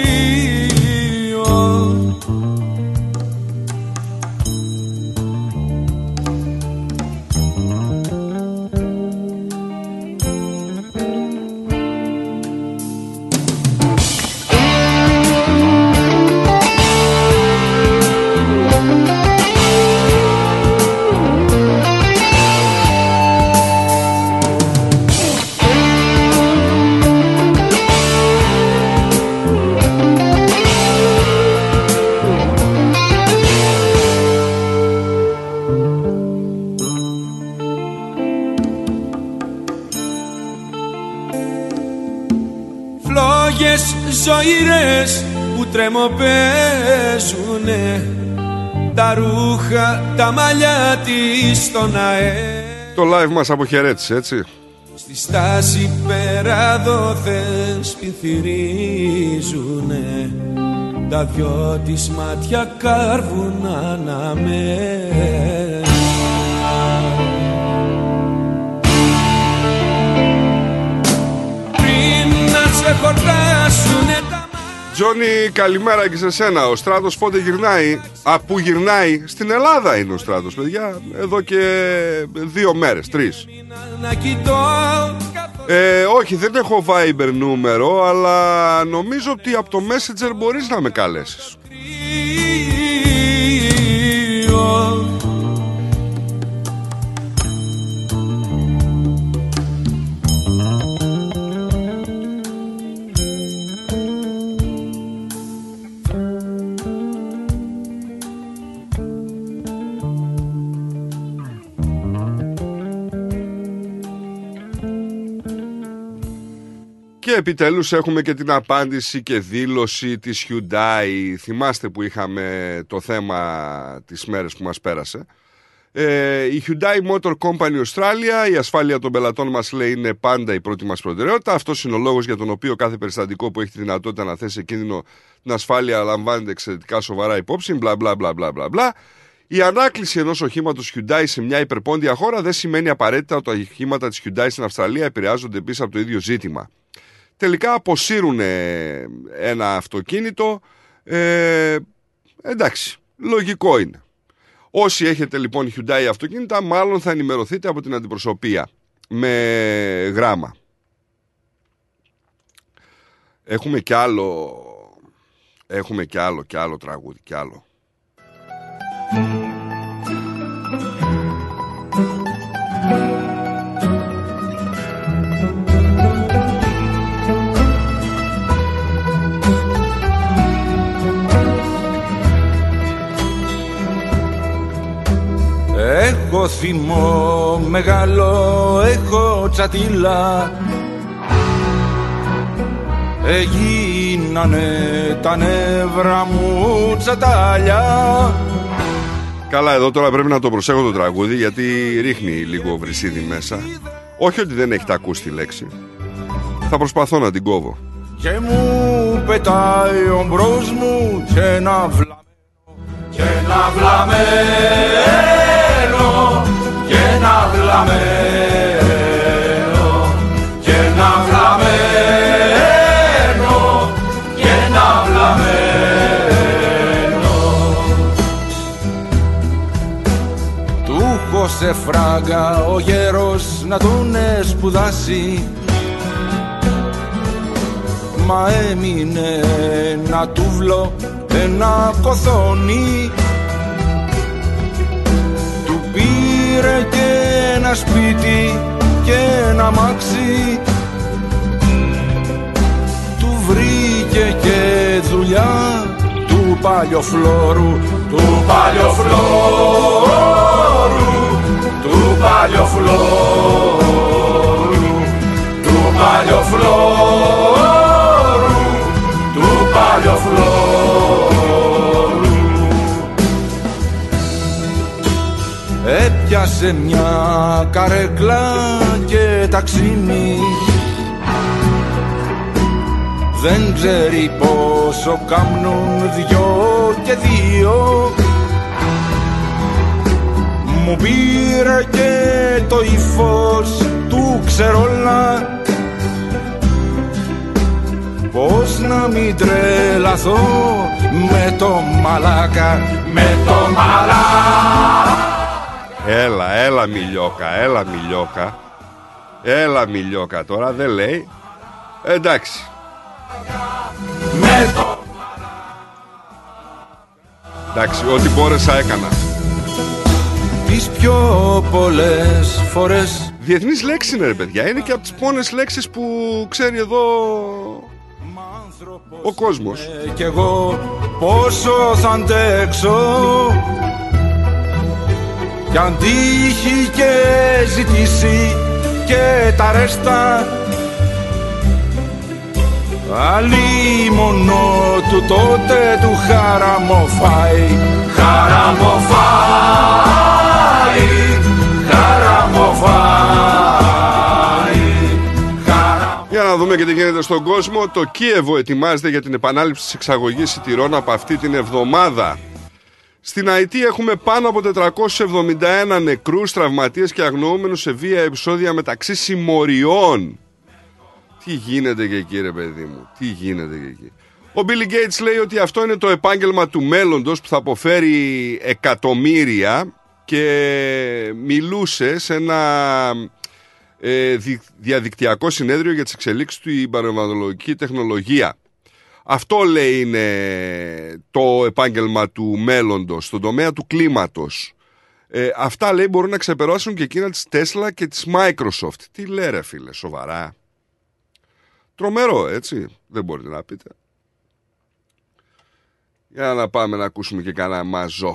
Ζωηρές που τρεμοπαίζουνε, τα ρούχα, τα μαλλιά της στον αέρα. Το live μας αποχαιρέτησε, έτσι. Στη στάση πέρα δόθε σπινθυρίζουνε, τα δυο της μάτια κάρβουν αναμένα. Πριν να σε χορτάσουνε τα... Τζόνι, καλημέρα και σε σένα. Ο Στράτος πότε γυρνάει? Α, που γυρνάει? Στην Ελλάδα είναι ο Στράτος, παιδιά. Εδώ και δύο μέρες, τρεις. Ε, όχι, δεν έχω Viber νούμερο, αλλά νομίζω ότι από το Messenger μπορείς να με καλέσεις. Και επιτέλους έχουμε και την απάντηση και δήλωση της Hyundai. Θυμάστε που είχαμε το θέμα τις μέρες που μας πέρασε. Ε, η Hyundai Motor Company Australia, η ασφάλεια των πελατών μας, λέει, είναι πάντα η πρώτη μας προτεραιότητα. Αυτός είναι ο λόγος για τον οποίο κάθε περιστατικό που έχει τη δυνατότητα να θέσει σε κίνδυνο την ασφάλεια λαμβάνεται εξαιρετικά σοβαρά υπόψη. Μπλα μπλα μπλα μπλα μπλα. Η ανάκληση ενός οχήματος Hyundai σε μια υπερπόντια χώρα δεν σημαίνει απαραίτητα ότι τα οχήματα της Hyundai στην Αυστραλία επηρεάζονται επίσης από το ίδιο ζήτημα. Τελικά αποσύρουν ένα αυτοκίνητο. Ε, εντάξει, λογικό είναι. Όσοι έχετε λοιπόν Hyundai αυτοκίνητα, μάλλον θα ενημερωθείτε από την αντιπροσωπεία με γράμμα. Έχουμε κι άλλο, έχουμε κι άλλο, κι άλλο τραγούδι, κι άλλο. Έχω θυμό μεγάλο, έχω τσατήλα, έγινανε τα νεύρα μου τσατάλια. Καλά, εδώ τώρα πρέπει να το προσέχω το τραγούδι, γιατί ρίχνει λίγο βρυσίδι μέσα. Όχι ότι δεν έχετε ακούσει τη λέξη. Θα προσπαθώ να την κόβω. Και μου πετάει ο μπρος μου και ένα βλαμένο, και ένα βλαμένο, και ένα βλαμένο, και ένα βλαμένο, και ένα βλαμένο. Του έχω σε φράγκα ο γέρος να τον σπουδάσει, μα έμεινε ένα τούβλο, ένα κοθόνι. Του πήρε και ένα σπίτι και ένα αμάξι, του βρήκε και δουλειά, του παλιοφλόρου, του παλιοφλόρου, του παλιοφλόρου, του παλιοφλόρου, του παλιοφλόρου. Έπιασε μια καρέκλα και ταξίνι, δεν ξέρει πόσο κάμνουν δυο και δύο. Μου πήρε και το ύφος του ξερόλα, πώς να μην τρελαθώ με το μαλάκα, με το μαλάκα. Έλα, έλα Μιλιόκα, έλα Μιλιόκα. Έλα Μιλιόκα, τώρα δεν λέει. Εντάξει. Με το... Εντάξει, ό,τι μπόρεσα έκανα. Τις πιο πολλές φορές. Διεθνής λέξη είναι ρε παιδιά, είναι και από τις πόνες λέξεις που ξέρει εδώ ο κόσμος. Ε, κι εγώ πόσο θα αντέξω, κι αν τύχει και ζητήσει και τα ρέστα, αλίμονο του τότε του χαραμοφάει, χαραμοφάει, χαραμοφάει, χαρα... Για να δούμε και τι γίνεται στον κόσμο. Το Κίεβο ετοιμάζεται για την επανάληψη της εξαγωγής σιτηρών από αυτή την εβδομάδα. Στην Αϊτή έχουμε πάνω από τετρακόσιους εβδομήντα ένα νεκρούς, τραυματίες και αγνοούμενους σε βία επεισόδια μεταξύ συμμοριών. Τι γίνεται και εκεί ρε παιδί μου, τι γίνεται και εκεί. Ο Bill Gates λέει ότι αυτό είναι το επάγγελμα του μέλλοντος που θα αποφέρει εκατομμύρια και μιλούσε σε ένα ε, διαδικτυακό συνέδριο για τις εξελίξεις στην πανεπιστημιακή τεχνολογία. Αυτό λέει είναι το επάγγελμα του μέλλοντος στον τομέα του κλίματος. Ε, αυτά λέει μπορούν να ξεπεράσουν και εκείνα της Tesla και της Microsoft. Τι λέει ρε φίλε, σοβαρά? Τρομερό, έτσι, δεν μπορείτε να πείτε. Για να πάμε να ακούσουμε και κανένα μαζό.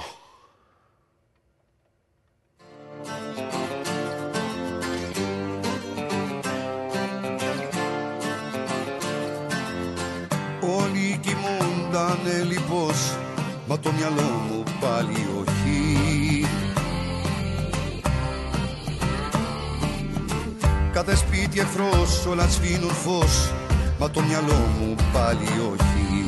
Όλοι κοιμούντανε λίπος, μα το μυαλό μου πάλι όχι. Κάθε σπίτι εχθρός, όλα σβήνουν φως, μα το μυαλό μου πάλι όχι.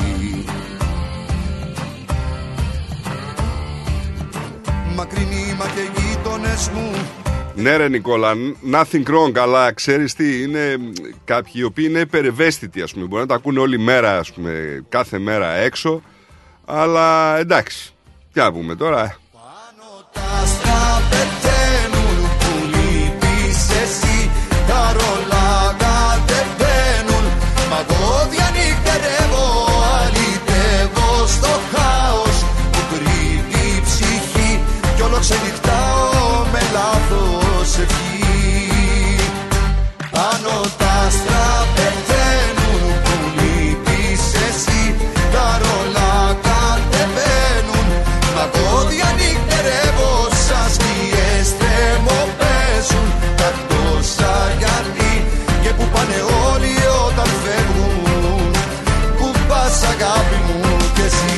Μακρινοί μα και γείτονες μου. Ναι ρε Νικόλα, nothing wrong, αλλά ξέρεις τι, είναι κάποιοι οι οποίοι είναι υπερευαίσθητοι, ας πούμε, μπορεί να τα ακούνε όλη μέρα, ας πούμε, κάθε μέρα έξω, αλλά εντάξει, τι να πούμε τώρα. Πάνω τα άστρα πεταίνουν που λείπεις εσύ, τα ρολά κατεβαίνουν, μα εγώ διανύκτερεύω, αλυτεύω στο χάος που κρύβει η ψυχή κι όλο ξενυχτάω με λάθος ευχή. Πάνω τα άστρα πεταίνουν που λείπεις εσύ, τα ρολά κατεβαίνουν, μα εγώ διανύκτερεύω σαν σκιές θερμοπαίζουν τα τόσα γιατί και που πάνε όλοι όταν φεύγουν, που πας αγάπη μου κι εσύ.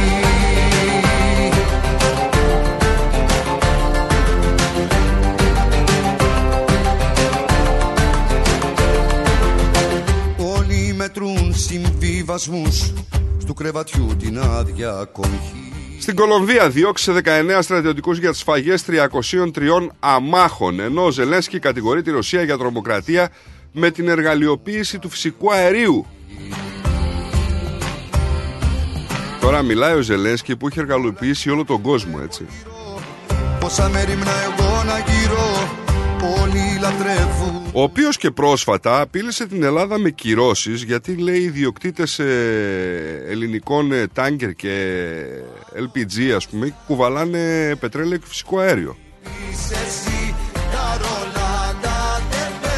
Όλοι μετρούν συμβιβασμούς του κρεβατιού την άδεια κομχή. Στην Κολομβία διώξε δεκαεννέα στρατιωτικούς για τις σφαγές τριακοσίων τριών αμάχων, ενώ ο Ζελένσκι κατηγορεί τη Ρωσία για τρομοκρατία με την εργαλειοποίηση του φυσικού αερίου. Τώρα μιλάει ο Ζελένσκι που έχει εργαλειοποιήσει όλο τον κόσμο, έτσι. Πόσα μέρημνα εγώ να γύρω, όλοι λατρεύουν. Ο οποίος και πρόσφατα απείλησε την Ελλάδα με κυρώσεις γιατί λέει οι ιδιοκτήτες ελληνικών τάνκερ και ελ πι τζι, ας πούμε, κουβαλάνε πετρέλαιο και φυσικό αέριο.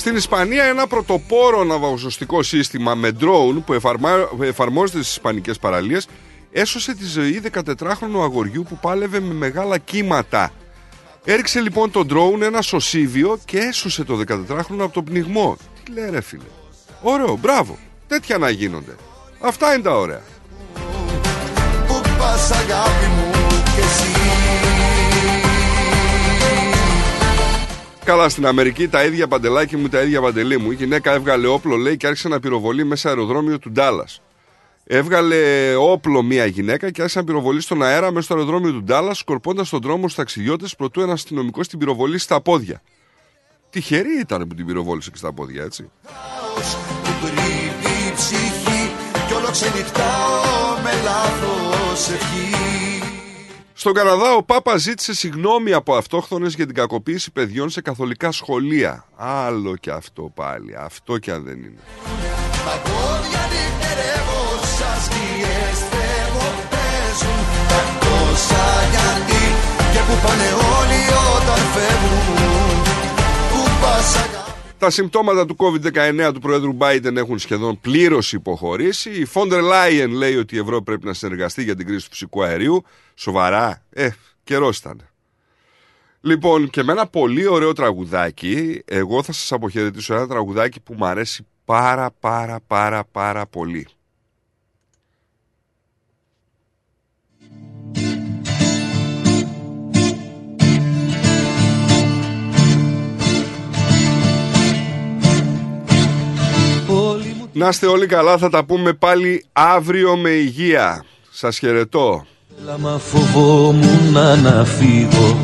Στην Ισπανία ένα πρωτοπόρο ναυαγοσωστικό σύστημα με drone που εφαρμα... εφαρμόζεται στις ισπανικές παραλίες έσωσε τη ζωή δεκατετράχρονου αγοριού που πάλευε με μεγάλα κύματα. Έριξε λοιπόν το drone ένα σωσίβιο και έσωσε το δεκατετράχρονο από τον πνιγμό. Τι λέει ρε φίλε. Ωραίο, μπράβο. Τέτοια να γίνονται. Αυτά είναι τα ωραία. Πού πας αγάπη μου και εσύ. Καλά, στην Αμερική τα ίδια παντελάκι μου, τα ίδια παντελή μου. Η γυναίκα έβγαλε όπλο, λέει, και άρχισε να πυροβολεί μέσα αεροδρόμιο του Ντάλλας. Έβγαλε όπλο μία γυναίκα και άρχισε να πυροβολεί στον αέρα μέσα στο αεροδρόμιο του Ντάλλας, σκορπώντας τον δρόμο στους ταξιδιώτες προτού ένα αστυνομικός την πυροβολήσει στα πόδια. Τυχερή ήταν που την πυροβόλησε και στα πόδια, έτσι. Στον Καναδά ο Πάπας ζήτησε συγγνώμη από αυτόχθονες για την κακοποίηση παιδιών σε καθολικά σχολεία. Άλλο και αυτό πάλι, αυτό κι αν δεν είναι. Τα πόδια νυχτερεύω, σας σκιές τρέμω, παίζουν τα τόσα γιατί και που πάνε όλοι όταν φεύγουν. Που πας αγάπη. Τα συμπτώματα του κόβιντ δεκαεννέα του Προέδρου Biden έχουν σχεδόν πλήρως υποχωρήσει. Η Φόντερ Λάιεν λέει ότι η Ευρώπη πρέπει να συνεργαστεί για την κρίση του φυσικού αερίου. Σοβαρά, ε, καιρός ήταν. Λοιπόν, και με ένα πολύ ωραίο τραγουδάκι, εγώ θα σας αποχαιρετήσω ένα τραγουδάκι που μου αρέσει πάρα πάρα πάρα πάρα πολύ. Να είστε όλοι καλά, θα τα πούμε πάλι αύριο με υγεία. Σας χαιρετώ. Μα φοβόμουν να φύγω.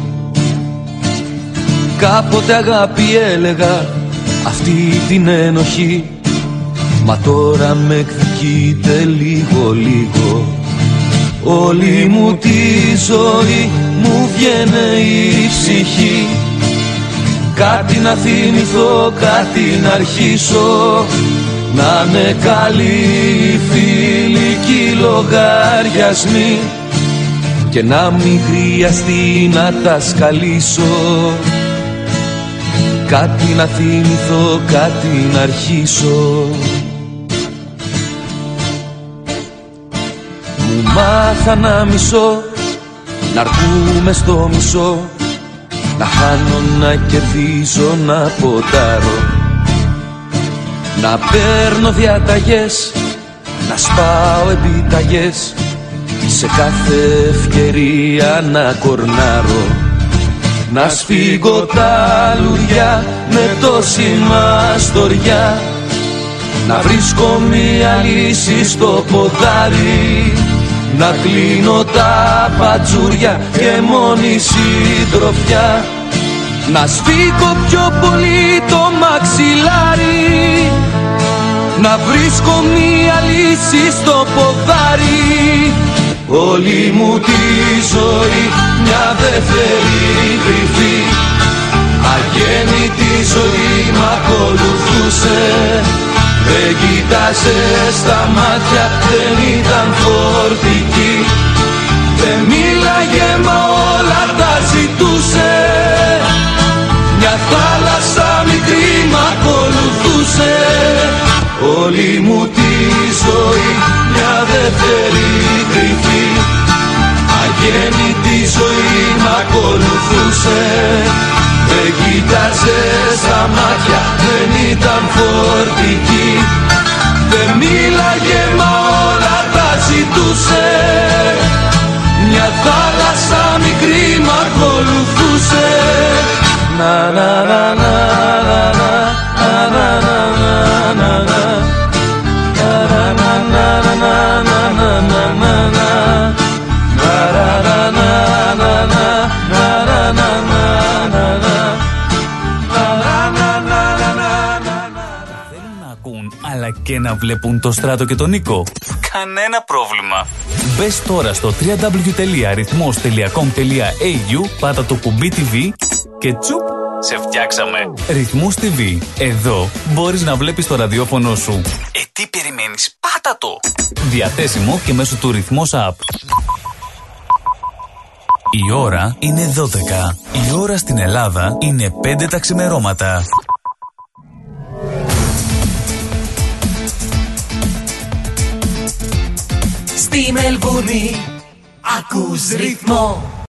Κάποτε αγάπη έλεγα αυτή την ένοχη, μα τώρα με εκδικείται λίγο λίγο. Όλη μου τη ζωή μου βγαίνει η ψυχή. Κάτι να θυμηθώ, κάτι να αρχίσω. Να είναι καλοί φιλικοί λογαριασμοί και να μην χρειαστεί να τα σκαλίσω. Κάτι να θυμηθώ, κάτι να αρχίσω. Μου μάθα να μισώ, να αρκούμε στο μισό, να χάνω, να κερδίζω, να ποντάρω, να παίρνω διαταγές, να σπάω επιταγές, σε κάθε ευκαιρία να κορνάρω, να σφίγγω τα λουριά με τόση μαστοριά, να βρίσκω μια λύση στο ποδάρι, να κλείνω τα πατζούρια και μόνη συντροφιά, να σφίγγω πιο πολύ το μαξιλάρι, να βρίσκω μία λύση στο ποδάρι. Όλη μου τη ζωή μια δεύτερη κρυφή, αγέννητη ζωή μ' ακολουθούσε. Δεν κοίταζε στα μάτια, δεν ήταν φορτική, δεν μίλαγε μα όλα τα ζητούσε. Μια θάλασσα μικρή μ' ακολουθούσε. Όλη μου τη ζωή μια δεύτερη κρυφή, αγέννητη ζωή μ' ακολουθούσε. Δεν κοίταζε στα μάτια, δεν ήταν φορτική, δεν μίλαγε μα όλα τα ζητούσε. Μια θάλασσα μικρή μ' ακολουθούσε. Να να να να να να να να να να. Αλλά και να βλέπουν το Στράτο και τον Νίκο. Κανένα πρόβλημα. Μπες τώρα στο double-u double-u double-u τελεία ρυθμός τελεία κομ τελεία έι γιου, πάτα το κουμπί τι βι και τσουπ, σε φτιάξαμε. Ρυθμός τι βι. Εδώ μπορείς να βλέπεις το ραδιόφωνο σου. Ε, τι περιμένεις, πάτα το. Διαθέσιμο και μέσω του Ρυθμός App. Η ώρα είναι δώδεκα. Η ώρα στην Ελλάδα είναι πέντε τα ξημερώματα. Στη Μελβούνι ακούς ρυθμό.